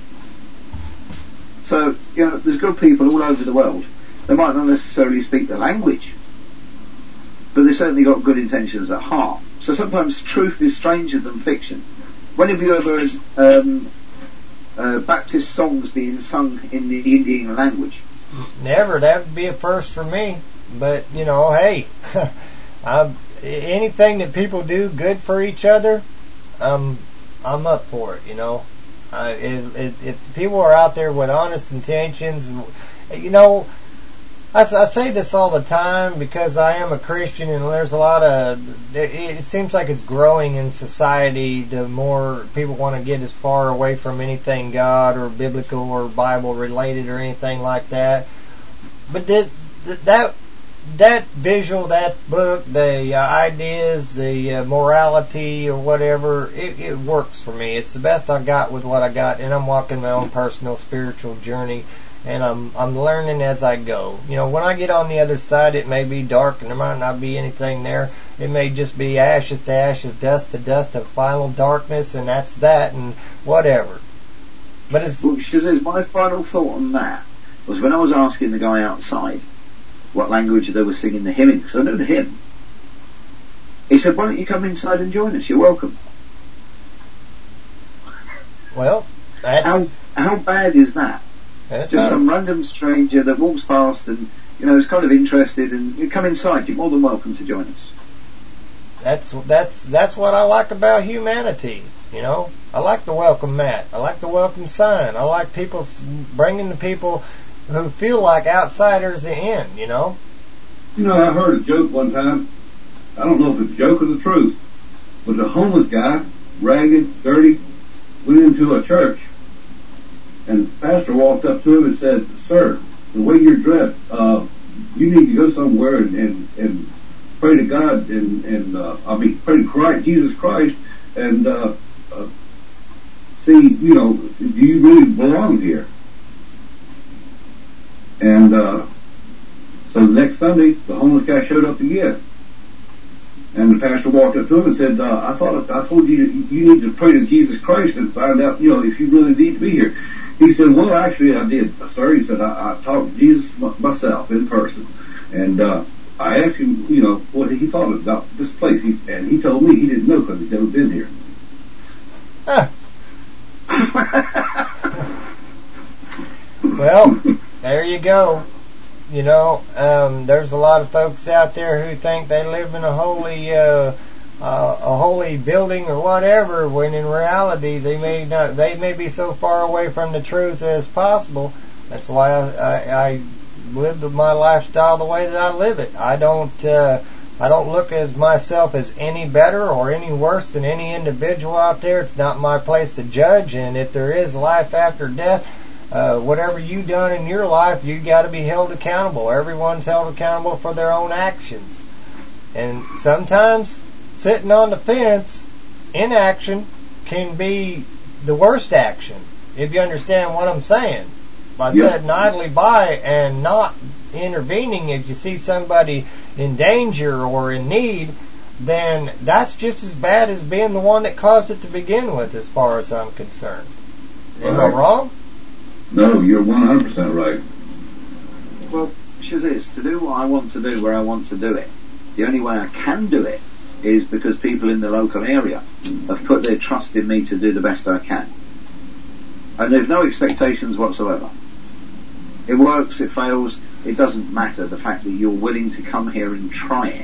So, you know, there's good people all over the world. They might not necessarily speak the language, but they certainly got good intentions at heart. So sometimes truth is stranger than fiction. When have you ever heard um, uh, Baptist songs being sung in the Indian language? Never. That would be a first for me. But, you know, hey, I'm, anything that people do good for each other, um, I'm up for it, you know. Uh, if, if, if people are out there with honest intentions, you know, I, I say this all the time because I am a Christian, and there's a lot of, it, it seems like it's growing in society. The more people want to get as far away from anything God or biblical or Bible related or anything like that. But that that that visual, that book, the uh, ideas, the uh, morality or whatever, it, it works for me. It's the best I got with what I got, and I'm walking my own personal spiritual journey. And I'm I'm learning as I go. You know, when I get on the other side, it may be dark and there might not be anything there. It may just be ashes to ashes, dust to dust, a final darkness, and that's that, and whatever. But it's... Well, she says, my final thought on that was when I was asking the guy outside what language they were singing the hymn in, because I know the hymn. He said, why don't you come inside and join us? You're welcome. Well, that's... How, how bad is that? That's Just right. some random stranger that walks past and you know, is kind of interested, and you come inside, you're more than welcome to join us. That's that's that's what I like about humanity. You know, I like the welcome mat. I like the welcome sign. I like people bringing the people who feel like outsiders in. You know. You know, I heard a joke one time. I don't know if it's a joke or the truth, but a homeless guy, ragged, dirty, went into a church, and the pastor walked up to him and said, "Sir, the way you're dressed, uh, you need to go somewhere and and, and pray to God and and uh, I mean pray to Christ, Jesus Christ, and uh, uh, see, you know, do you really belong here?" And uh, so the next Sunday, the homeless guy showed up again, and the pastor walked up to him and said, uh, "I thought I told you you need to pray to Jesus Christ and find out, you know, if you really need to be here." He said, "Well, actually, I did, sir." He said, "I, I talked to Jesus m- myself in person, and uh, I asked him, you know, what he thought about this place, he, and he told me he didn't know because he'd never been here." Huh. Well, there you go. You know, um, there's a lot of folks out there who think they live in a holy, uh, uh, a holy building or whatever, when in reality they may not. They may be so far away from the truth as possible. That's why I, I, I live my lifestyle the way that I live it. I don't. Uh, I don't look at myself as any better or any worse than any individual out there. It's not my place to judge. And if there is life after death, Uh, whatever you done in your life, you got to be held accountable. Everyone's held accountable for their own actions. And sometimes sitting on the fence, inaction, can be the worst action, if you understand what I'm saying. By Yeah. sitting idly by and not intervening if you see somebody in danger or in need, then that's just as bad as being the one that caused it to begin with, as far as I'm concerned. Am I Right. wrong? No, you're one hundred percent right. Well, Shaziz, to do what I want to do where I want to do it, the only way I can do it is because people in the local area have put their trust in me to do the best I can. And there's no expectations whatsoever. It works, it fails, it doesn't matter. The fact that you're willing to come here and try it.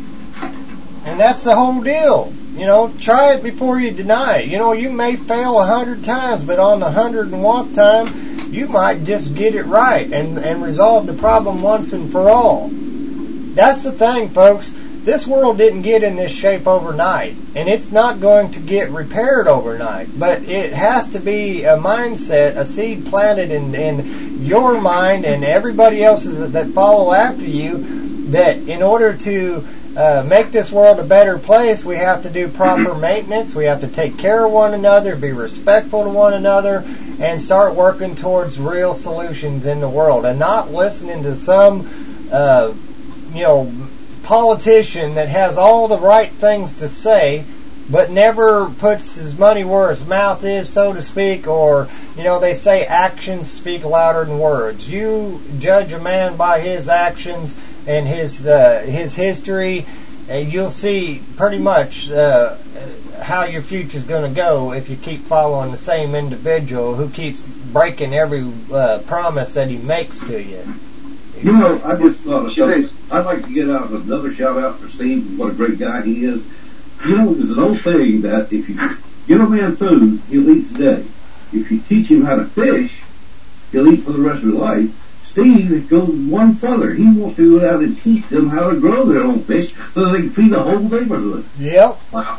And that's the whole deal. You know, try it before you deny it. You know, you may fail a hundred times, but on the hundred and one time, you might just get it right and, and resolve the problem once and for all. That's the thing, folks. This world didn't get in this shape overnight, and it's not going to get repaired overnight. But it has to be a mindset, a seed planted in, in your mind and everybody else's that, that follow after you, that in order to Uh, make this world a better place, we have to do proper maintenance. We have to take care of one another, be respectful to one another, and start working towards real solutions in the world, and not listening to some, uh, you know, politician that has all the right things to say, but never puts his money where his mouth is, so to speak, or, you know, they say actions speak louder than words. You judge a man by his actions and his uh, his history, and you'll see pretty much uh, how your future's going to go if you keep following the same individual who keeps breaking every uh, promise that he makes to you. You know, I just thought of something. I'd like to get out another shout out for Steve. What a great guy he is. You know, there's an old saying that if you give a man food, he'll eat today. If you teach him how to fish, he'll eat for the rest of his life. Steve goes one further. He wants to go out and teach them how to grow their own fish so they can feed the whole neighborhood. Yep. Wow.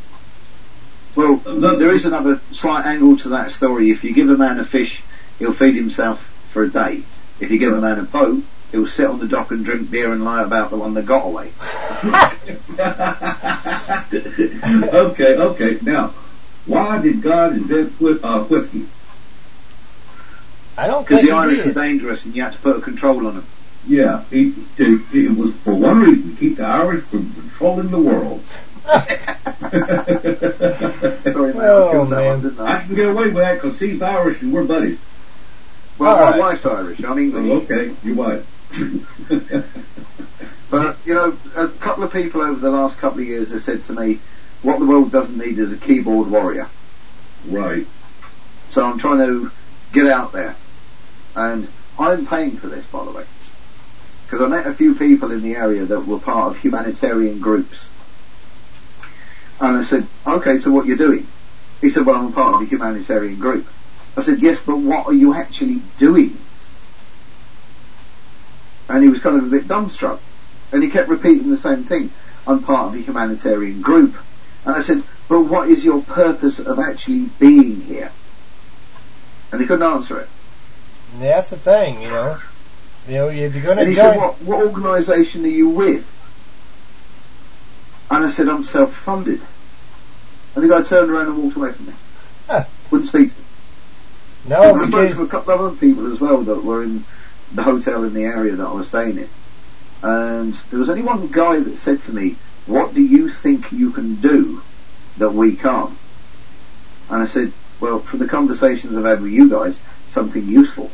Well, there is another slight angle to that story. If you give a man a fish, he'll feed himself for a day. If you give a man a boat, he'll sit on the dock and drink beer and lie about the one that got away. okay, okay. Now, why did God invent whi- uh, whiskey? I don't Because think the he Irish did. were dangerous and you had to put a control on them. Yeah, it, it, it was for one reason, to keep the Irish from controlling the world. Sorry, man, Oh, I killed that man. one, didn't I? I can get away with that because she's Irish and we're buddies. Well, All my right. wife's Irish, I'm English. Oh, okay, you're white. But, you know, a couple of people over the last couple of years have said to me, what the world doesn't need is a keyboard warrior. Right. So I'm trying to get out there. And I'm paying for this, by the way. because I met a few people in the area that were part of humanitarian groups. And I said, okay, so what are you doing? He said, well, I'm a part of a humanitarian group. I said, yes, but what are you actually doing? And he was kind of a bit dumbstruck. And he kept repeating the same thing. I'm part of a humanitarian group. And I said, but what is your purpose of actually being here? And he couldn't answer it. And that's the thing, you know. You know, if you're going to And he join... said, what, what organisation are you with? And I said, I'm self-funded. And the guy turned around and walked away from me. Huh. Wouldn't speak to me. No, I because... spoke to a couple of other people as well that were in the hotel in the area that I was staying in. And there was only one guy that said to me, what do you think you can do that we can't? And I said, well, from the conversations I've had with you guys, something useful.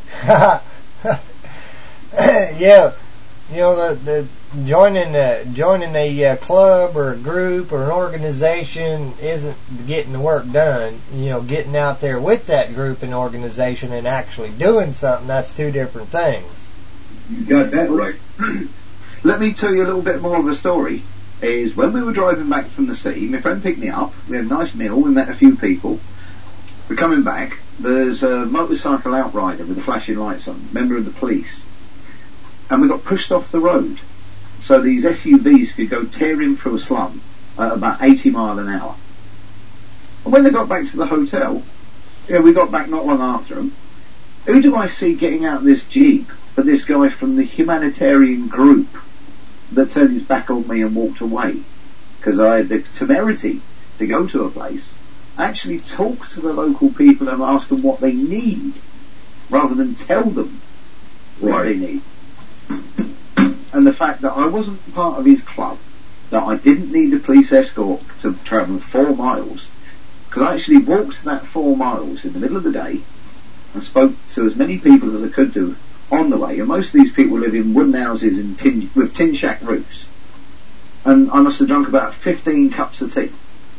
Yeah, you know, the, the joining a, joining a uh, club or a group or an organization isn't getting the work done. You know, getting out there with that group and organization and actually doing something, that's two different things. You got that right. Let me tell you a little bit more of a story. Is when we were driving back from the sea, my friend picked me up, we had a nice meal, we met a few people. We're coming back, there's a motorcycle outrider with the flashing lights on, member of the police. And we got pushed off the road. So these S U Vs could go tearing through a slum at about eighty mile an hour. And when they got back to the hotel, yeah, we got back not long after them, who do I see getting out of this Jeep but this guy from the humanitarian group that turned his back on me and walked away? Because I had the temerity to go to a place, actually talk to the local people and ask them what they need, rather than tell them what Right. they need. And the fact that I wasn't part of his club, that I didn't need a police escort to travel four miles, because I actually walked that four miles in the middle of the day and spoke to as many people as I could do on the way. And most of these people live in wooden houses in tin, with tin shack roofs. And I must have drunk about fifteen cups of tea.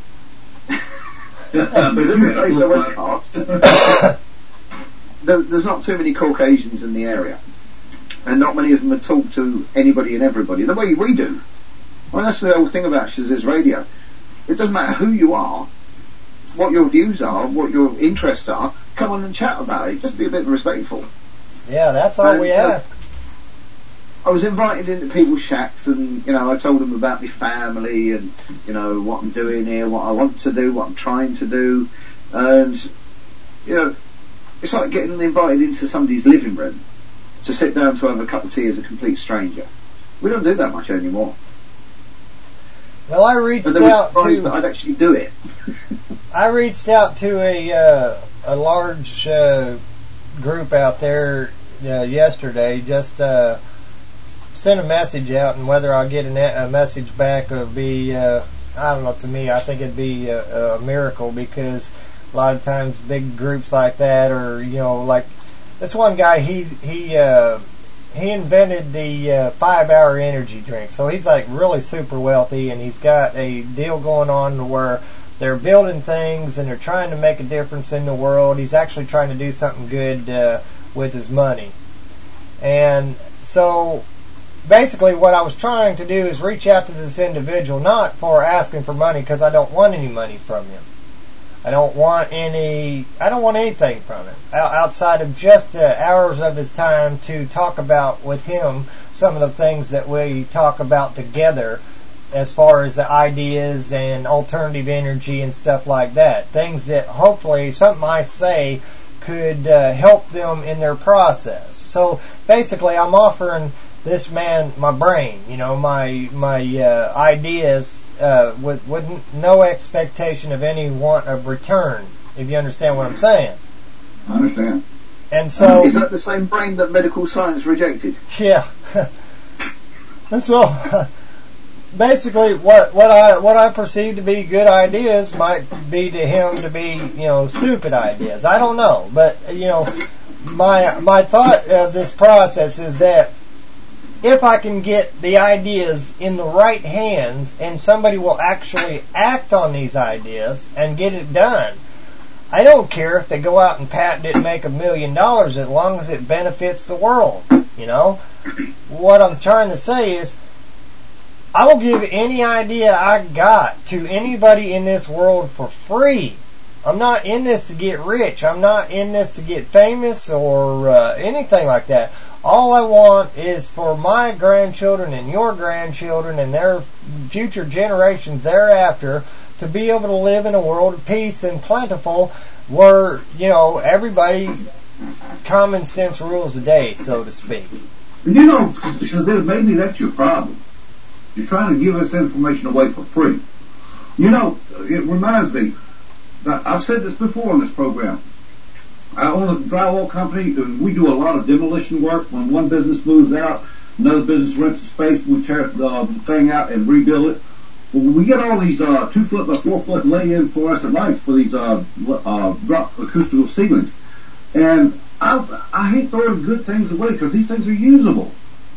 there, there's not too many Caucasians in the area, and not many of them have talked to anybody and everybody the way we do. I mean, that's the whole thing about Shaz's Radio. It doesn't matter who you are, what your views are, what your interests are, come on and chat about it. Just be a bit respectful. Yeah, that's all And, we uh, ask. I was invited into people's shacks, and you know, I told them about my family and you know what I'm doing here, what I want to do, what I'm trying to do, and you know, it's like getting invited into somebody's living room to sit down to have a cup of tea as a complete stranger. We don't do that much anymore. Well, I reached And they were out surprised to that I'd actually do it. I reached out to a uh, a large uh, group out there uh, yesterday. Just uh, sent a message out, and whether I get a, a message back would be uh, I don't know. To me, I think it'd be a, a miracle, because a lot of times big groups like that, or you know, like this one guy, he he. Uh, He invented the uh, five-hour energy drink. So he's like really super wealthy, and he's got a deal going on where they're building things and they're trying to make a difference in the world. He's actually trying to do something good uh, with his money. And so basically what I was trying to do is reach out to this individual, not for asking for money, because I don't want any money from him. I don't want any, I don't want anything from it outside of just uh, hours of his time to talk about with him some of the things that we talk about together as far as the ideas and alternative energy and stuff like that. Things that hopefully something I say could uh, help them in their process. So basically I'm offering this man my brain, you know, my, my uh, ideas, Uh, with, with no expectation of any want of return, if you understand what I'm saying. I understand. And so, is that the same brain that medical science rejected? Yeah. And so, basically, what what I what I perceive to be good ideas might be to him to be, you know, stupid ideas. I don't know, but you know, my my thought of this process is that if I can get the ideas in the right hands and somebody will actually act on these ideas and get it done, I don't care if they go out and patent it and make a million dollars as long as it benefits the world. you know? What I'm trying to say is, I will give any idea I got to anybody in this world for free. I'm not in this to get rich. I'm not in this to get famous or uh, anything like that. All I want is for my grandchildren and your grandchildren and their future generations thereafter to be able to live in a world of peace and plentiful where, you know, everybody common sense rules the day, so to speak. You know, Shazam, maybe that's your problem. You're trying to give us information away for free. You know, it reminds me, I've said this before on this program. I own a drywall company, and we do a lot of demolition work. When one business moves out, another business rents the space, we tear the uh, thing out and rebuild it. Well, we get all these uh, two foot by four foot lay-in fluorescent lights for these uh, uh, drop acoustical ceilings. And I, I hate throwing good things away because these things are usable.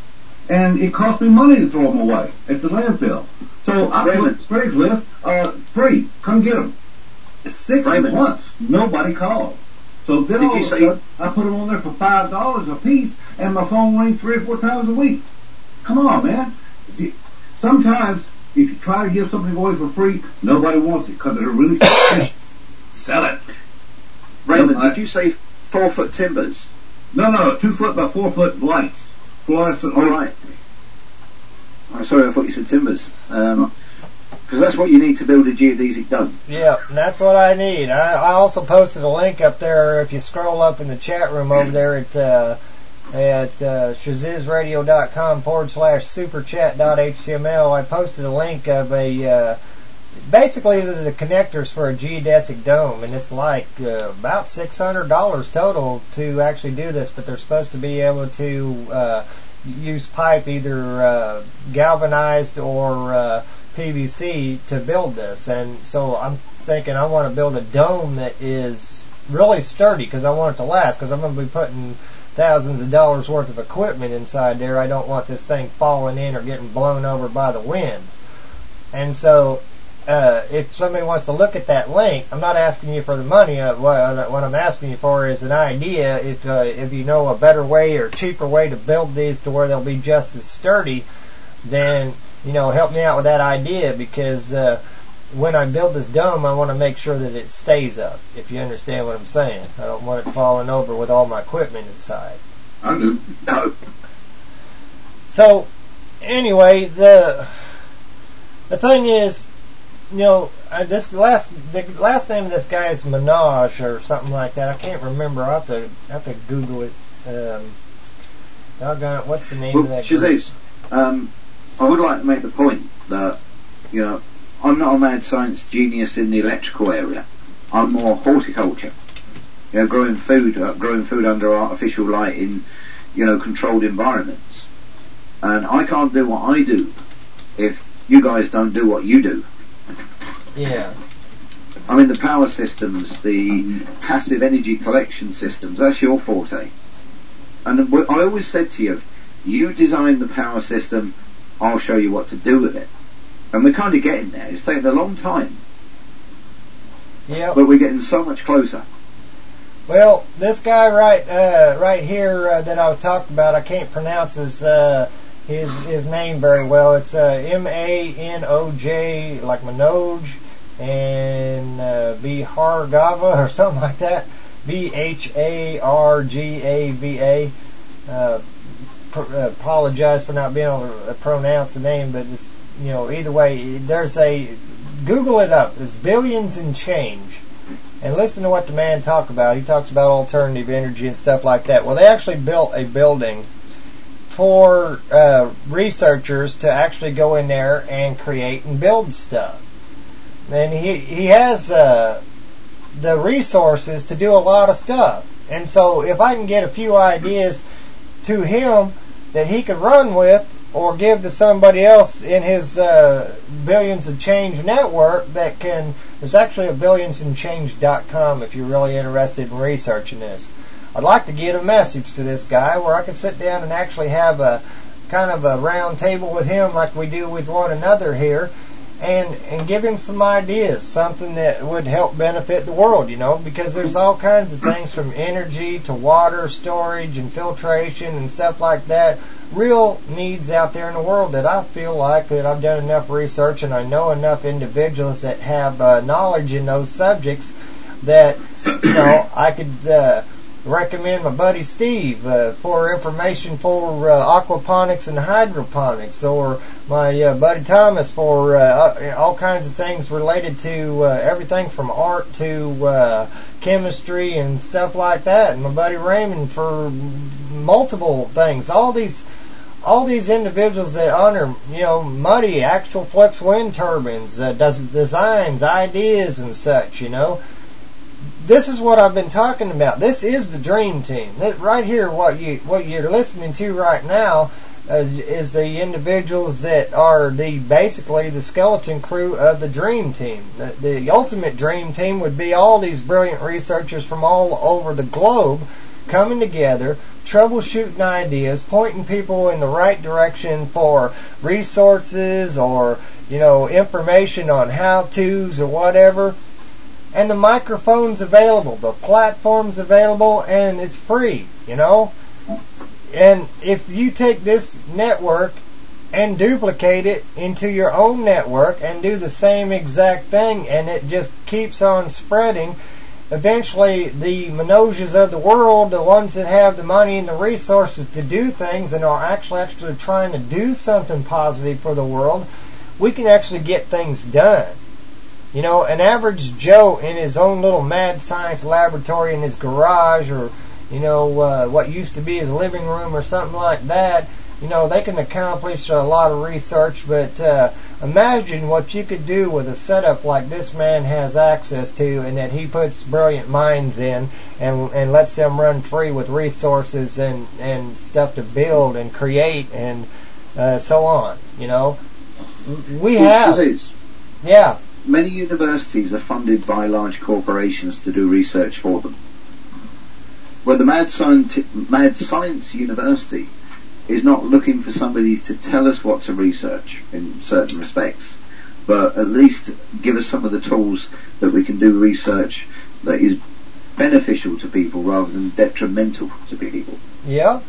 And it costs me money to throw them away at the landfill. So I put Craigslist, uh, free, come get them. Six Raymond. months, nobody called. So then Did all you of a say- sudden, I put them on there for five dollars a piece, and my phone rings three or four times a week. Come on, man. Sometimes, if you try to give something away for free, nobody wants it because they're really suspicious. Sell it. Raymond, Nobody- did you say four foot timbers? No, no, two foot by four foot lights. Fluorescent All lights. right. I'm sorry, I thought you said timbers. Um, because that's what you need to build a geodesic dome. Yeah, and that's what I need. I, I also posted a link up there. If you scroll up in the chat room over there at uh, at uh, shazizradio.com forward slash superchat.html, I posted a link of a uh, basically the, the connectors for a geodesic dome, and it's like uh, about six hundred dollars total to actually do this. But they're supposed to be able to uh, use pipe, either uh, galvanized or uh, P V C, to build this. And so I'm thinking I want to build a dome that is really sturdy because I want it to last, because I'm going to be putting thousands of dollars worth of equipment inside there. I don't want this thing falling in or getting blown over by the wind. And so uh, if somebody wants to look at that link, I'm not asking you for the money. Uh, what, what I'm asking you for is an idea. If uh, if you know a better way or cheaper way to build these to where they'll be just as sturdy, then, you know, help me out with that idea, because uh, when I build this dome, I want to make sure that it stays up, if you understand what I'm saying. I don't want it falling over with all my equipment inside. I do. No. So, anyway, the the thing is, you know, I, this last the last name of this guy is Minaj or something like that. I can't remember. I have to I have to Google it. Um, doggone it, what's the name Well, of that group? Shazis, um, I would like to make the point that, you know, I'm not a mad science genius in the electrical area. I'm more horticulture. You know, growing food, uh, growing food under artificial light in, you know, controlled environments. And I can't do what I do if you guys don't do what you do. Yeah. I mean, the power systems, the passive energy collection systems, that's your forte. And I always said to you, you design the power system, I'll show you what to do with it. And we're kind of getting there. It's taken a long time. Yep. But we're getting so much closer. Well, this guy right uh, right here uh, that I was talking about, I can't pronounce his uh, his his name very well. It's uh, M A N O J, like Manoj, and uh, Bhargava or something like that. B H A R G A V A. Uh, pr- uh, apologize for not being able to pronounce the name, but it's, you know, either way, there's a, Google it up. It's Billions and Change. And listen to what the man talks about. He talks about alternative energy and stuff like that. Well, they actually built a building for uh, researchers to actually go in there and create and build stuff. And he he has uh, the resources to do a lot of stuff. And so if I can get a few ideas to him that he could run with or give to somebody else in his uh, Billions and Change network that can, there's actually a billions and change dot com if you're really interested in researching this. I'd like to get a message to this guy where I can sit down and actually have a kind of a round table with him like we do with one another here, and and give him some ideas, something that would help benefit the world, you know, because there's all kinds of things from energy to water storage and filtration and stuff like that, real needs out there in the world that I feel like that I've done enough research and I know enough individuals that have uh, knowledge in those subjects that, you know, I could uh, recommend my buddy Steve uh, for information for uh, aquaponics and hydroponics, or my uh, buddy Thomas for uh, all kinds of things related to uh, everything from art to uh, chemistry and stuff like that, and my buddy Raymond for multiple things. All these all these individuals that honor, you know, Muddy, actual flex wind turbines, uh, does designs, ideas and such, you know. This is what I've been talking about. This is the dream team. That right here, what you what you're listening to right now, uh, is the individuals that are the basically the skeleton crew of the dream team. The, the ultimate dream team would be all these brilliant researchers from all over the globe coming together, troubleshooting ideas, pointing people in the right direction for resources or, you know, information on how-tos or whatever. And the microphone's available, the platform's available, and it's free, you know. And if you take this network and duplicate it into your own network and do the same exact thing, and it just keeps on spreading, eventually the Minogues of the world, the ones that have the money and the resources to do things and are actually actually trying to do something positive for the world, we can actually get things done. You know, an average Joe in his own little mad science laboratory in his garage, or, you know, uh, what used to be his living room or something like that, you know, they can accomplish a lot of research, but uh, imagine what you could do with a setup like this man has access to, and that he puts brilliant minds in and and lets them run free with resources and, and stuff to build and create and uh, so on, you know. We have... Yeah. Many universities are funded by large corporations to do research for them. Well, the Mad Science, Mad Science University is not looking for somebody to tell us what to research in certain respects, but at least give us some of the tools that we can do research that is beneficial to people rather than detrimental to people. Yeah.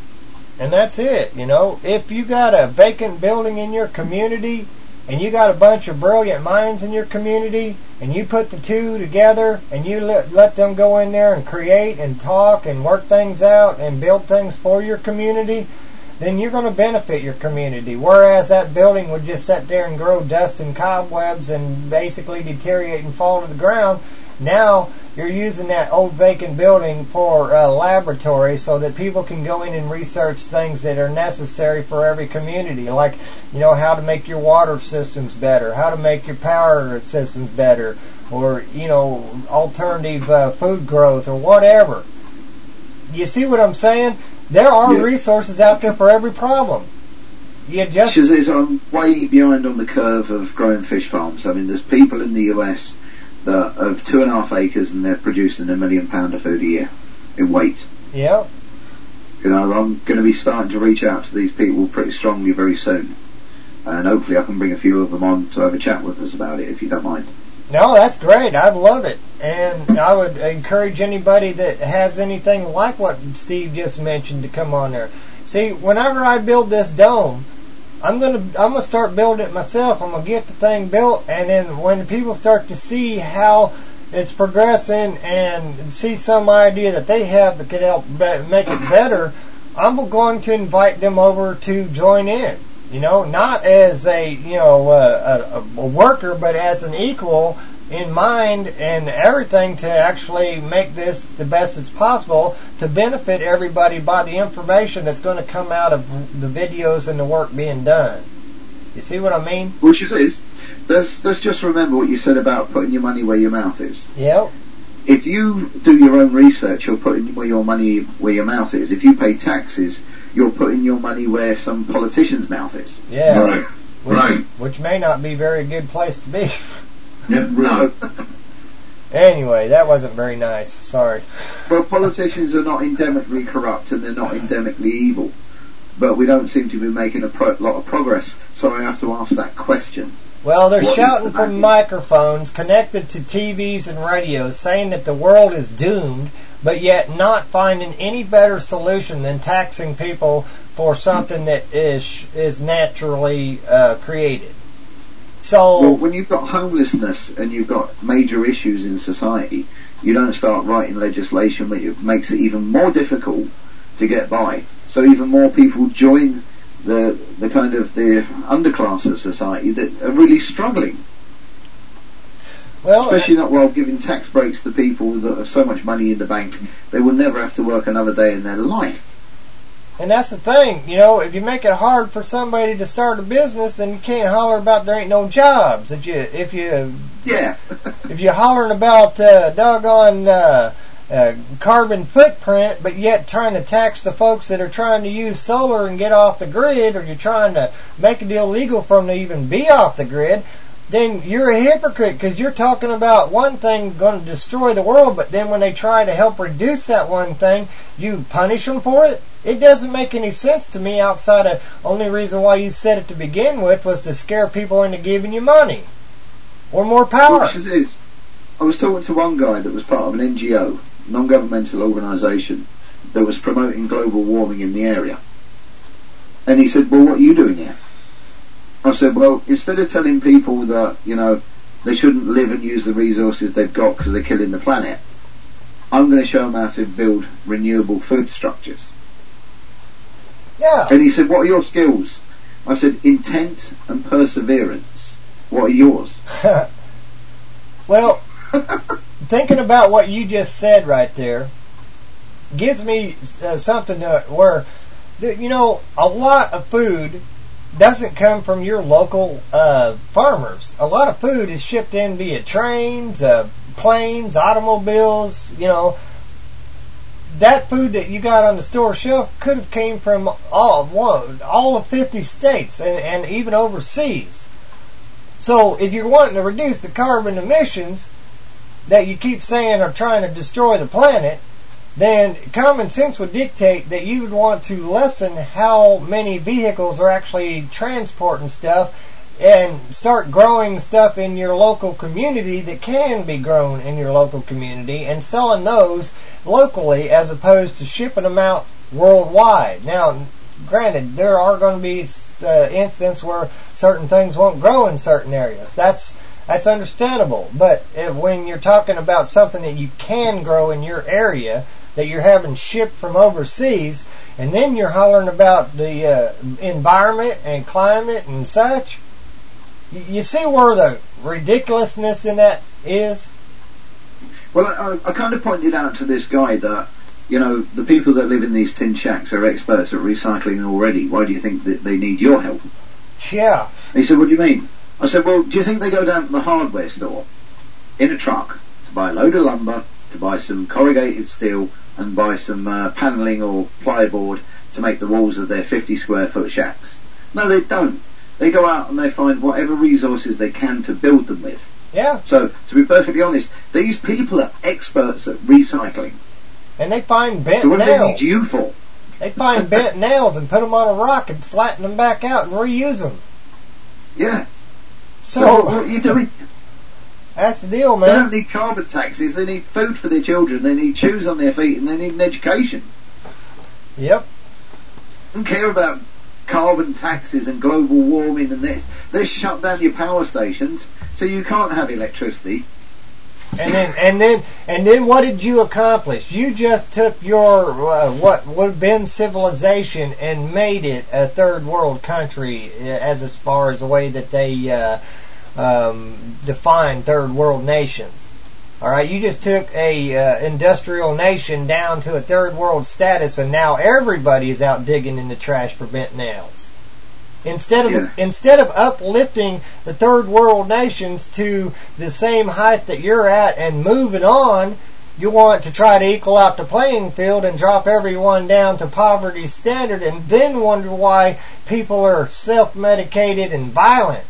And that's it, you know. If you got a vacant building in your community, and you got a bunch of brilliant minds in your community, and you put the two together, and you let, let them go in there and create and talk and work things out and build things for your community, then you're going to benefit your community. Whereas that building would just sit there and grow dust and cobwebs and basically deteriorate and fall to the ground. Now you're using that old vacant building for a laboratory so that people can go in and research things that are necessary for every community, like, you know, how to make your water systems better, how to make your power systems better, or, you know, alternative uh, food growth or whatever. You see what I'm saying? There are yeah. resources out there for every problem. You just... I'm way behind on the curve of growing fish farms. I mean, there's people in the U S that have two and a half acres and they're producing a million pound of food a year in weight. Yeah. You know, I'm going to be starting to reach out to these people pretty strongly very soon. And hopefully I can bring a few of them on to have a chat with us about it, if you don't mind. No, that's great. I'd love it. And I would encourage anybody that has anything like what Steve just mentioned to come on there. See, whenever I build this dome, I'm gonna I'm gonna start building it myself. I'm gonna get the thing built, and then when people start to see how it's progressing and see some idea that they have that could help be- make it better, I'm going to invite them over to join in. You know, not as a you know uh, a, a worker, but as an equal in mind and everything to actually make this the best it's possible to benefit everybody by the information that's going to come out of the videos and the work being done. You see what I mean? Which it is. Let's, let's just remember what you said about putting your money where your mouth is. Yep. If you do your own research, you're putting where your money where your mouth is. If you pay taxes, you're putting your money where some politician's mouth is. Yeah. Right. Which, right. Which may not be a very good place to be. Yeah, right. Anyway, that wasn't very nice. Sorry. Well, politicians are not endemically corrupt and they're not endemically evil, but we don't seem to be making a pro- lot of progress. So I have to ask that question: Well, they're What shouting is the from vacuum? microphones connected to T Vs and radios saying that the world is doomed, but yet not finding any better solution than taxing people for something that is is naturally uh, created. So, Well, when you've got homelessness and you've got major issues in society, you don't start writing legislation that makes it even more difficult to get by. So even more people join the the kind of the underclass of society that are really struggling. Well, especially not while giving tax breaks to people that have so much money in the bank they will never have to work another day in their life. and that's the thing, you know, if you make it hard for somebody to start a business, then you can't holler about there ain't no jobs. If you if you yeah if you're hollering about uh, doggone uh, uh, carbon footprint, but yet trying to tax the folks that are trying to use solar and get off the grid, or you're trying to make it illegal for them to even be off the grid, then you're a hypocrite, because you're talking about one thing going to destroy the world, but then when they try to help reduce that one thing, you punish them for it. It doesn't make any sense to me, outside of only reason why you said it to begin with was to scare people into giving you money or more power. Which is, is I was talking to one guy that was part of an N G O, non-governmental organisation, that was promoting global warming in the area, and he said, well, what are you doing here? I said, well, instead of telling people that, you know, they shouldn't live and use the resources they've got because they're killing the planet, I'm going to show them how to build renewable food structures. Yeah. And he said, what are your skills? I said, intent and perseverance. What are yours? Well, thinking about what you just said right there gives me uh, something to where, you know, a lot of food doesn't come from your local uh, farmers. A lot of food is shipped in via trains, uh, planes, automobiles. You know, that food that you got on the store shelf could have came from all one, all of fifty states, and, and even overseas. So if you're wanting to reduce the carbon emissions that you keep saying are trying to destroy the planet, then common sense would dictate that you would want to lessen how many vehicles are actually transporting stuff and start growing stuff in your local community that can be grown in your local community and selling those locally as opposed to shipping them out worldwide. Now, granted, there are going to be uh, instances where certain things won't grow in certain areas. That's That's understandable. But if, when you're talking about something that you can grow in your area, that you're having shipped from overseas, and then you're hollering about the uh, environment and climate and such, you, you see where the ridiculousness in that is? Well, I, I kind of pointed out to this guy that, you know, the people that live in these tin shacks are experts at recycling already. Why do you think that they need your help? Yeah. And he said, what do you mean? I said, well, do you think they go down to the hardware store in a truck to buy a load of lumber, to buy some corrugated steel, and buy some uh, panelling or plyboard to make the walls of their fifty square foot shacks? No, they don't. They go out and they find whatever resources they can to build them with. Yeah. So, to be perfectly honest, these people are experts at recycling. And they find bent so what nails. do they need you for? They find bent nails and put them on a rock and flatten them back out and reuse them. Yeah. So, so what are you doing? That's the deal, man. They don't need carbon taxes, they need food for their children, they need shoes on their feet, and they need an education. Yep. They don't care about carbon taxes and global warming and this. They shut down your power stations so you can't have electricity. And then, and then, and then, what did you accomplish? You just took your uh, what would have been civilization and made it a third world country, as as far as the way that they uh, um, define third world nations. All right, you just took a uh, industrial nation down to a third world status, and now everybody is out digging in the trash for bent nails. Instead of Yeah. instead of uplifting the third world nations to the same height that you're at and moving on, you want to try to equal out the playing field and drop everyone down to poverty standard, and then wonder why people are self-medicated and violent.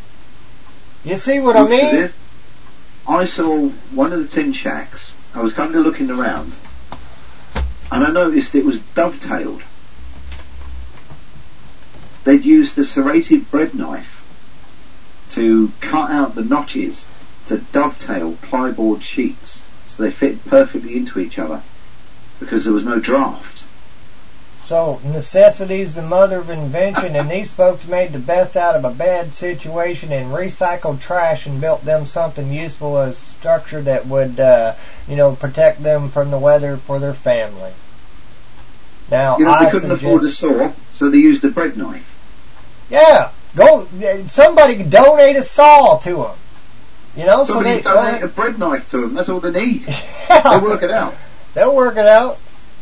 You see what I Which is mean? it. I saw one of the tin shacks. I was kind of looking around, and I noticed it was dovetailed. They'd used a serrated bread knife to cut out the notches to dovetail plyboard sheets so they fit perfectly into each other because there was no draft. So necessity is the mother of invention, and these folks made the best out of a bad situation and recycled trash and built them something useful, a structure that would, uh, you know, protect them from the weather for their family. Now, you know, I they couldn't suggest, afford a saw, so they used a bread knife. Yeah, go. Somebody donate a saw to them. You know, Somebody so they donate a bread knife to them. That's all they need. They'll work it out. They'll work it out.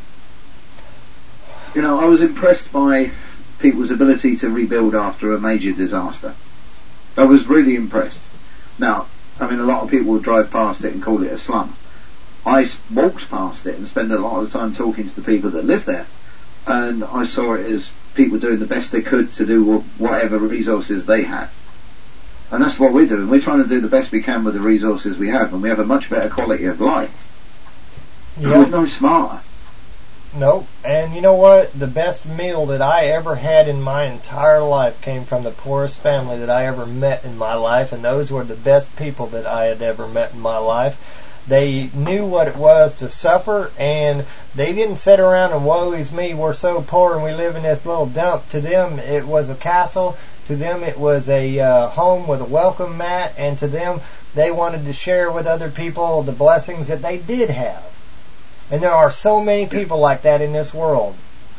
You know, I was impressed by people's ability to rebuild after a major disaster. I was really impressed. Now, I mean, a lot of people would drive past it and call it a slum. I walked past it and spent a lot of the time talking to the people that live there, and I saw it as people doing the best they could to do whatever resources they had. And that's what we're doing. We're trying to do the best we can with the resources we have, and we have a much better quality of life. Yeah. We're no smarter. Nope. And you know what? The best meal that I ever had in my entire life came from the poorest family that I ever met in my life, and those were the best people that I had ever met in my life. They knew what it was to suffer, and they didn't sit around and woe is me, we're so poor and we live in this little dump. To them, it was a castle. To them, it was a uh, home with a welcome mat, and to them, they wanted to share with other people the blessings that they did have. And there are so many people like that in this world.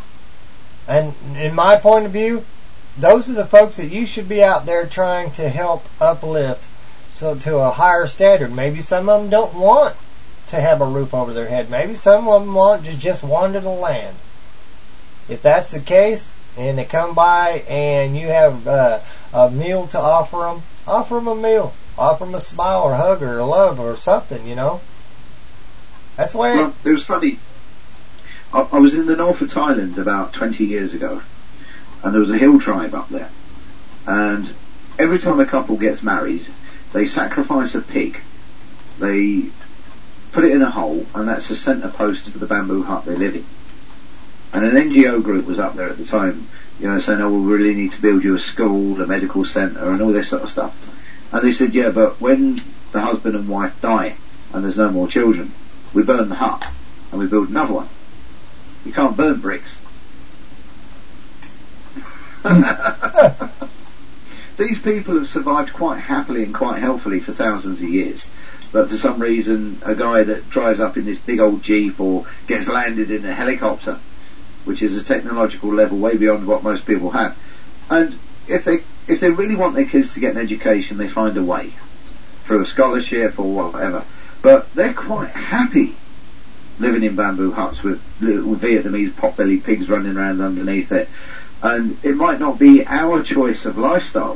And in my point of view, those are the folks that you should be out there trying to help uplift so to a higher standard. Maybe some of them don't want to have a roof over their head. Maybe some of them want to just wander the land. If that's the case, and they come by and you have uh, a meal to offer them, offer them a meal. Offer them a smile or a hug or a love or something, you know. That's the way. Well, it was funny. I, I was in the north of Thailand about twenty years ago, and there was a hill tribe up there. And every time a couple gets married, they sacrifice a pig. They put it in a hole, and that's the centre post for the bamboo hut they live in. And an N G O group was up there at the time, you know, saying, oh, we really need to build you a school, a medical centre, and all this sort of stuff. And they said, yeah, but when the husband and wife die, and there's no more children, we burn the hut, and we build another one. You can't burn bricks. These people have survived quite happily and quite healthily for thousands of years. But for some reason, a guy that drives up in this big old Jeep or gets landed in a helicopter, which is a technological level way beyond what most people have. And if they if they really want their kids to get an education, they find a way. Through a scholarship or whatever. But they're quite happy living in bamboo huts with little Vietnamese pot-bellied pigs running around underneath it. And it might not be our choice of lifestyle,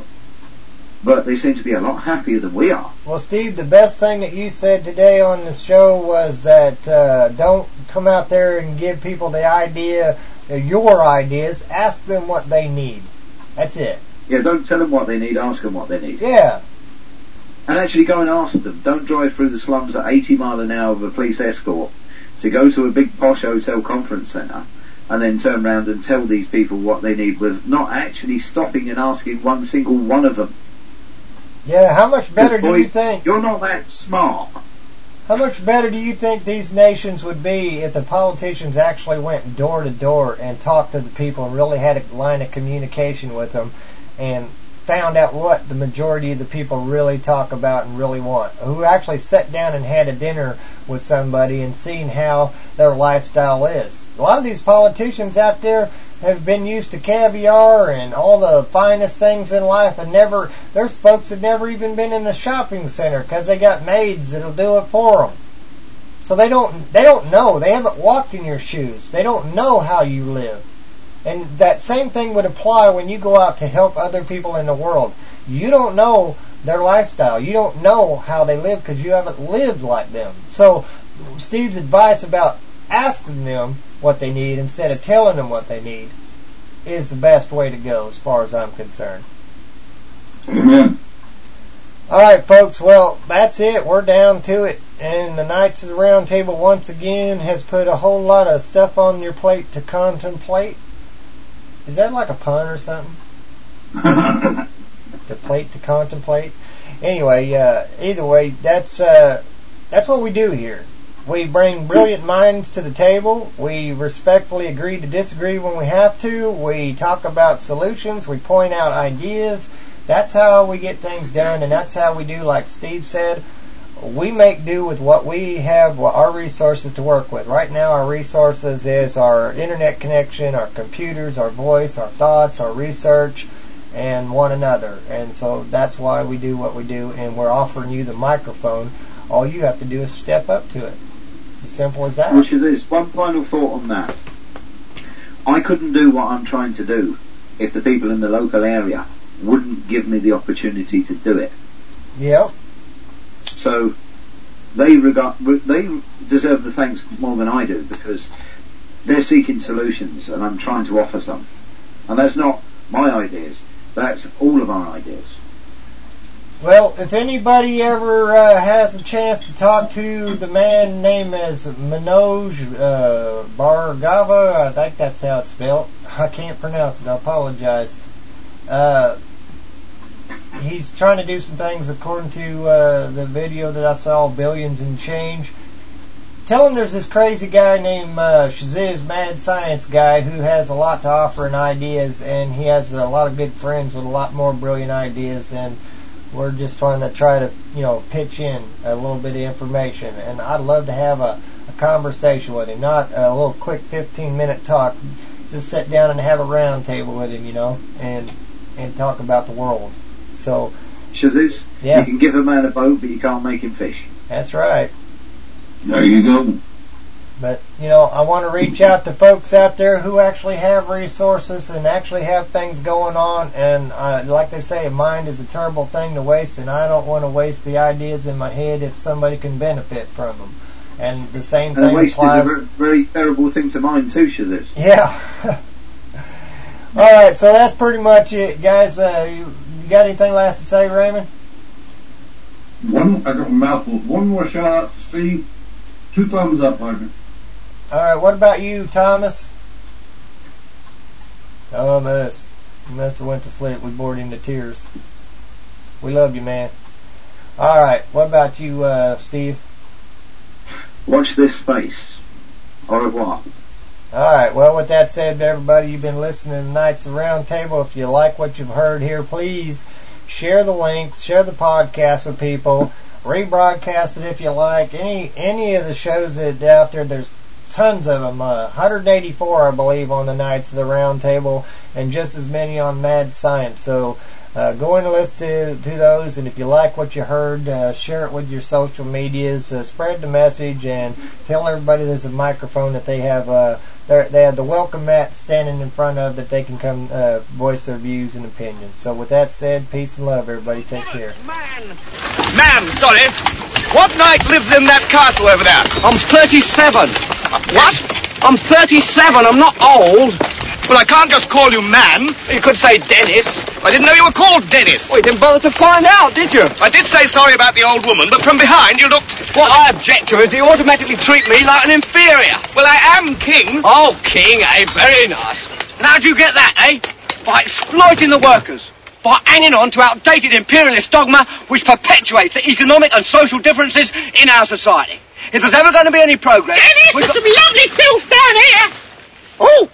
but they seem to be a lot happier than we are. Well, Steve, the best thing that you said today on the show was that uh, don't come out there and give people the idea, uh, your ideas. Ask them what they need. That's it. Yeah, don't tell them what they need, ask them what they need. Yeah. And actually go and ask them. Don't drive through the slums at eighty mile an hour with a police escort to go to a big posh hotel conference centre and then turn around and tell these people what they need with not actually stopping and asking one single one of them. Yeah, how much better boy, do you think? You're not that smart. How much better do you think these nations would be if the politicians actually went door to door and talked to the people and really had a line of communication with them and found out what the majority of the people really talk about and really want? Who actually sat down and had a dinner with somebody and seen how their lifestyle is. A lot of these politicians out there have been used to caviar and all the finest things in life, and never, there's folks that never even been in a shopping center because they got maids that'll do it for them. So they don't, they don't know. They haven't walked in your shoes. They don't know how you live. And that same thing would apply when you go out to help other people in the world. You don't know their lifestyle. You don't know how they live because you haven't lived like them. So Steve's advice about asking them what they need instead of telling them what they need is the best way to go as far as I'm concerned. Amen. Alright, folks, well, that's it. We're down to it. And the Knights of the Round Table once again has put a whole lot of stuff on your plate to contemplate. Is that like a pun or something? to plate to contemplate. Anyway, uh, either way, that's uh, that's what we do here. We bring brilliant minds to the table. We respectfully agree to disagree when we have to. We talk about solutions. We point out ideas. That's how we get things done, and that's how we do, like Steve said, we make do with what we have, what our resources to work with. Right now, our resources is our internet connection, our computers, our voice, our thoughts, our research, and one another. And so that's why we do what we do, and we're offering you the microphone. All you have to do is step up to it. It's as simple as that. Which is this. One final thought on that. I couldn't do what I'm trying to do if the people in the local area wouldn't give me the opportunity to do it. Yep. So they regard they deserve the thanks more than I do, because they're seeking solutions and I'm trying to offer some. And that's not my ideas. That's all of our ideas. Well, if anybody ever uh, has a chance to talk to the man named as Manoj uh, Bhargava, I think that's how it's spelled. I can't pronounce it. I apologize. Uh, he's trying to do some things according to uh, the video that I saw, Billions and Change. Tell him there's this crazy guy named uh, Shazizz Mad Science Guy who has a lot to offer and ideas, and he has a lot of good friends with a lot more brilliant ideas, and we're just trying to try to, you know, pitch in a little bit of information. And I'd love to have a, a conversation with him, not a little quick fifteen minute talk. Just sit down and have a round table with him, you know, and and talk about the world. So, Shazizz, yeah. You can give a man a boat, but you can't make him fish. That's right. There you go. But, you know, I want to reach out to folks out there who actually have resources and actually have things going on. And uh, like they say, a mind is a terrible thing to waste, and I don't want to waste the ideas in my head if somebody can benefit from them. And the same and thing waste applies. is a very terrible thing to mind too, Shazizz. Yeah. All right, so that's pretty much it, guys. Uh, you, you got anything last to say, Raymond? One, I got a mouthful. One more shout out, Steve. Two thumbs up, partner. All right, what about you, Thomas? Thomas, you must have went to sleep. We bored him to tears. We love you, man. All right, what about you, uh, Steve? Watch this space. Au revoir. All right, well, with that said, everybody, you've been listening to Knights of the Round Table. If you like what you've heard here, please share the links, share the podcast with people, rebroadcast it if you like. Any any of the shows that are out there, there's tons of them. Uh, one hundred eighty-four, I believe, on the Knights of the Round Table, and just as many on Mad Science. So uh, go in and listen to, to those, and if you like what you heard, uh, share it with your social medias, uh, spread the message, and tell everybody there's a microphone that they have uh, they have the welcome mat standing in front of that they can come uh, voice their views and opinions. So with that said, peace and love, everybody. Take care. Ma'am, sorry. What knight lives in that castle over there? I'm thirty-seven. What? I'm thirty-seven. I'm not old. Well, I can't just call you man. You could say Dennis. I didn't know you were called Dennis. Well, you didn't bother to find out, did you? I did say sorry about the old woman, but from behind you looked... What I object to is you automatically treat me like an inferior. Well, I am king. Oh, king, eh? Very nice. And how do you get that, eh? By exploiting the workers. By hanging on to outdated imperialist dogma which perpetuates the economic and social differences in our society. If there's ever going to be any progress... Dennis, there's some lovely filth down here. Oh,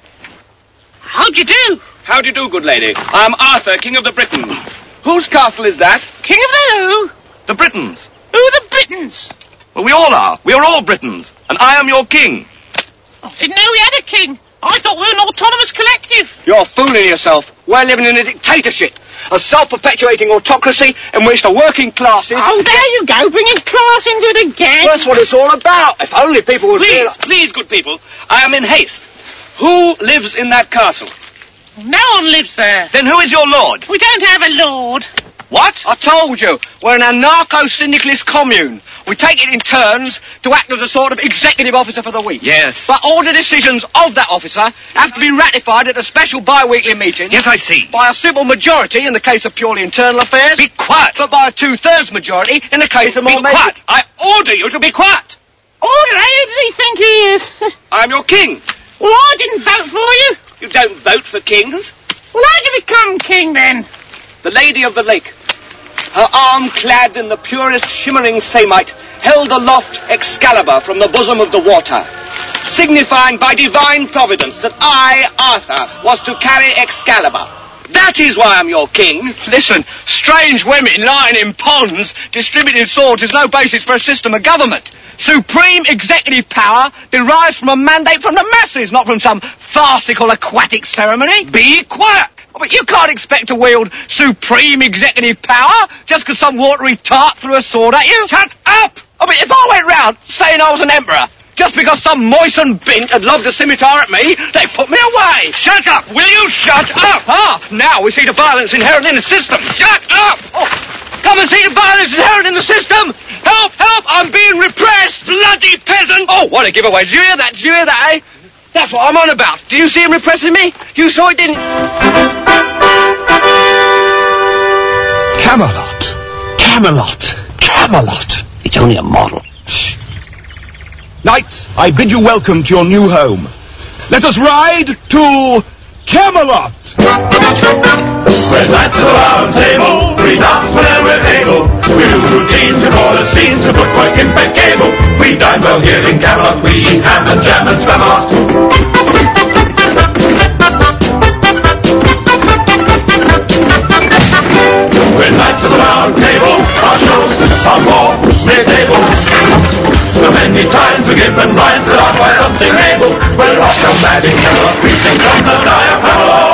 how do you do? How do you do, good lady? I am Arthur, King of the Britons. Whose castle is that? King of the who? The Britons. Who are the Britons? Well, we all are. We are all Britons. And I am your king. I didn't know we had a king. I thought we were an autonomous collective. You're fooling yourself. We're living in a dictatorship. A self-perpetuating autocracy in which the working classes... Oh, there you go, bringing class into it again. That's what it's all about. If only people would... Please, realize... please, good people, I am in haste. Who lives in that castle? No one lives there. Then who is your lord? We don't have a lord. What? I told you, we're an anarcho-syndicalist commune. We take it in turns to act as a sort of executive officer for the week. Yes. But all the decisions of that officer have to be ratified at a special bi-weekly meeting. Yes, I see. By a simple majority in the case of purely internal affairs. Be quiet. But by a two-thirds majority in the case of more... Be quiet. I order you to be quiet. Order? Who does he think he is? I'm your king. Well, I didn't vote for you. You don't vote for kings? Well, how'd you become king, then? the Lady of the Lake, her arm clad in the purest shimmering samite, held aloft Excalibur from the bosom of the water, signifying by divine providence that I, Arthur, was to carry Excalibur. That is why I'm your king. Listen, strange women lying in ponds distributing swords is no basis for a system of government. Supreme executive power derives from a mandate from the masses, not from some farcical aquatic ceremony. Be quiet! Oh, but you can't expect to wield supreme executive power just because some watery tart threw a sword at you. Shut up! Oh, but if I went round saying I was an emperor, just because some moistened bint had lobbed a scimitar at me, they put me away. Shut up! Will you shut up? Ah, now we see the violence inherent in the system. Shut up! Oh, come and see the violence inherent in the system. Help! Help! I'm being repressed! Bloody peasant! Oh, what a giveaway. Did you hear that? Did you hear that, eh? That's what I'm on about. Do you see him repressing me? You saw it, didn't... Camelot. Camelot. Camelot. It's only a model. Shh. Knights, I bid you welcome to your new home. Let us ride to Camelot. We're knights of the round table, we dance whenever we're able. We do routines, we call the scenes, we footwork impeccable. We dine well here in Camelot, we eat ham and jam and spamalot. We're knights of the round table, our shows are more mid-table. So many times we give and rhymes that are quite unsingable. We're off the mad in Camelot, we sing from the diaphragm.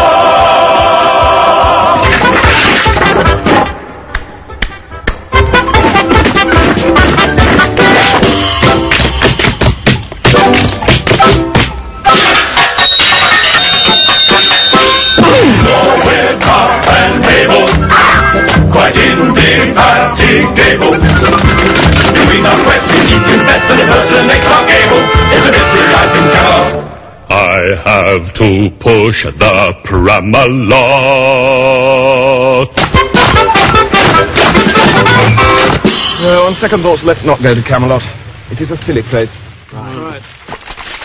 We're tough and able, quite indefatigable. Between our quests we seek to best and impersonate Clark Gable. It's a busy life in Camelot. I have to push the Pramalot. Well, on second thoughts, let's not go to Camelot. It is a silly place. Right. Right.